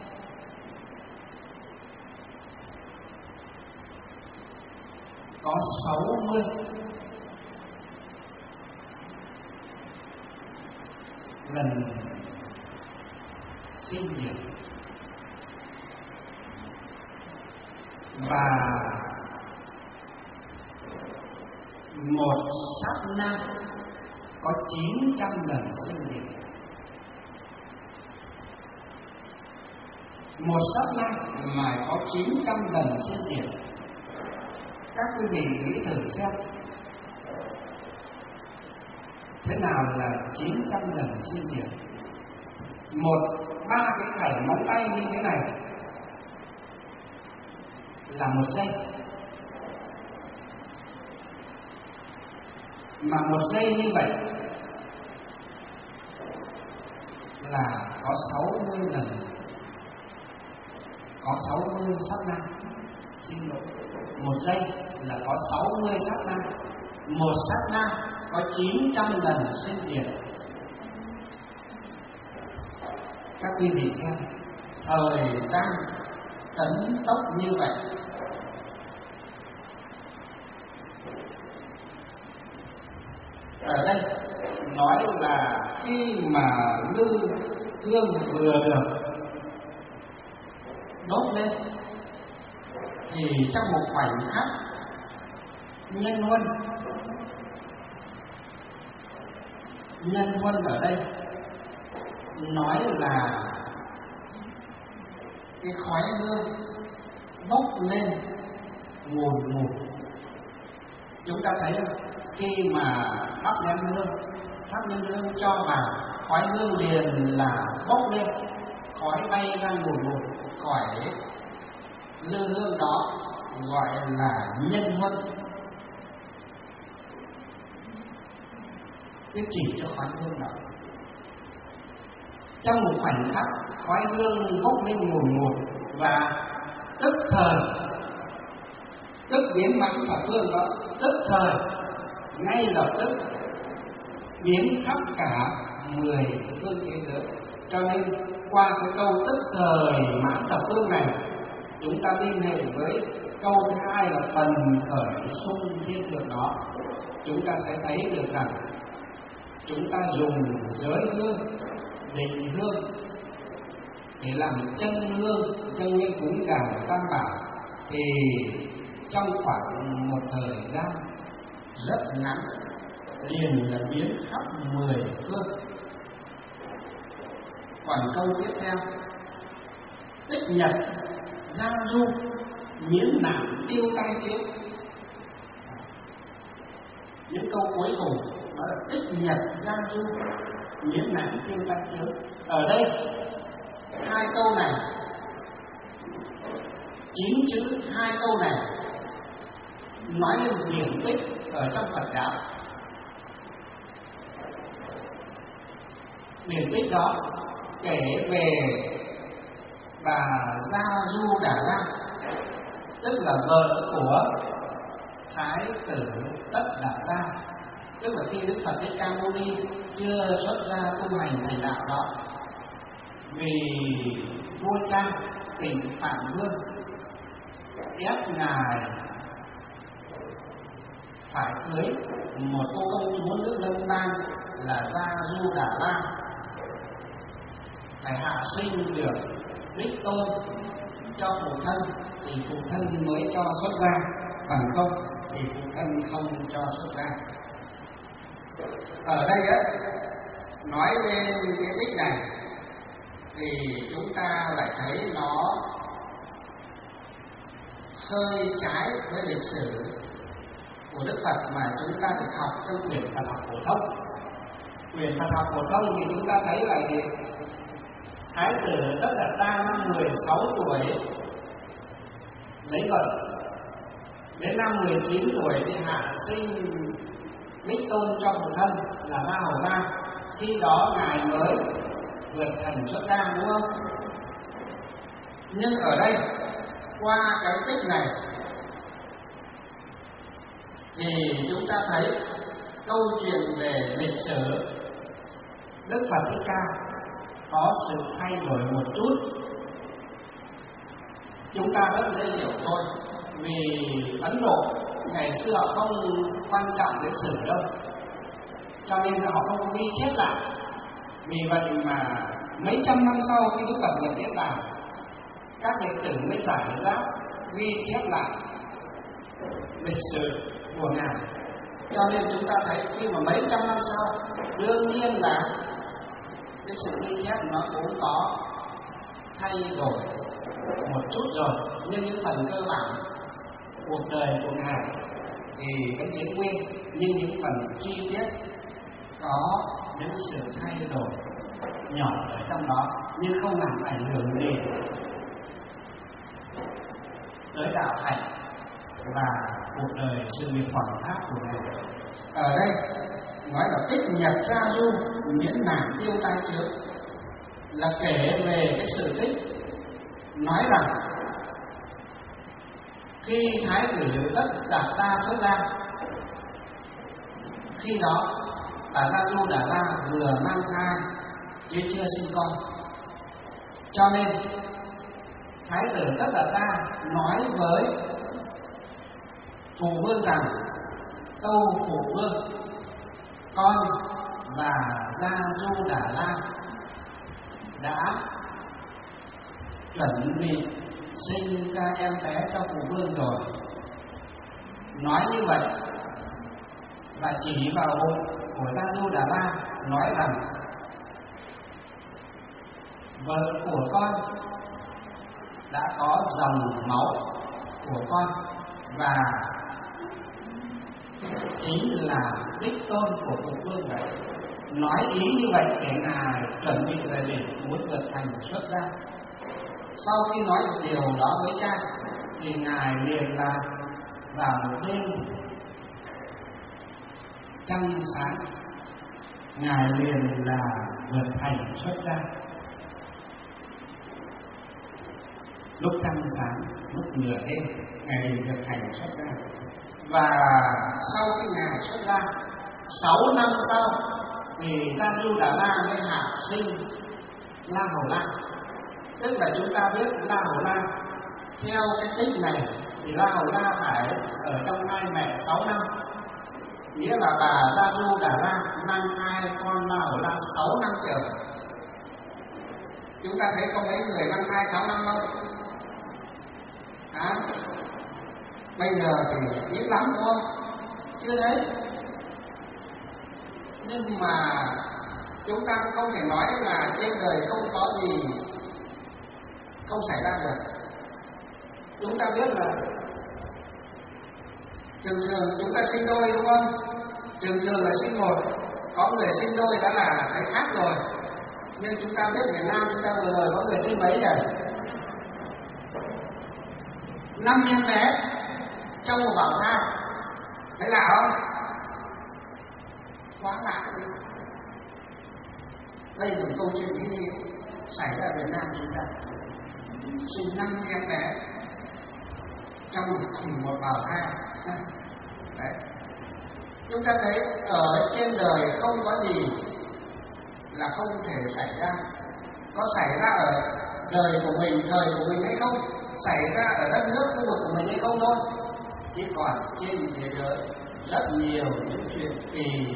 có 60 lần sinh diệt, và một sát na có 900 lần sinh diệt. Một sát na mà có 900 lần sinh diệt. Các quý vị nghĩ thử xem, thế nào là 900 lần sinh diệt? Ba cái khẩy móng tay như thế này là một giây, mà một giây như vậy là có 60 lần, có 60 sát na. Xin lỗi, một giây là có 60 sát na, một sát na có 900 lần sinh diệt. Các quý vị xem, thời gian tấn tốc như vậy. Ở đây nói là khi mà lư hương vừa được đốt lên thì trong một khoảnh khắc nhân huân ở đây nói là cái khói hương bốc lên ngùn ngụt. Chúng ta thấy không? Khi mà thắp nhân hương cho vào, khói hương liền là bốc lên, khói bay ra ngùn ngụt khỏi lư hương đó, gọi là nhân huân. Cái chỉ cho khói hương đó. Trong một khoảnh khắc, khói hương bốc lên ngùn ngụt và tức thời, tức biến mãn thập phương đó, tức thời, ngay lập tức biến khắp cả 10 phương thế giới. Cho nên qua cái câu tức thời mãn thập phương này, chúng ta liên hệ với câu thứ hai là phần khởi xung thiên thượng đó. chúng ta sẽ thấy được rằng chúng ta dùng giới hương, định hương để làm chân hương dâng lên cúng dường Tam Bảo, thì trong khoảng một thời gian rất ngắn liền là biến khắp 10 phương. Còn câu tiếp theo: tích nhật gia du miễn nạn tiêu tai chướng. Những câu cuối cùng đó là tích nhật gia du miễn nạn tiêu tai chướng. Ở đây hai câu này, 9 chữ hai câu này nói lên điển tích ở trong Phật giáo. Điển tích đó kể về bà Gia Du Đà La, tức là vợ của Thái tử Tất Đạt Đa, tức là khi Đức Phật Thích Ca Mâu Ni chưa xuất gia tu hành thành đạo đó, vì vua Trang tỉnh Phạm Vương ép ngài phải cưới một cô công chúa nước Lâm Bang là Gia Du Đà La, phải hạ sinh được Đích Tôn cho phụ thân thì phụ thân mới cho xuất gia, bằng không thì phụ thân không cho xuất gia. Ở đây á, nói lên cái tích này thì chúng ta lại thấy nó hơi trái với lịch sử của Đức Phật mà chúng ta được học trong quyển Phật học phổ thông. Quyển Phật học phổ thông thì chúng ta thấy là gì? Thái tử Tất Đạt Đa năm 16 tuổi lấy vợ, đến năm 19 tuổi thì hạ sinh Đích Tôn cho phụ thân là La Hầu La. Khi đó ngài mới vượt thành xuất gia, đúng không? Nhưng ở đây qua cái tích này thì chúng ta thấy câu chuyện về lịch sử Đức Phật Thích Ca có sự thay đổi một chút. Chúng ta rất dễ hiểu thôi, vì Ấn Độ ngày xưa họ không quan trọng lịch sử đâu, cho nên họ không có ghi chép lại. Vì vậy mà mấy trăm năm sau khi Đức Phật nhập Niết Bàn, các đệ tử mới giải ra ghi chép lại lịch sử của ngài. Cho nên chúng ta thấy khi mà mấy trăm năm sau, đương nhiên là cái sự ghi chép nó cũng có thay đổi một chút rồi, nhưng những phần cơ bản cuộc đời của ngài thì vẫn giữ nguyên, nhưng những phần chi tiết có những sự thay đổi nhỏ ở trong đó, nhưng không làm ảnh hưởng gì tới đạo hạnh và cuộc đời sự nghiệp hoàng pháp của ngài. Ở đây nói là tích nhật gia du miễn nạn tiêu tai chướng, là kể về cái sự tích nói rằng khi Thái tử Tất Đạt Đa xuất gia, khi đó bà Gia Du Đà La vừa mang thai chứ chưa sinh con, cho nên Thái tử Tất Đạt Đa nói với phụ vương rằng: tâu phụ vương, con và Gia Du Đà La đã chuẩn bị sinh ra em bé cho phụ vương rồi. Nói như vậy và chỉ vào bụng của Gia Du Đà La nói rằng: vợ của con đã có dòng máu của con và chính là Đích Tôn của phụ vương vậy. Nói ý như vậy để ngài chuẩn bị về để muốn vượt thành xuất gia. Sau khi nói được điều đó với cha thì ngài liền là vào một đêm trăng sáng, ngài liền là vượt thành xuất gia. Lúc trăng sáng, lúc nửa đêm, ngài liền vượt thành xuất gia. Và sau khi ngài xuất gia 6 năm sau thì Gia Du Đà La mới hạ sinh La Hầu La. Tức là chúng ta biết La Hầu La theo cái tích này thì La Hầu La phải ở trong thai mẹ 6 năm nghĩa là bà Gia Du Đà La mang thai con La Hầu La 6 năm trời. Chúng ta thấy có mấy người mang thai 6 năm không? Bây giờ thì ít lắm đúng không? Chưa thấy. Nhưng mà chúng ta cũng không thể nói là trên đời không có gì không xảy ra được. Chúng ta biết là thường thường chúng ta sinh đôi đúng không? Thường thường là sinh một, có người sinh đôi đã là cái khác rồi. Nhưng chúng ta biết Việt Nam chúng ta vừa rồi có người sinh mấy nhỉ? 5 em bé trong một bào thai. Thấy lạ không? Quá lạ đi. Đây là một câu chuyện như xảy ra ở Việt Nam chúng ta. Sinh 5 em bé trong một bào thai. Đấy. Chúng ta thấy ở trên đời không có gì là không thể xảy ra. Có xảy ra ở đời của mình, thời của mình hay không, xảy ra ở đất nước khu vực của mình hay không thôi. Chứ còn trên thế giới rất nhiều những chuyện kỳ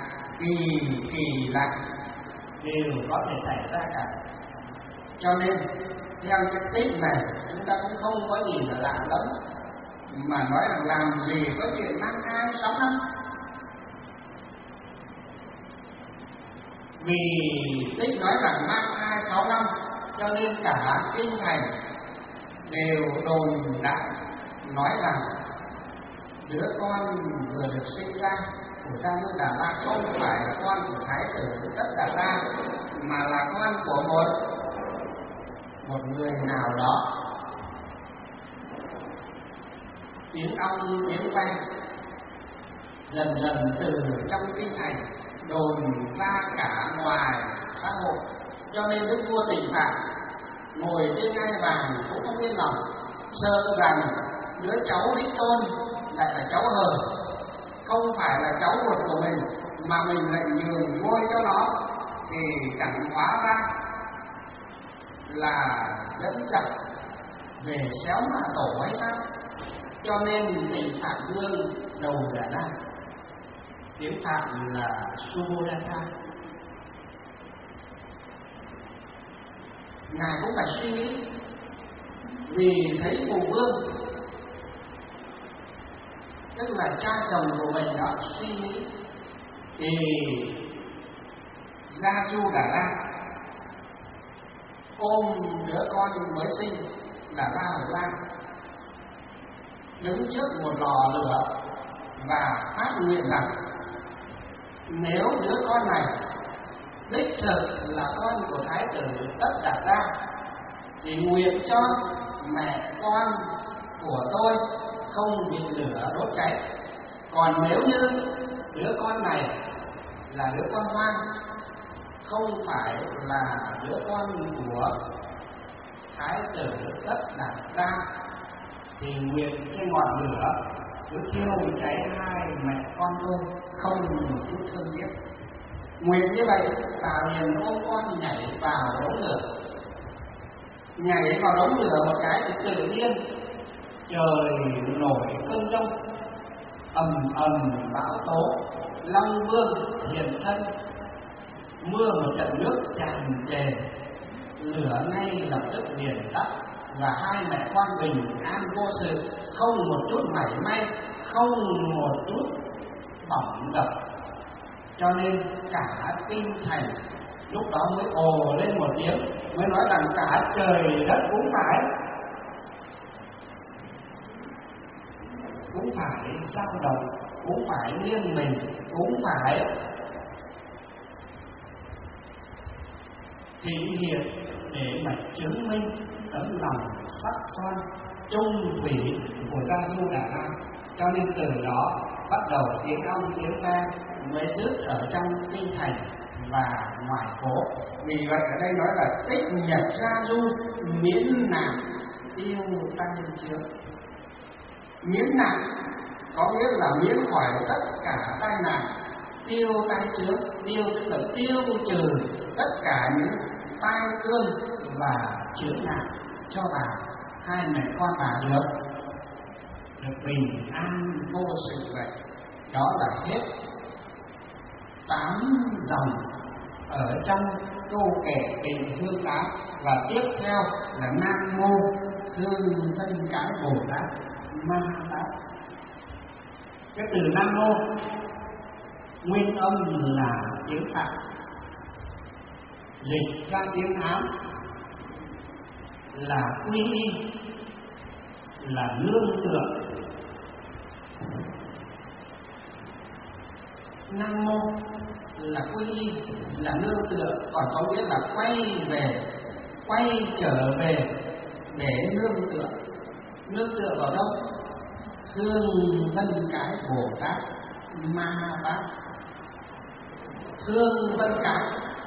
lạ đều có thể xảy ra cả. Cho nên theo cái tích này chúng ta cũng không có gì là lạ lắm, mà nói là làm gì có chuyện mang thai 6 năm. Vì tích nói rằng mang thai 6 năm cho nên cả kinh thành đều đồn đại nói rằng đứa con vừa được sinh ra của Gia Du Đà La không phải là con của Thái tử Tất Đạt La, mà là con của một người nào đó. Tiếng ong tiếng vang dần dần từ trong kinh thành đồn ra cả ngoài xã hội, cho nên đức vua Tịnh Phạn ngồi trên ngai vàng cũng không yên lòng, sợ rằng đứa cháu đích tôn lại là cháu hờ, không phải là cháu ruột của mình, mà mình lại nhường ngôi cho nó, thì chẳng hóa ra là dẫn dắt về xéo mạ tổ hay sao? Cho nên Tịnh Phạn Vương đầu là Đa, tiếng Phạn là Subodhata. Ngài cũng phải suy nghĩ, vì thấy phụ vương tức là cha chồng của mình đó suy nghĩ, thì Gia Du Đà La ôm đứa con mới sinh là La Hầu La đứng trước một lò lửa và phát nguyện rằng nếu đứa con này đích thực là con của Thái tử Tất Đạt La thì nguyện cho mẹ con của tôi không bị lửa đốt cháy. Còn nếu như đứa con này là đứa con hoang, không phải là đứa con của Thái tử Tất Đạt La, thì nguyện trên ngọn lửa cứ thiêu cháy hai mẹ con tôi không một chút thương tiếc. Nguyện như vậy, bà liền ôm con nhảy vào đống lửa. Nhảy vào đống lửa một cái thì tự nhiên trời nổi cơn giông, ầm bão tố, Long Vương hiện thân, mưa một trận nước tràn trề, lửa ngay lập tức liền tắt, và hai mẹ con bình an vô sự, không một chút mảy may, không một chút bỏng dập. Cho nên cả kinh thành lúc đó mới ồ lên một tiếng, mới nói rằng cả trời đất cũng phải dao động, cũng phải nghiêng mình, cũng phải thể hiện để mà chứng minh tấm lòng sắc son trung thủy của Gia Du Đà La. Cho nên từ đó bắt đầu tiếng ong tiếng vang mới dứt ở trong kinh thành và ngoài phố. Vì vậy ở đây nói là tích nhập Gia Du miễn nạn tiêu tăng trước. Miễn nạn có nghĩa là miễn khỏi tất cả tai nạn, tiêu tai trước, tiêu tức là tiêu trừ tất cả những tai ương và chướng nạn cho bà, hai mẹ con bà được bình an vô sự vậy. Đó là hết 8 dòng ở trong câu kệ Tịnh Hương Tám. Và tiếp theo là Nam Mô Hương Vân Cái Bồ Tát Ma Tát. Cái từ Nam Mô nguyên âm là tiếng Phạn, dịch ra tiếng Hán là quy y, là nương tựa. Nam Mô là quy y, là nương tựa, còn có nghĩa là quay trở về để nương tựa. Nương tựa vào đâu? Hương Vân Cái Bồ Tát Ma Tát. Hương Vân Cái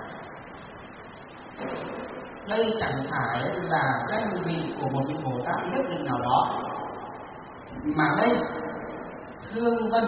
đây chẳng phải là danh vị của một vị Bồ Tát nhất định nào đó, mà đây hương vân,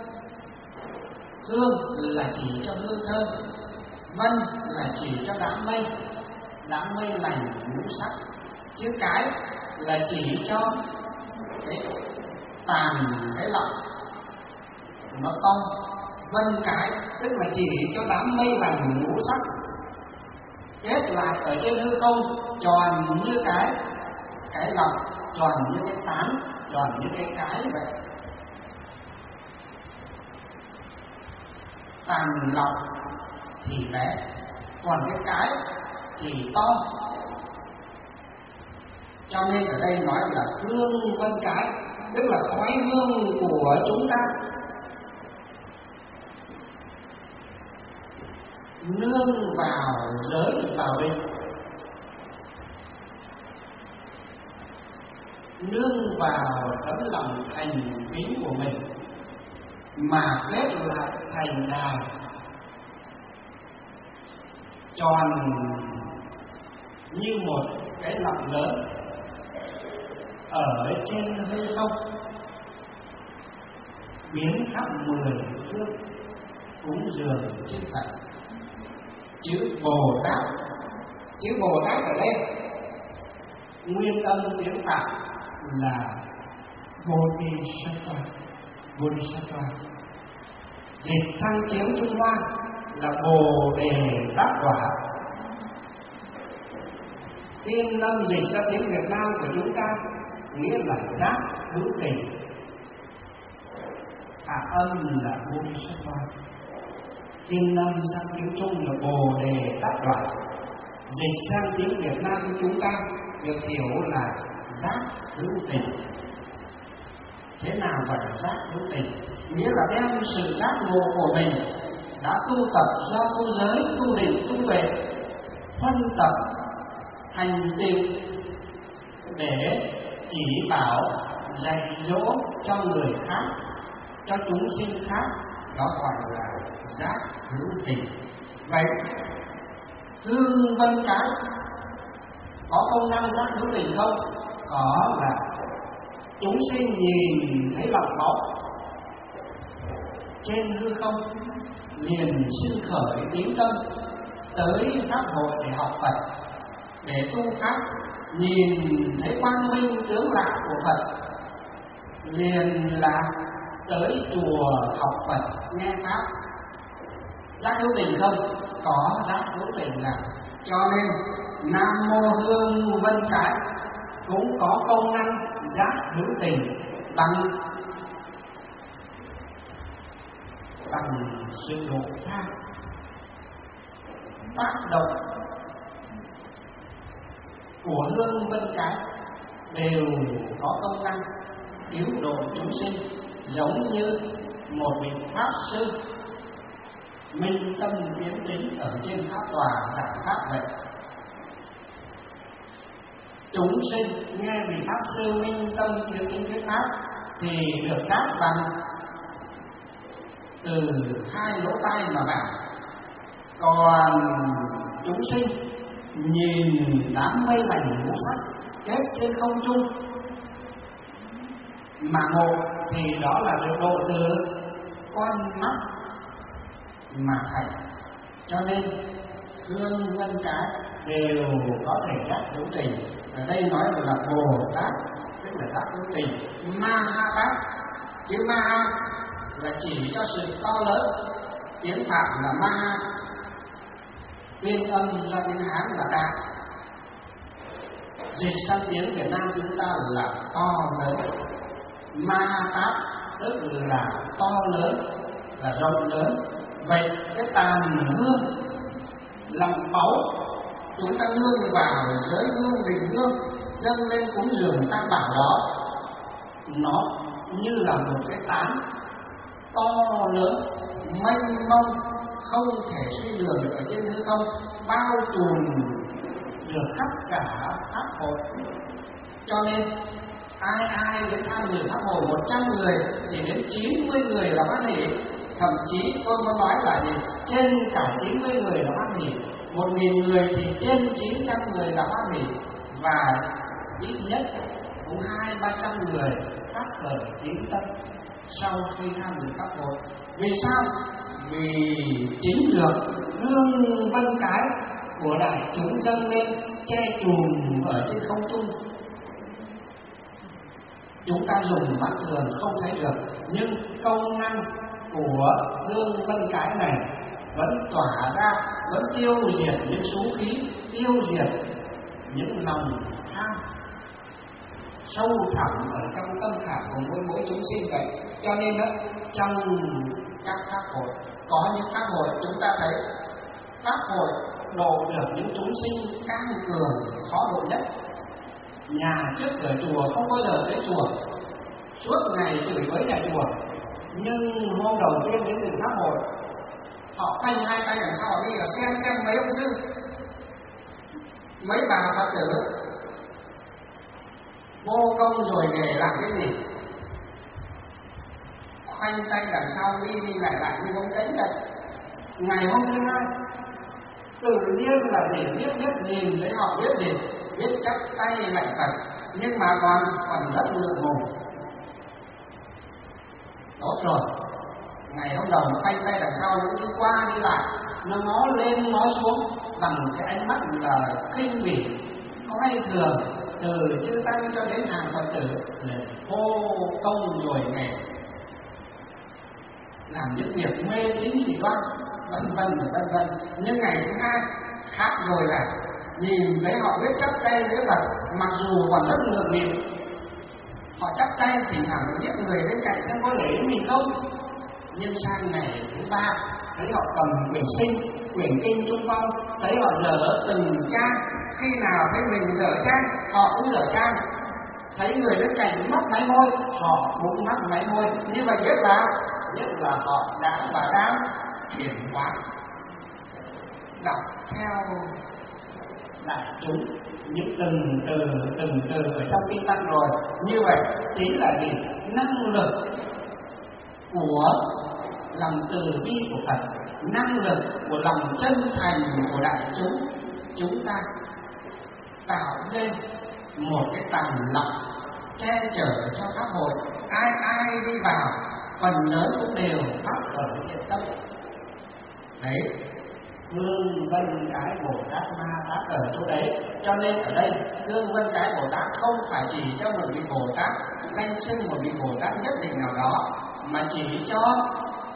hương là chỉ cho hương thơm, vân là chỉ cho đám mây lành ngũ sắc, chữ cái là chỉ cho cái tàn cái lọng nó to. Vân cái tức là chỉ cho đám mây lành ngũ sắc kết lại ở trên hư không, tròn như cái lọng, tròn như cái tán, tròn như cái vậy. Tàn lọng thì bé, còn cái thì to. Cho nên ở đây nói là hương vân cái, tức là khói hương của chúng ta nương vào giới bảo định, nương vào tấm lòng thành kính của mình mà kết lại thành đài tròn như một cái lọng lớn ở trên hư không, biến khắp 10 phương cúng dường trên Phật. Chữ Bồ Tát ở đây nguyên âm tiếng Phạn là Bodhisattva, dịch thăng chiếu Trung Hoa là Bồ Đề Đắc Quả. Phiên âm dịch ra tiếng Việt Nam của chúng ta nghĩa là giác hữu tình, hạ âm là Bodhisattva, phiên âm sang tiếng Trung là Bồ Đề Đắc Quả. Dịch sang tiếng Việt Nam của chúng ta được hiểu là giác hữu tình. Thế nào gọi là giác hữu tình? Nghĩa là đem sự giác ngộ của mình đã tu tập do tu giới, tu định, tu tuệ, phân tập hành tựu để chỉ bảo dạy dỗ cho người khác, cho chúng sinh khác, đó gọi là giác hữu tình. Vậy hương vân cái có công năng giác hữu tình không? Có, là chúng sinh nhìn thấy lọc máu trên hư không liền sinh khởi tín tâm tới pháp hội để học Phật, để tu pháp. Nhìn thấy quang minh tướng lạ của Phật liền là tới chùa học Phật nghe pháp. Giác hữu tình không? Có giác hữu tình là. Cho nên Nam Mô Hương Vân Cái cũng có công năng giác hữu tình bằng sự độ tha, tác động của hương vân cái đều có công năng cứu độ chúng sinh, giống như một vị pháp sư minh tâm kiến tính ở trên pháp tòa giảng pháp vậy. Chúng sinh nghe vị pháp sư minh tâm kiến tính thuyết pháp thì được giác bằng từ hai lỗ tai mà bảo. Còn chúng sinh nhìn đám mây lành ngũ sắc kết trên không trung mà ngộ thì đó là được độ từ con mắt mà thành. Cho nên hương vân cái đều có thể giác hữu tình. Ở đây nói là Bồ Tát tức là giác hữu tình. Ma Tát, chữ Ma là chỉ cho sự to lớn. Tiếng Phạn là ma, phiên âm ra tiếng Hán là đại. Dịch sang tiếng Việt Nam chúng ta là to lớn. Ma tát tức là to lớn, là rộng lớn. Vậy cái tàn hương làm báu chúng ta nương vào giới hương bình hương dâng lên cúng dường tam bảo đó, nó như là một cái tán to lớn mênh mông không thể suy lường được ở trên hư không, bao trùm được tất cả pháp hội. Cho nên ai đến tham dự pháp hội 100 người thì đến 90 người là hoan hỷ. Thậm chí tôi muốn nói là gì? Trên cả 90 người là hoan hỷ. 1.000 người thì trên 900 người là hoan hỷ. Và ít nhất cũng 200-300 người phát khởi tín tâm sau khi tham dự pháp hội. Vì sao? Vì chính được hương vân cái của đại chúng dâng lên che chùm ở trên không trung. Chúng ta dùng mắt thường không thấy được, nhưng công năng của hương vân cái này vẫn tỏa ra, vẫn tiêu diệt những xú khí, tiêu diệt những lòng tham sâu thẳm ở trong tâm khảm của mỗi chúng sinh vậy. Cho nên đó, trong các pháp hội, có những pháp hội chúng ta thấy pháp hội độ được những chúng sinh căng cường khó độ nhất. Nhà trước cửa chùa không bao giờ tới chùa, suốt ngày chửi với nhà chùa. Nhưng hôm đầu tiên đến dự pháp hội, họ khoanh hai tay đằng sau đi là xem mấy ông sư, mấy bà Phật tử vô công rồi nghề làm cái gì, khoanh tay đằng sau đi lại như bóng cánh vậy. Ngày hôm thứ hai tự nhiên là gì biết nhìn thấy họ biết gì, biết chắp tay lạy Phật, nhưng mà còn rất ngượng ngùng. Tốt rồi, ngày hôm đầu nó khoanh tay đằng sau, nó đi qua đi lại, nó ngó lên ngó xuống bằng cái ánh mắt là khinh bỉ, coi thường, từ chư tăng cho đến hàng Phật tử vô công rồi nghề, làm những việc mê tín dị đoan, vân vân. Nhưng ngày thứ hai khác rồi là nhìn thấy họ biết chắp tay với Phật, mặc dù còn rất ngượng nghịu. Họ chắp tay thì thẳng biết người bên cạnh xem có lễ mình không. Nhưng sang ngày thứ ba thấy họ cầm quyển sinh, quyển kinh Trung Phong, thấy họ dở từng trang. Khi nào thấy mình dở trang, họ cũng dở trang. Thấy người bên cạnh mắc máy môi, họ cũng mắc máy môi. Như vậy biết là họ đã và đang chuyển hóa. Đọc theo đại chúng những từng từ ở trong kinh văn rồi. Như vậy chính là gì? Năng lực của lòng từ bi của Phật, năng lực của lòng chân thành của đại chúng ta tạo nên một cái tàng lọc che chở cho pháp hội. Ai đi vào phần lớn cũng đều phát khởi thiện tâm. Đấy, hương vân cái Bồ Tát Ma Tát ở chỗ đấy. Cho nên ở đây hương vân cái Bồ Tát không phải chỉ cho một vị Bồ Tát danh xưng, một vị Bồ Tát nhất định nào đó, mà chỉ cho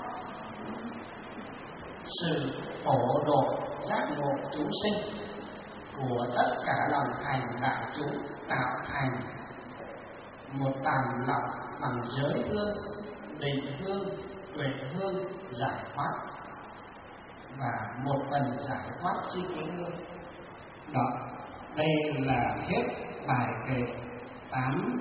sự phổ độ giác ngộ chúng sinh của tất cả lòng thành đại chúng, tạo thành một tàng lọc bằng giới hương, định hương, tuệ hương, giải thoát, và một phần giải thoát chi kiến hương. Đó, đây là hết bài kệ 8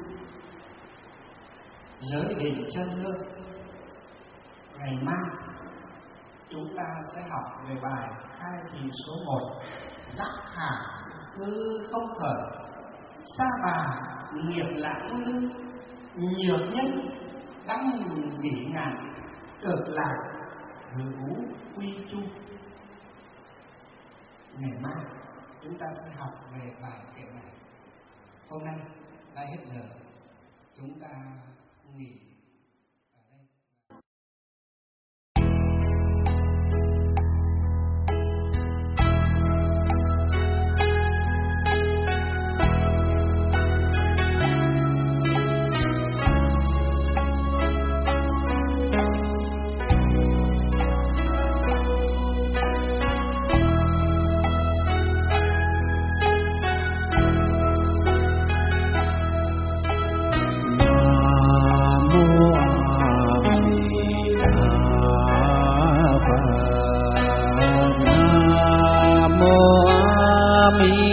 giới định chân hương. Ngày mai chúng ta sẽ học về bài khai thị số 1, giác khả hư không khởi, sa bà nghiệp lãng lưu, nhược nhân đăng nghỉ ngạn, cực lạc hữu quy chung. Ngày mai chúng ta sẽ học về bài kệ này. Hôm nay đã hết giờ, chúng ta nghỉ. mi